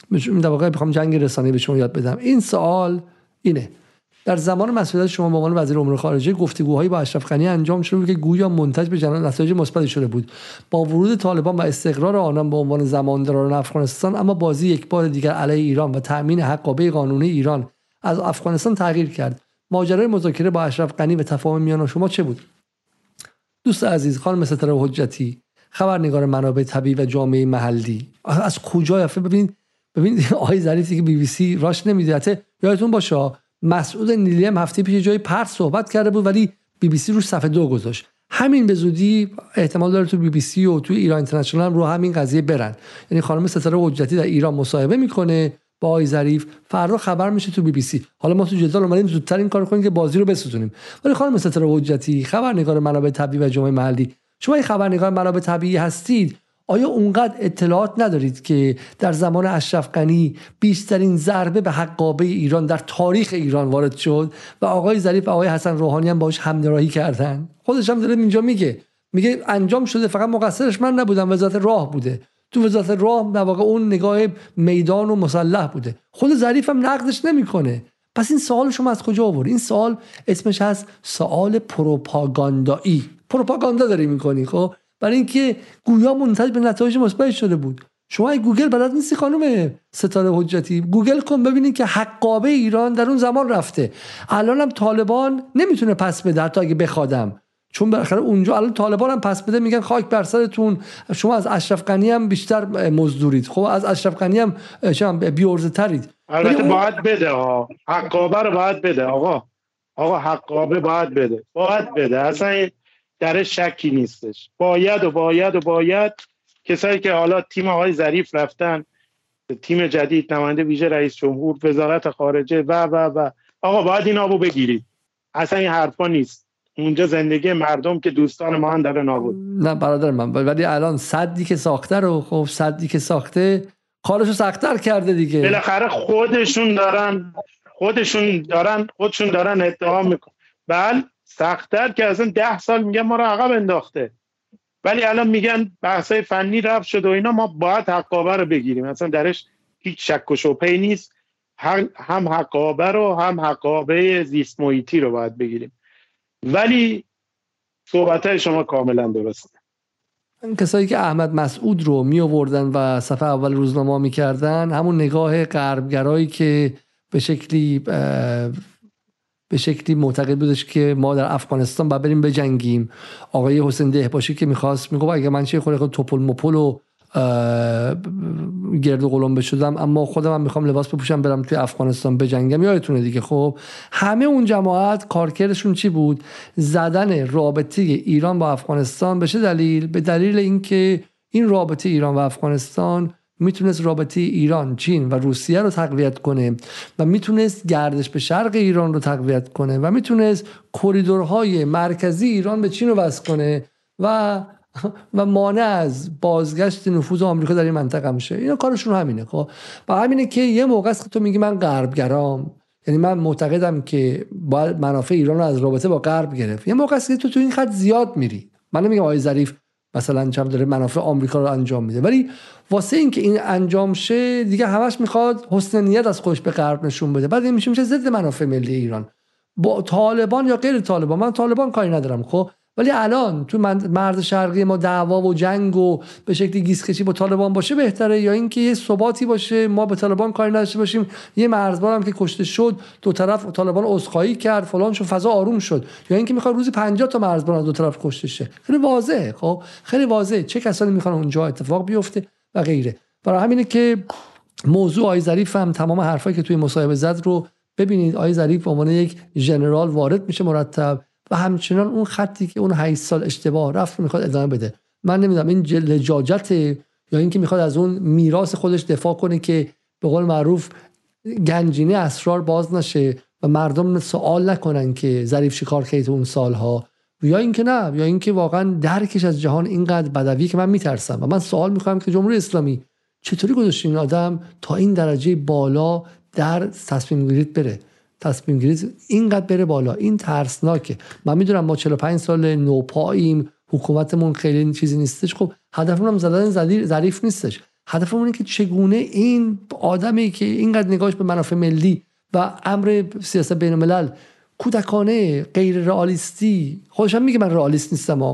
در واقع میخوام جنگ رسانه‌ای به شما یاد بدم. این سوال اینه: در زمان مسئولیت شما به عنوان وزیر امور خارجه گفتگوهایی با اشرف غنی انجام شده که گویا منتج به نتایج مثبتی شده بود. با ورود طالبان و استقرار آنان به عنوان زمانداران افغانستان، اما بازی یک بار دیگر علیه ایران و تأمین حقابه قانونی ایران از افغانستان تغییر کرد. ماجرای مذاکره با اشرف غنی و تفاهم میان شما چه بود؟ دوست عزیز، خانم ستاره حجتی، خبرنگار منابع طبیعی و جامعه محلی، از کجا ببینید آقای ظریفی که BBC راش نمیده. یادتون باشه مسعود نیلی هم هفته پیش جای پرت صحبت کرده بود ولی BBC روش صفحه 2 گذاشت. همین به زودی احتمال داره تو BBC و تو ایران اینترنشنال رو همین قضیه برن. یعنی خانم ستاره حجتی در ایران مصاحبه میکنه با آقای ظریف، فردا خبر میشه تو BBC. حالا ما تو جدال اومدیم زودتر این کارو کنیم که بازی رو بسوزونیم. ولی خانم ستاره حجتی، خبرنگار منابع طبیعی و جامعه محلی، شما این خبرنگار منابع طبیعی هستید، آیا اونقدر اطلاعات ندارید که در زمان اشرف غنی بیشترین ضربه به حقابه ایران در تاریخ ایران وارد شد و آقای ظریف و آقای حسن روحانی هم باهاش همراهی کردن؟ خودش هم داره اینجا میگه انجام شده، فقط مقصرش من نبودم، وزارت راه بوده. تو وزارت راه در واقع اون نگاه میدان و مسلح بوده. خود ظریف هم نقدش نمیکنه. پس این سوال شما از کجا آوردید؟ این سوال اسمش هست سوال پروپاگاندایی. پروپاگاندا داری میکنی خب، برای اینکه گویا منتج به نتایج مثبت شده بود. شما ای گوگل بلد نیستی خانم ستاره حجتی؟ گوگل کن ببینید که حقابه ایران در اون زمان رفته. الان هم طالبان نمیتونه پس بده حتی اگه بخوادم، چون بالاخره اونجا الان طالبان هم پس بده میگن خاک بر سرتون، شما از اشرف غنی هم بیشتر مزدورید، خب از اشرف غنی هم بی‌عرضه ترید. البته باید بده حقابه رو باید بده آقا حقابه باید بده اصلا در شکی نیستش. باید کسایی که حالا تیم آقای ظریف رفتن، تیم جدید، نماینده ویژه رئیس جمهور، وزارت خارجه و آقا باید این آبو بگیرید. اصلا این حرفا نیست. اونجا زندگی مردم که دوستان ما هم داره نابود. نه برادر من، ولی الان صدی که ساخته رو، خب صدی که ساخته کارشو سخت‌تر کرده دیگه. بالاخره خودشون دارن اتهام میکنن. بله سخت‌تر که از اون 10 سال میگن ما رو عقب انداخته، ولی الان میگن بحثای فنی رفع شد و اینا، ما باید حقابه رو بگیریم. اصلا درش هیچ شک و شبهه‌ای نیست. هم حقابه رو هم حقابه زیست محیطی رو باید بگیریم. ولی صحبت‌های شما کاملا درسته. کسایی که احمد مسعود رو می آوردن و صفحه اول روزنامه می کردن، همون نگاه غربگرایی که به شکلی معتقد بودش که ما در افغانستان باید بریم بجنگیم. آقای حسین دهباشی که میگفت اگه من چه خورده توپل مپل و گرد و قلم بشدم، اما خودم هم میخوام لباس بپوشم برم توی افغانستان بجنگم. یادتونه دیگه. خب همه اون جماعت کارکردشون چی بود؟ زدن رابطه ایران با افغانستان. به چه دلیل؟ به دلیل اینکه این رابطه ایران و افغانستان میتونست رابطه ایران، چین و روسیه رو تقویت کنه و میتونست گردش به شرق ایران رو تقویت کنه و میتونست کریدورهای مرکزی ایران به چین رو وصل کنه و مانع از بازگشت نفوذ آمریکا در این منطقه میشه. اینا کارشون همینه. خب و همینه که یه موقع است که تو میگی من غربگرام، یعنی من معتقدم که باید منافع ایران رو از رابطه با غرب گرفت. یه موقع است که تو این خط زیاد میری. من نمیگم آقای ظریف مثلا چم داره منافع آمریکا رو انجام میده، ولی واسه این که این انجام شه دیگه همش میخواد حسن نیت از خودش به غرب نشون بده. بعد این میشه ضد منافع ملی ایران. با طالبان یا غیر طالبان، من طالبان کاری ندارم خب، ولی الان تو مرز شرقی ما دعوا و جنگ و به شکلی گیسکشی با طالبان باشه بهتره، یا اینکه یه ثباتی باشه ما به طالبان کاری نداشته باشیم، یه مرزبان هم که کشته شد دو طرف طالبان عذرخواهی کرد فلان شد فضا آروم شد، یا اینکه میخواد روزی 50 تا مرزبان از دو طرف کشته شه؟ خیلی واضحه. خب خیلی واضحه چه کسانی میخوان اونجا اتفاق بیفته و غیره. برای همینه که موضوع آقای ظریف هم تمام حرفایی که توی مصاحبه زد رو ببینید. آقای ظریف به عنوان یک ژنرال وارد میشه مرتب و همچنان اون خطی که اون 8 سال اشتباه رفت میخواد ادامه بده. من نمیدونم این لجاجت یا اینکه میخواد از اون میراث خودش دفاع کنه که به قول معروف گنجینه اسرار باز نشه و مردم سوال نکنن که ظریف چیکار کرد تو اون سالها، یا اینکه نه، یا اینکه واقعا درکش از جهان اینقدر بدوی که من میترسم. و من سوال میکنم که جمهوری اسلامی چطوری گذاشتین این آدم تا این درجه بالا در تصمیم گیریت بره، تصمیم گیری اینقدر بره بالا؟ این ترسناکه. من میدونم ما 45 سال نوپاییم، حکومتمون خیلی چیزی نیستش. خب هدفمون هم زدن ظریف نیستش، هدفمون اینه که چگونه این آدمی که اینقدر نگاهش به منافع ملی و امر سیاست بین الملل کودکانه، غیر رئالیستی، خودش هم میگه من رئالیست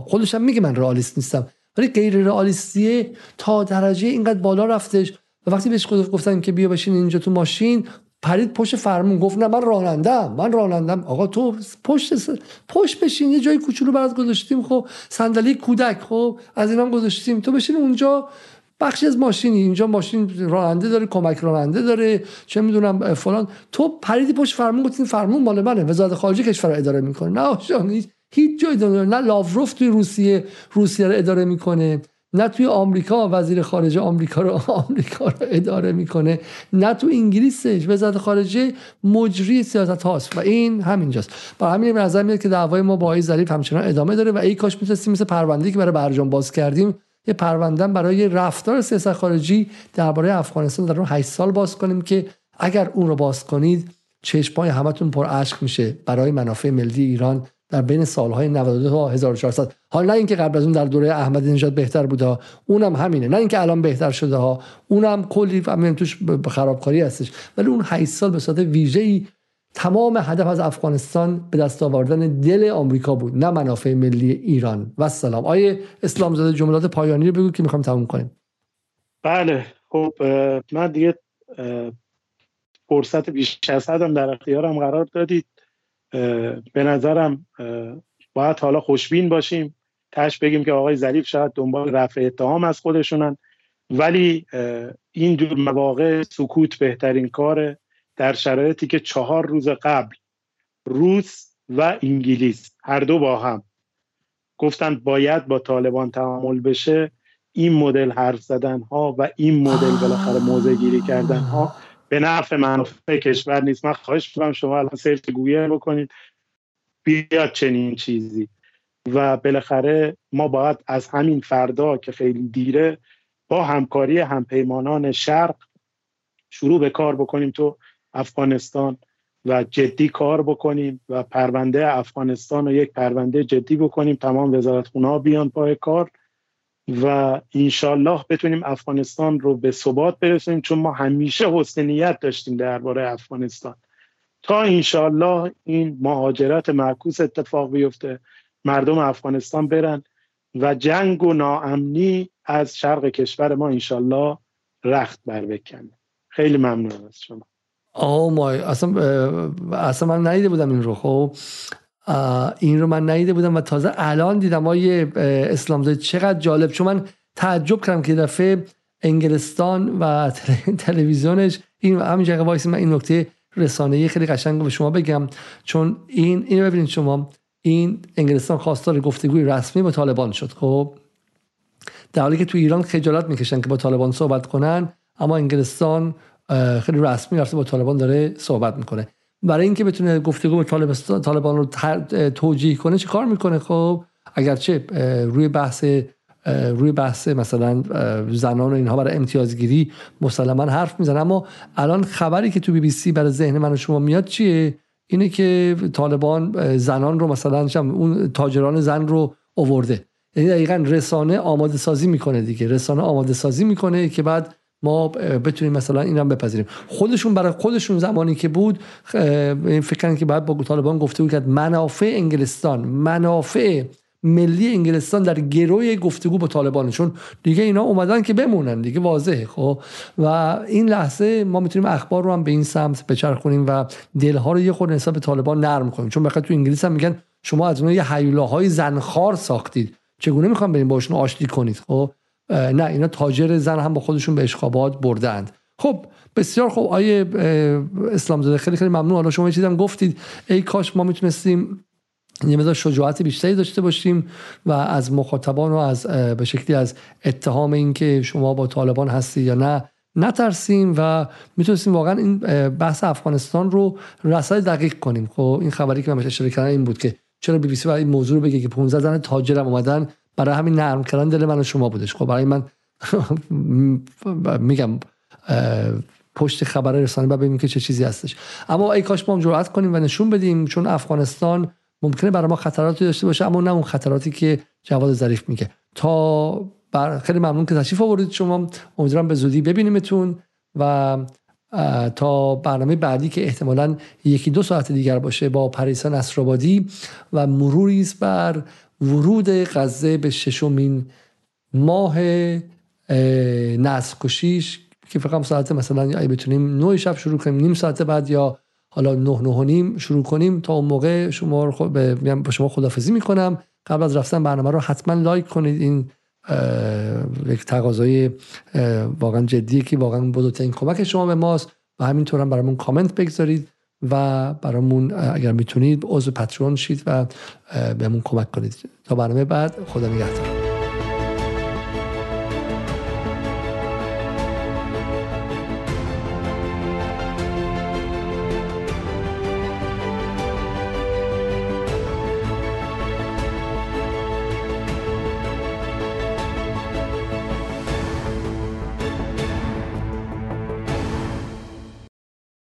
نیستم، ولی غیر رئالیستی تا درجه اینقدر بالا رفتش و وقتی بهش گفتن که بیا بشین اینجا تو ماشین، پرید پشت فرمون گفت نه من رانندم. آقا تو پشت بشین، یه جای کوچولو برات گذاشتیم، خب صندلی کودک، خب از اینام گذاشتیم، تو بشین اونجا، بخشی از ماشینی اینجا، ماشین راننده داره، کمک راننده داره، چه میدونم فلان، تو پریدی پشت فرمون گفتین فرمون مال منه، وزارت خارجه کشور رو اداره میکنه. نه آشان هیچ جایی داره، نه لاوروف توی روسیه رو اداره میکنه، نه توی آمریکا وزیر خارجه آمریکا رو اداره میکنه، نه تو انگلیسش وزارت خارجه مجری سیاست هاست و این همینجاست. برای همین به نظر میاد که دعوای ما با آقای ظریف همچنان ادامه داره و ای کاش میتونستیم مثل پرونده‌ای که برای برجام باز کردیم یه پرونده برای رفتار سیاست خارجی درباره افغانستان در اون 8 سال باز کنیم که اگر اون رو باز کنید چشمای همتون پر اشک میشه برای منافع ملی ایران در بین سالهای 92 تا 1400. حالا نه اینکه قبل از اون در دوره احمدی نژاد بهتر بوده، اونم همینه، نه اینکه الان بهتر شده ها، اونم کلی همین توش خرابکاری هستش، ولی اون 8 سال به صورت ویژه‌ای تمام هدف از افغانستان به دست آوردن دل آمریکا بود، نه منافع ملی ایران. و سلام. آیه اسلام زاده جملات پایانی رو بگو که میخوام تموم کنیم. بله خب من دیگه فرصت بیش از حدم در اختیارم قرار دادید. به نظرم باید حالا خوشبین باشیم، تاش بگیم که آقای ظریف شاید دنبال رفع اتهام از خودشونن، ولی این جور مواقع سکوت بهترین کاره، در شرایطی که 4 روز قبل روس و انگلیس هر دو با هم گفتن باید با طالبان تعامل بشه. این مدل حرف زدن ها و این مدل بالاخره موضع گیری کردن ها به نفع منافع کشور نیست. من خواهش می‌کنم شما الان سرچ گوگل بکنید بیاد چنین چیزی و بالاخره ما باید از همین فردا که خیلی دیره با همکاری همپیمانان شرق شروع به کار بکنیم تو افغانستان و جدی کار بکنیم و پرونده افغانستان رو یک پرونده جدی بکنیم، تمام وزارتخونه‌ها بیان پای کار و انشالله بتونیم افغانستان رو به ثبات برسونیم، چون ما همیشه حسن نیت داشتیم درباره افغانستان تا انشالله این مهاجرت معکوس اتفاق بیفته، مردم افغانستان برن و جنگ و ناامنی از شرق کشور ما انشالله رخت بر بکنه. خیلی ممنون از شما. مای اصلا من ندیده بودم این رو. خب این رو من ندیده بودم و تازه الان دیدم. آیه اسلام زاده چقدر جالب، چون من تعجب کردم که دفعه انگلستان و تلویزیونش این همین جگه وایس من این نکته رسانه‌ای خیلی قشنگ به شما بگم، چون اینو ببینید شما، این انگلستان خواستار گفتگوی رسمی با طالبان شد. خب در حالی که تو ایران خجالت میکشن که با طالبان صحبت کنن، اما انگلستان خیلی رسمی رفته با طالبان داره صحبت میکنه. برای اینکه بتونه گفتگو با طالبان رو توجیه کنه چه کار میکنه؟ خب اگرچه روی بحث مثلا زنان و اینها برای امتیازگیری مسلما حرف میزنه، اما الان خبری که تو BBC برای ذهن من و شما میاد چیه؟ اینه که طالبان زنان رو مثلا اون تاجران زن رو آورده. یعنی دقیقاً رسانه آماده سازی میکنه دیگه، رسانه آماده سازی میکنه که بعد ما بتونیم مثلا اینم بپذیریم. خودشون برای خودشون زمانی که بود فکر کردن که بعد با طالبان گفتگو کرد. منافع انگلستان، منافع ملی انگلستان در گروی گفتگو با طالبان، چون دیگه اینا اومدن که بمونن دیگه، واضحه. خب و این لحظه ما میتونیم اخبار رو هم به این سمت بچرخونیم و دلها رو یه خورده نسبت به طالبان نرم کنیم، چون بخاطر تو انگلیس هم میگن شما از اونها یه هیولاهای زنخوار ساختید، چگونه میخوام بریم باشون آشتی کنید؟ خب نه اینا تاجر زن هم با خودشون به اشخابات بردند. خب بسیار خوب آیه اسلامزاده، خیلی خیلی ممنون. حالا شما یه چیزی هم گفتید، ای کاش ما میتونستیم یه مقدار شجاعت بیشتری داشته باشیم و از مخاطبان و از به شکلی از اتهام این که شما با طالبان هستی یا نه نترسیم و میتونستیم واقعا این بحث افغانستان رو رسائل دقیق کنیم. خب این خبری که من بهش اشاره کردم این بود که چرا بی بی سی برای این موضوع رو بگه که 15 زن تاجرم اومدن، برای همین نرم کردن دل من و شما بودش. خب برای من میگم پشت خبر رسانه ببینیم که چه چیزی هستش. اما ای کاش ما هم جرأت کنیم و نشون بدیم، چون افغانستان ممکنه برای ما خطراتی داشته باشه، اما نه اون خطراتی که جواد ظریف میگه. خیلی ممنون که تشریف آوردید شما. امیدوارم به زودی ببینیمتون و تا برنامه بعدی که احتمالاً 1-2 ساعت دیگر باشه با پریسا نصرآبادی و مروری است بر ورود غزه به 6مین ماه نسل کشیش که فقط ساعت مثلا اگه بتونیم 9 شب شروع کنیم، نیم ساعت بعد یا حالا 9-9:30 شروع کنیم. تا اون موقع شما با شما خداحافظی میکنم. قبل از رفتن برنامه رو حتما لایک کنید. این یک تقاضای واقعا جدیه که واقعا بزرگترین کمک شما به ماست و همینطور هم برامون کامنت بگذارید و برامون اگر میتونید عضو پترون شید و بهمون کمک کنید. تا برنامه بعد، خدا نگهدار.